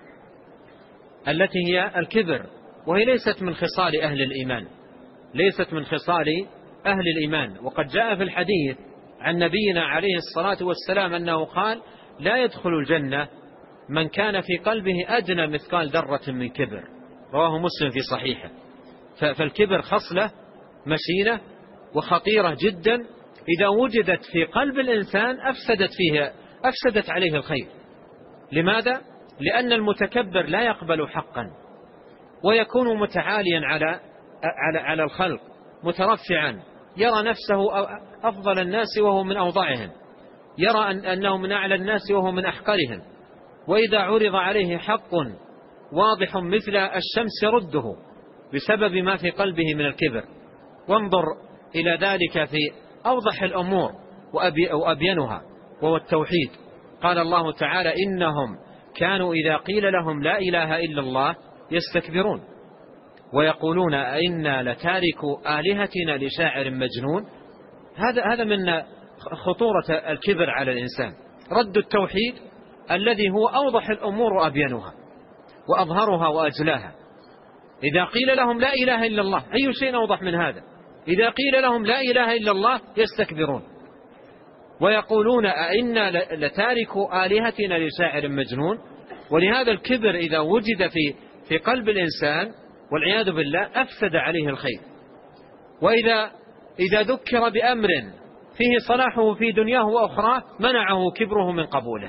التي هي الكبر، وهي ليست من خصال أهل الإيمان، ليست من خصال أهل الإيمان. وقد جاء في الحديث عن نبينا عليه الصلاة والسلام أنه قال: لا يدخل الجنة من كان في قلبه أدنى مثقال ذرة من كبر، رواه مسلم في صحيحه. فالكبر خصلة مشينة وخطيرة جدا، إذا وجدت في قلب الإنسان أفسدت فيه أفسدت عليه الخير. لماذا؟ لأن المتكبر لا يقبل حقا، ويكون متعاليا على على على الخلق، مترفعا، يرى نفسه أفضل الناس وهو من أوضعهم، يرى أن أنه من أعلى الناس وهو من أحقرهم. وإذا عرض عليه حق واضح مثل الشمس يرده بسبب ما في قلبه من الكبر. وانظر إلى ذلك في أوضح الأمور وأبينها، وهو التوحيد. قال الله تعالى: إنهم كانوا إذا قيل لهم لا إله إلا الله يستكبرون ويقولون أئنا لتاركوا آلهتنا لشاعر مجنون. هذا هذا من خطورة الكبر على الإنسان، رد التوحيد الذي هو أوضح الأمور وأبينها وأظهرها وأجلاها. إذا قيل لهم لا إله إلا الله، أي شيء أوضح من هذا؟ إذا قيل لهم لا إله إلا الله يستكبرون ويقولون أئنا لتاركوا آلهتنا لشاعر مجنون. ولهذا الكبر إذا وجد في في قلب الإنسان والعياذ بالله أفسد عليه الخير. وإذا إذا ذكر بأمر فيه صلاحه في دنياه وأخرى منعه كبره من قبوله،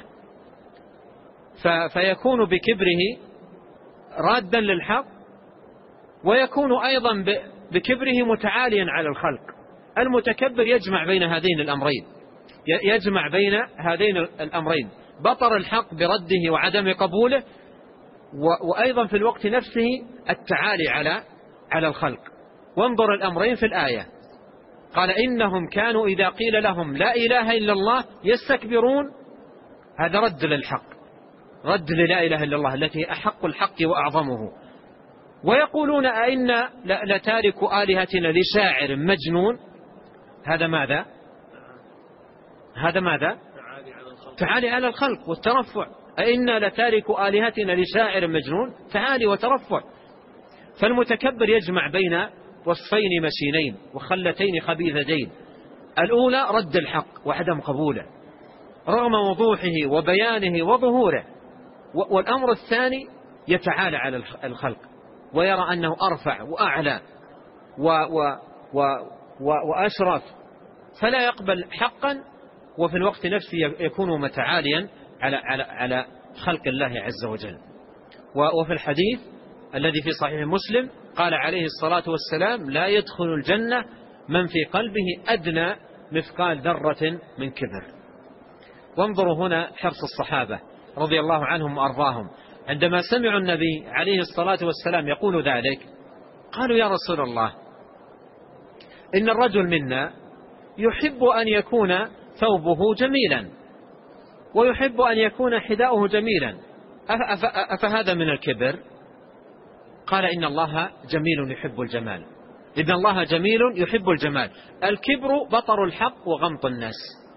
فيكون بكبره رادا للحق، ويكون أيضا بكبره متعاليا على الخلق. المتكبر يجمع بين هذين الأمرين، يجمع بين هذين الأمرين، بطر الحق برده وعدم قبوله، وأيضا في الوقت نفسه التعالي على على الخلق. وانظر الأمرين في الآية، قال إنهم كانوا إذا قيل لهم لا إله إلا الله يستكبرون، هذا رد للحق، رد للا إله إلا الله التي أحق الحق وأعظمه. ويقولون أئنا لتارك آلهتنا لشاعر مجنون، هذا ماذا؟ هذا ماذا؟ تعالي على الخلق والترفع. أئنا لتارك آلهتنا لشاعر مجنون، تعالي وترفع. فالمتكبر يجمع بين وصفين مشينين وخلتين خبيثتين، الأولى رد الحق وعدم قبوله رغم وضوحه وبيانه وظهوره، والأمر الثاني يتعالى على الخلق ويرى أنه أرفع وأعلى و و و و وأشرف، فلا يقبل حقا، وفي الوقت نفسه يكون متعاليا على على على خلق الله عز وجل. وفي الحديث الذي في صحيح مسلم قال عليه الصلاة والسلام لا يدخل الجنة من في قلبه أدنى مثقال ذرة من كبر. وانظروا هنا حرص الصحابة رضي الله عنهم وأرضاهم، عندما سمعوا النبي عليه الصلاة والسلام يقول ذلك قالوا يا رسول الله إن الرجل منا يحب أن يكون ثوبه جميلا ويحب أن يكون حذاؤه جميلا، أفهذا من الكبر؟ قال إن الله جميل يحب الجمال. إذن الله جميل يحب الجمال. الكبر بطر الحق وغمط الناس،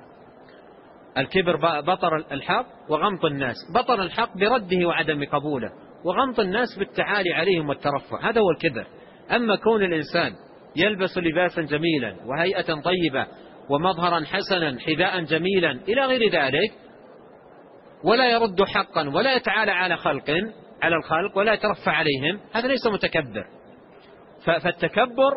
الكبر بطر الحق وغمط الناس، بطر الحق برده وعدم قبوله، وغمط الناس بالتعالي عليهم والترفع، هذا هو الكبر. أما كون الإنسان يلبس لباسا جميلا وهيئة طيبة ومظهرا حسنا حذاء جميلا إلى غير ذلك، ولا يرد حقا ولا يتعالى على خلق على الخلق ولا يترفع عليهم، هذا ليس متكبر. فالتكبر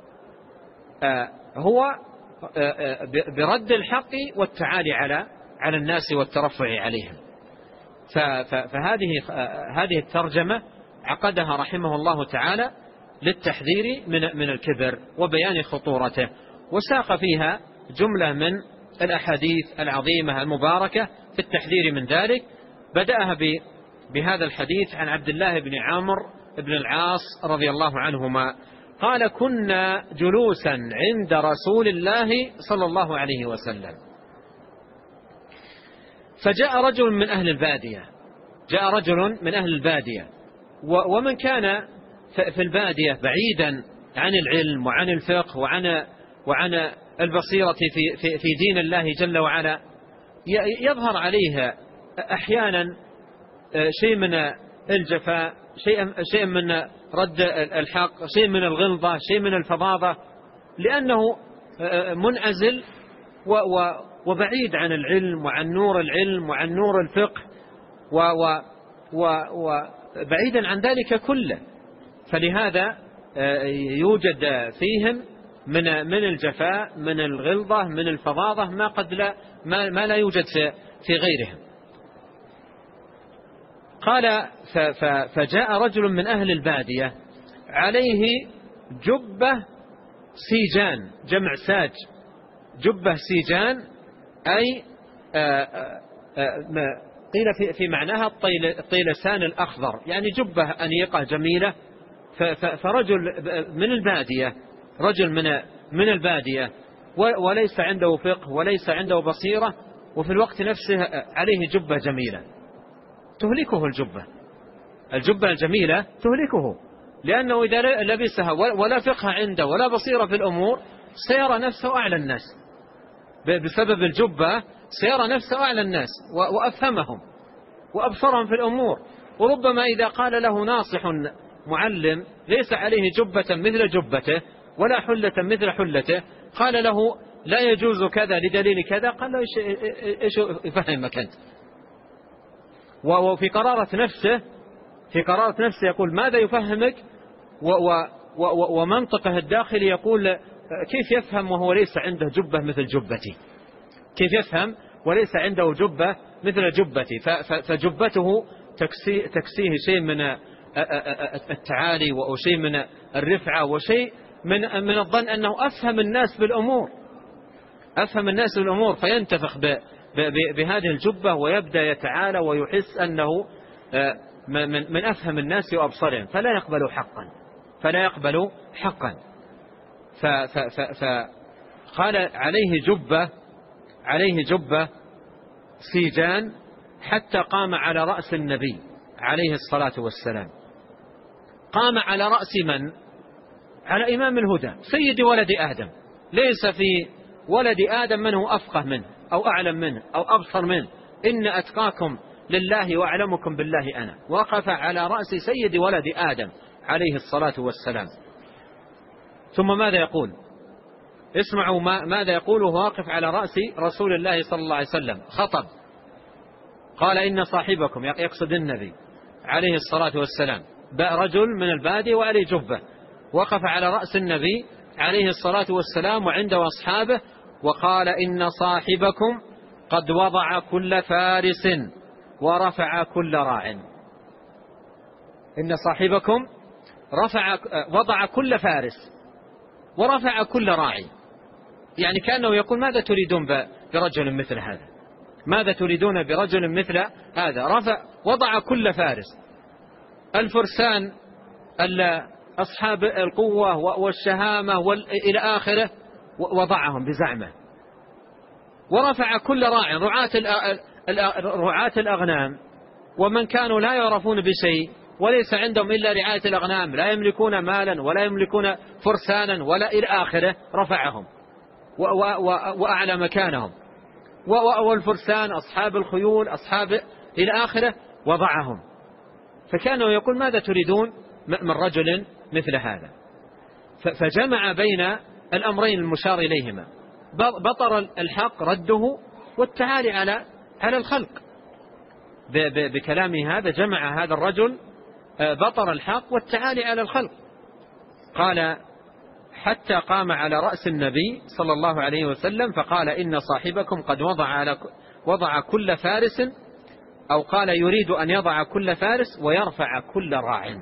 هو برد الحق والتعالي على على الناس والترفع عليهم. فهذه هذه الترجمة عقدها رحمه الله تعالى للتحذير من من الكبر وبيان خطورته، وساق فيها جملة من الأحاديث العظيمة المباركة في التحذير من ذلك. بدأها بهذا الحديث عن عبد الله بن عمرو بن العاص رضي الله عنهما قال كنا جلوسا عند رسول الله صلى الله عليه وسلم فجاء رجل من أهل البادية، جاء رجل من أهل البادية ومن كان في البادية بعيدا عن العلم وعن الفقه وعن وعن البصيرة في في في دين الله جل وعلا، يظهر عليه أحيانا شيء من الجفاء، شيء شيء من رد الحق، شيء من الغلظة، شيء من الفظاظة، لأنه منعزل وبعيد عن العلم وعن نور العلم وعن نور الفقه وبعيدا عن ذلك كله. فلهذا يوجد فيهم من من الجفاء، من الغلظة، من الفظاظة ما قد لا ما, ما لا يوجد في في غيرهم. قال فجاء رجل من أهل البادية عليه جبة سيجان، جمع ساج، جبة سيجان أي آآ آآ قيل في, في معناها الطيلسان الأخضر، يعني جبة أنيقة جميلة. فرجل من البادية، رجل من من البادية وليس عنده فقه وليس عنده بصيرة، وفي الوقت نفسه عليه جبة جميلة تهلكه. الجبة الجبة الجميلة تهلكه، لأنه إذا لبسها ولا فقه عنده ولا بصيرة في الأمور سيرى نفسه أعلى الناس، بسبب الجبة سيرى نفسه أعلى الناس وأفهمهم وأبصرهم في الأمور. وربما إذا قال له ناصح معلم ليس عليه جبة مثل جبته ولا حلة مثل حلته، قال له لا يجوز كذا لدليل كذا، قال له إيش, إيش يفهمك أنت؟ وفي قرارة نفسه في قرارة نفسه يقول ماذا يفهمك، ومنطقه الداخلي يقول كيف يفهم وهو ليس عنده جبة مثل جبتي، كيف يفهم وليس عنده جبة مثل جبتي. فجبته تكسيه شيء من التعالي وشيء من الرفعة وشيء من من الظن أنه أفهم الناس بالأمور أفهم الناس بالأمور فينتفخ بهذه الجبة ويبدأ يتعالى ويحس أنه من أفهم الناس وأبصرهم، فلا يقبل حقا فلا يقبل حقا فقال عليه جبة عليه جبة سيجان حتى قام على رأس النبي عليه الصلاة والسلام. قام على رأس من؟ على إمام الهدى سيد ولد آدم، ليس في ولد آدم من هو أفقه منه أو أعلم منه أو أبصر منه، إن أتقاكم لله وأعلمكم بالله أنا. وقف على رأس سيد ولد آدم عليه الصلاة والسلام. ثم ماذا يقول؟ اسمعوا ماذا يقول وهو واقف على رأس رسول الله صلى الله عليه وسلم. خطب قال إن صاحبكم، يقصد النبي عليه الصلاة والسلام، رجل من البادية وعليه جبة، وقف على رأس النبي عليه الصلاة والسلام وعنده أصحابه وقال إن صاحبكم قد وضع كل فارس ورفع كل راع. إن صاحبكم رفع وضع كل فارس ورفع كل راعي، يعني كأنه يقول ماذا تريدون برجل مثل هذا؟ ماذا تريدون برجل مثل هذا؟ رفع وضع كل فارس، الفرسان أصحاب القوة والشهامة إلى آخره، وضعهم بزعمه. ورفع كل راع، رعاة الأغنام ومن كانوا لا يعرفون بشيء وليس عندهم إلا رعاية الأغنام، لا يملكون مالا ولا يملكون فرسانا ولا إلى آخره، رفعهم وأعلى مكانهم. والفرسان أصحاب الخيول أصحاب إلى آخره وضعهم. فكانوا يقول ماذا تريدون من رجل مثل هذا؟ فجمع بين الأمرين المشار إليهما، بطر الحق رده والتعالي على على الخلق. بكلامه هذا جمع هذا الرجل بطر الحق والتعالي على الخلق. قال حتى قام على رأس النبي صلى الله عليه وسلم فقال إن صاحبكم قد وضع على وضع كل فارس، أو قال يريد أن يضع كل فارس ويرفع كل راع.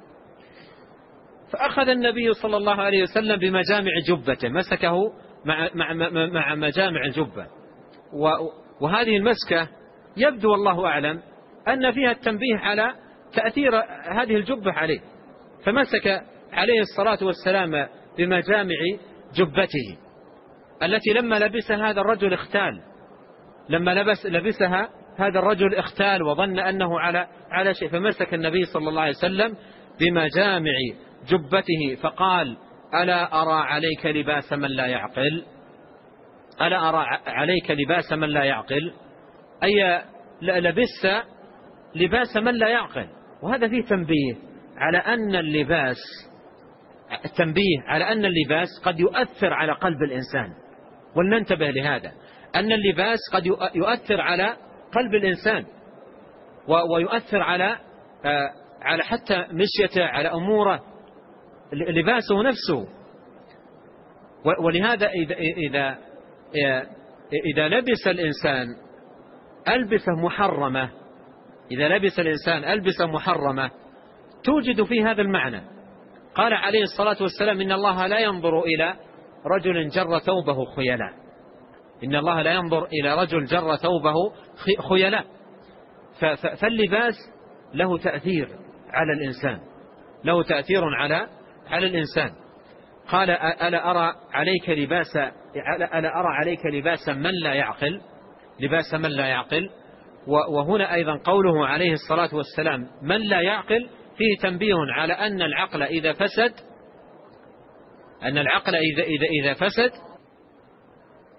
فأخذ النبي صلى الله عليه وسلم بمجامع جبته، مسكه مع, مع, مع مجامع الجبة. وهذه المسكة يبدو والله أعلم أن فيها التنبيه على تأثير هذه الجبة عليه، فمسك عليه الصلاة والسلام بمجامع جبته التي لما لبسها هذا الرجل اختال، لما لبس لبسها هذا الرجل اختال وظن أنه على على شيء، فمسك النبي صلى الله عليه وسلم بمجامع جبته فقال ألا أرى عليك لباس من لا يعقل، ألا أرى عليك لباس من لا يعقل، أي لبس لباس من لا يعقل. وهذا فيه تنبيه على أن اللباس التنبيه على أن اللباس قد يؤثر على قلب الإنسان، ولننتبه لهذا، أن اللباس قد يؤثر على قلب الإنسان ويؤثر على على حتى مشيته، على أموره، لباسه نفسه. ولهذا إذا إذا إذا لبس الإنسان ألبسة محرمة إذا لبس الإنسان ألبسة محرمة توجد في هذا المعنى. قال عليه الصلاة والسلام إن الله لا ينظر إلى رجل جر ثوبه خيلاء، إن الله لا ينظر إلى رجل جر ثوبه خيلاء. فاللباس له تأثير على الإنسان، له تأثير على على الإنسان. قال ألا أرى عليك لباس ألا أرى عليك لباس من لا يعقل، لباس من لا يعقل. وهنا أيضا قوله عليه الصلاة والسلام من لا يعقل فيه تنبيه على أن العقل إذا فسد أن العقل إذا إذا إذا فسد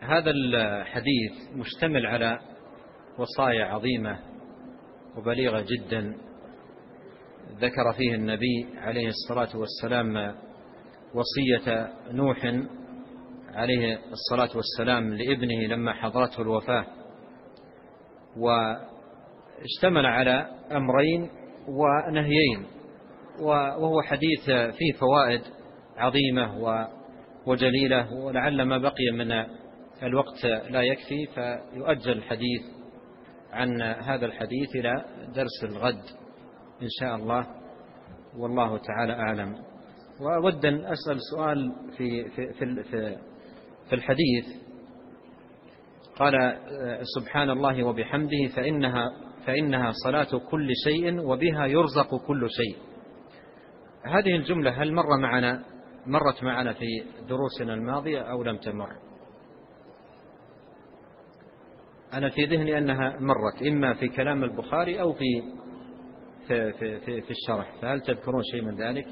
هذا الحديث مشتمل على وصايا عظيمة وبليغة جدا ذكر فيه النبي عليه الصلاة والسلام وصية نوح عليه الصلاة والسلام لابنه لما حضرته الوفاة، واشتمل على أمرين ونهيين، وهو حديث فيه فوائد عظيمة وجليلة، ولعل ما بقي من الوقت لا يكفي، فيؤجل الحديث عن هذا الحديث إلى درس الغد إن شاء الله، والله تعالى أعلم. وأود أن أسأل سؤال في, في, في, في, في الحديث، قال سبحان الله وبحمده فإنها, فإنها صلاة كل شيء وبها يرزق كل شيء. هذه الجملة هل مر معنا مرت معنا في دروسنا الماضية أو لم تمر؟ أنا في ذهني أنها مرت إما في كلام البخاري أو في في في في, في الشرح، فهل تذكرون شيء من ذلك؟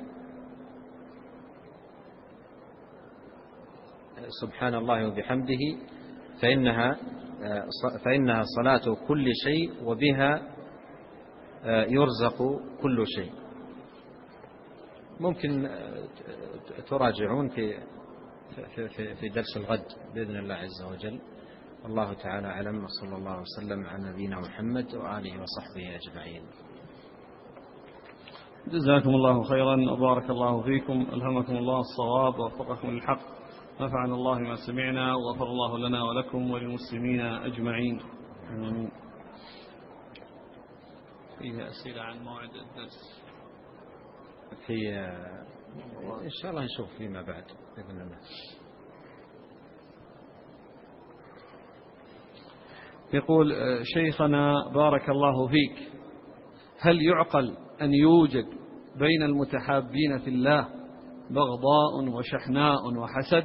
سبحان الله وبحمده فإنها فإنها صلاة كل شيء وبها يرزق كل شيء. ممكن تراجعون في في في درس الغد بإذن الله عز وجل. الله تعالى أعلم، وصلى الله وسلم على نبينا محمد وآله وصحبه أجمعين.
جزاكم الله خيرا وبارك الله فيكم، ألهمكم الله الصواب ووفقكم للحق، نفعنا الله ما سمعنا وغفر الله لنا ولكم وللمسلمين أجمعين. فيه أسئلة عن موعد الدرس
في إن شاء الله نشوف فيما بعد بإذن الله.
يقول شيخنا بارك الله فيك، هل يعقل أن يوجد بين المتحابين في الله بغضاء وشحناء وحسد؟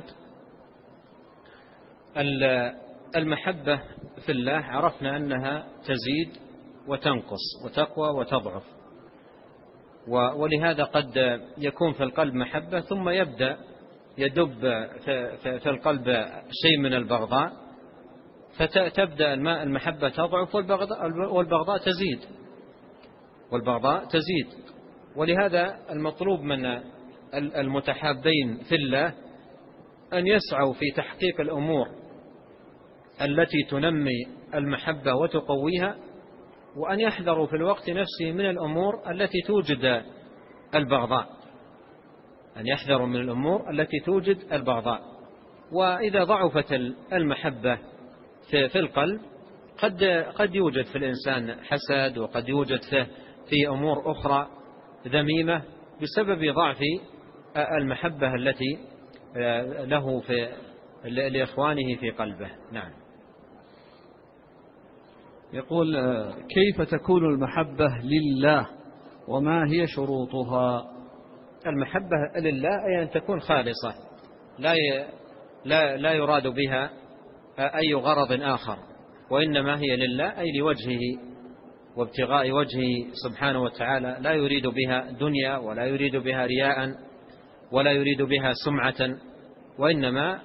المحبة في الله عرفنا أنها تزيد وتنقص وتقوى وتضعف، ولهذا قد يكون في القلب محبة ثم يبدأ يدب في القلب شيء من البغضاء، فتبدأ المحبة تضعف والبغضاء تزيد والبغضاء تزيد. ولهذا المطلوب من المتحابين في الله أن يسعوا في تحقيق الأمور التي تنمي المحبة وتقويها، وأن يحذروا في الوقت نفسه من الأمور التي توجد البغضاء، أن يحذروا من الأمور التي توجد البغضاء. وإذا ضعفت المحبة في القلب قد قد يوجد في الإنسان حسد، وقد يوجد في أمور أخرى ذميمة بسبب ضعف المحبة التي له في لإخوانه في قلبه. نعم.
يقول كيف تكون المحبة لله وما هي شروطها؟
المحبة لله أي أن تكون خالصة، لا لا لا يراد بها أي غرض آخر، وإنما هي لله أي لوجهه وابتغاء وجهه سبحانه وتعالى، لا يريد بها دنيا ولا يريد بها رياء ولا يريد بها سمعة، وإنما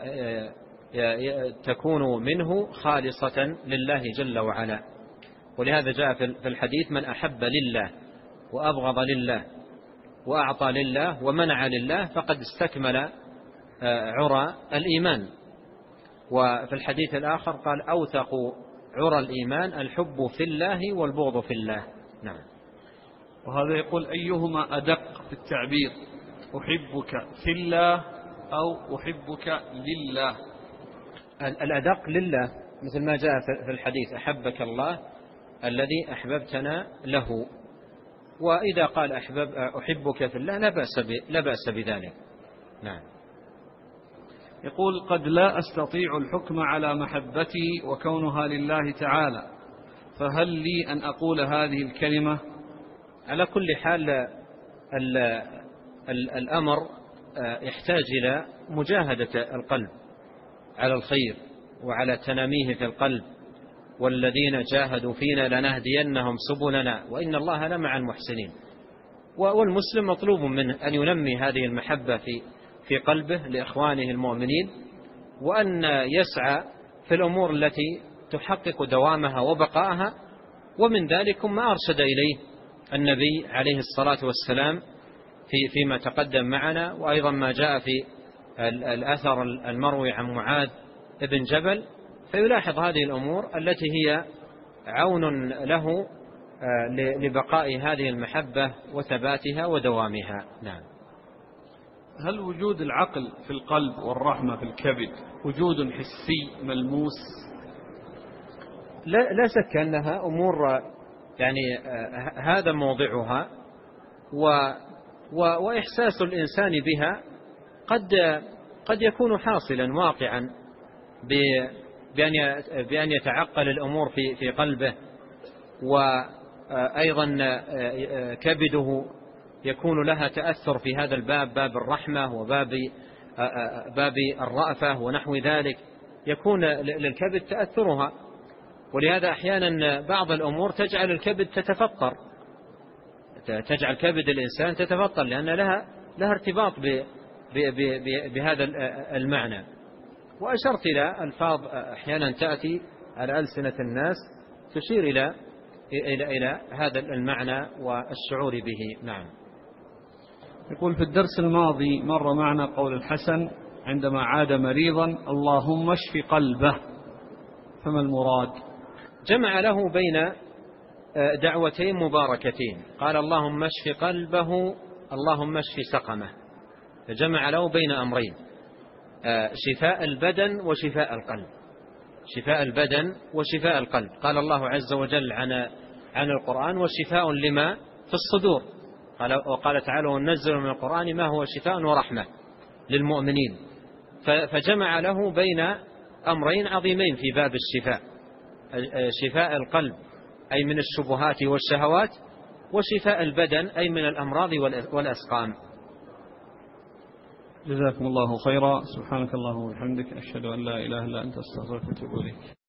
تكون منه خالصة لله جل وعلا. ولهذا جاء في الحديث من أحب لله وأبغض لله وأعطى لله ومنع لله فقد استكمل عرى الإيمان. وفي الحديث الآخر قال أوثق عرى الإيمان الحب في الله والبغض في الله. نعم.
وهذا يقول أيهما أدق في التعبير، أحبك في الله أو أحبك لله؟
الأدق لله، مثل ما جاء في الحديث أحبك الله الذي أحببتنا له. وإذا قال أحبب أحبك في الله لا بأس لا بأس بذلك. نعم.
يقول قد لا أستطيع الحكم على محبتي وكونها لله تعالى، فهل لي أن أقول هذه الكلمة؟
على كل حال ال ال الأمر يحتاج إلى مجاهدة القلب على الخير وعلى تناميه في القلب، والذين جاهدوا فينا لنهدينهم سبلنا وإن الله لمع المحسنين. والمسلم مطلوب منه أن ينمي هذه المحبة في في قلبه لإخوانه المؤمنين، وأن يسعى في الأمور التي تحقق دوامها وبقائها، ومن ذلك ما أرشد إليه النبي عليه الصلاة والسلام في فيما تقدم معنا، وأيضا ما جاء في الأثر المروي عن معاذ بن جبل، فيلاحظ هذه الأمور التي هي عون له لبقاء هذه المحبة وثباتها ودوامها. نعم.
هل وجود العقل في القلب والرحمة في الكبد وجود حسي ملموس؟
لا, لا شك أنها أمور يعني هذا موضعها، و و وإحساس الإنسان بها قد قد يكون حاصلا واقعا بأن بأن يتعقل الأمور في في قلبه، وأيضا كبده يكون لها تأثر في هذا الباب، باب الرحمة وباب باب الرأفة ونحو ذلك، يكون للكبد تأثرها. ولهذا أحيانا بعض الأمور تجعل الكبد تتفطر، تجعل كبد الإنسان تتفطر، لأن لها لها ارتباط بهذا المعنى. وأشرت إلى ألفاظ أحيانا تأتي على ألسنة الناس تشير إلى إلى إلى هذا المعنى والشعور به. نعم.
يقول: في الدرس الماضي مر معنا قول الحسن عندما عاد مريضا: اللهم اشف قلبه، فما المراد؟
جمع له بين دعوتين مباركتين، قال اللهم اشف قلبه، اللهم اشف سقمه، فجمع له بين أمرين: شفاء البدن وشفاء القلب. شفاء البدن وشفاء القلب. قال الله عز وجل عن عن القرآن: وشفاء لما في الصدور. قال وقال تعالى: وننزل من القرآن ما هو شفاء ورحمة للمؤمنين. فجمع له بين أمرين عظيمين في باب الشفاء: شفاء القلب أي من الشبهات والشهوات، وشفاء البدن أي من الأمراض والأسقام.
جزاكم الله خيرا. سبحانك اللهم وبحمدك، أشهد أن لا إله إلا أنت، أستغفرك وأتوب إليك.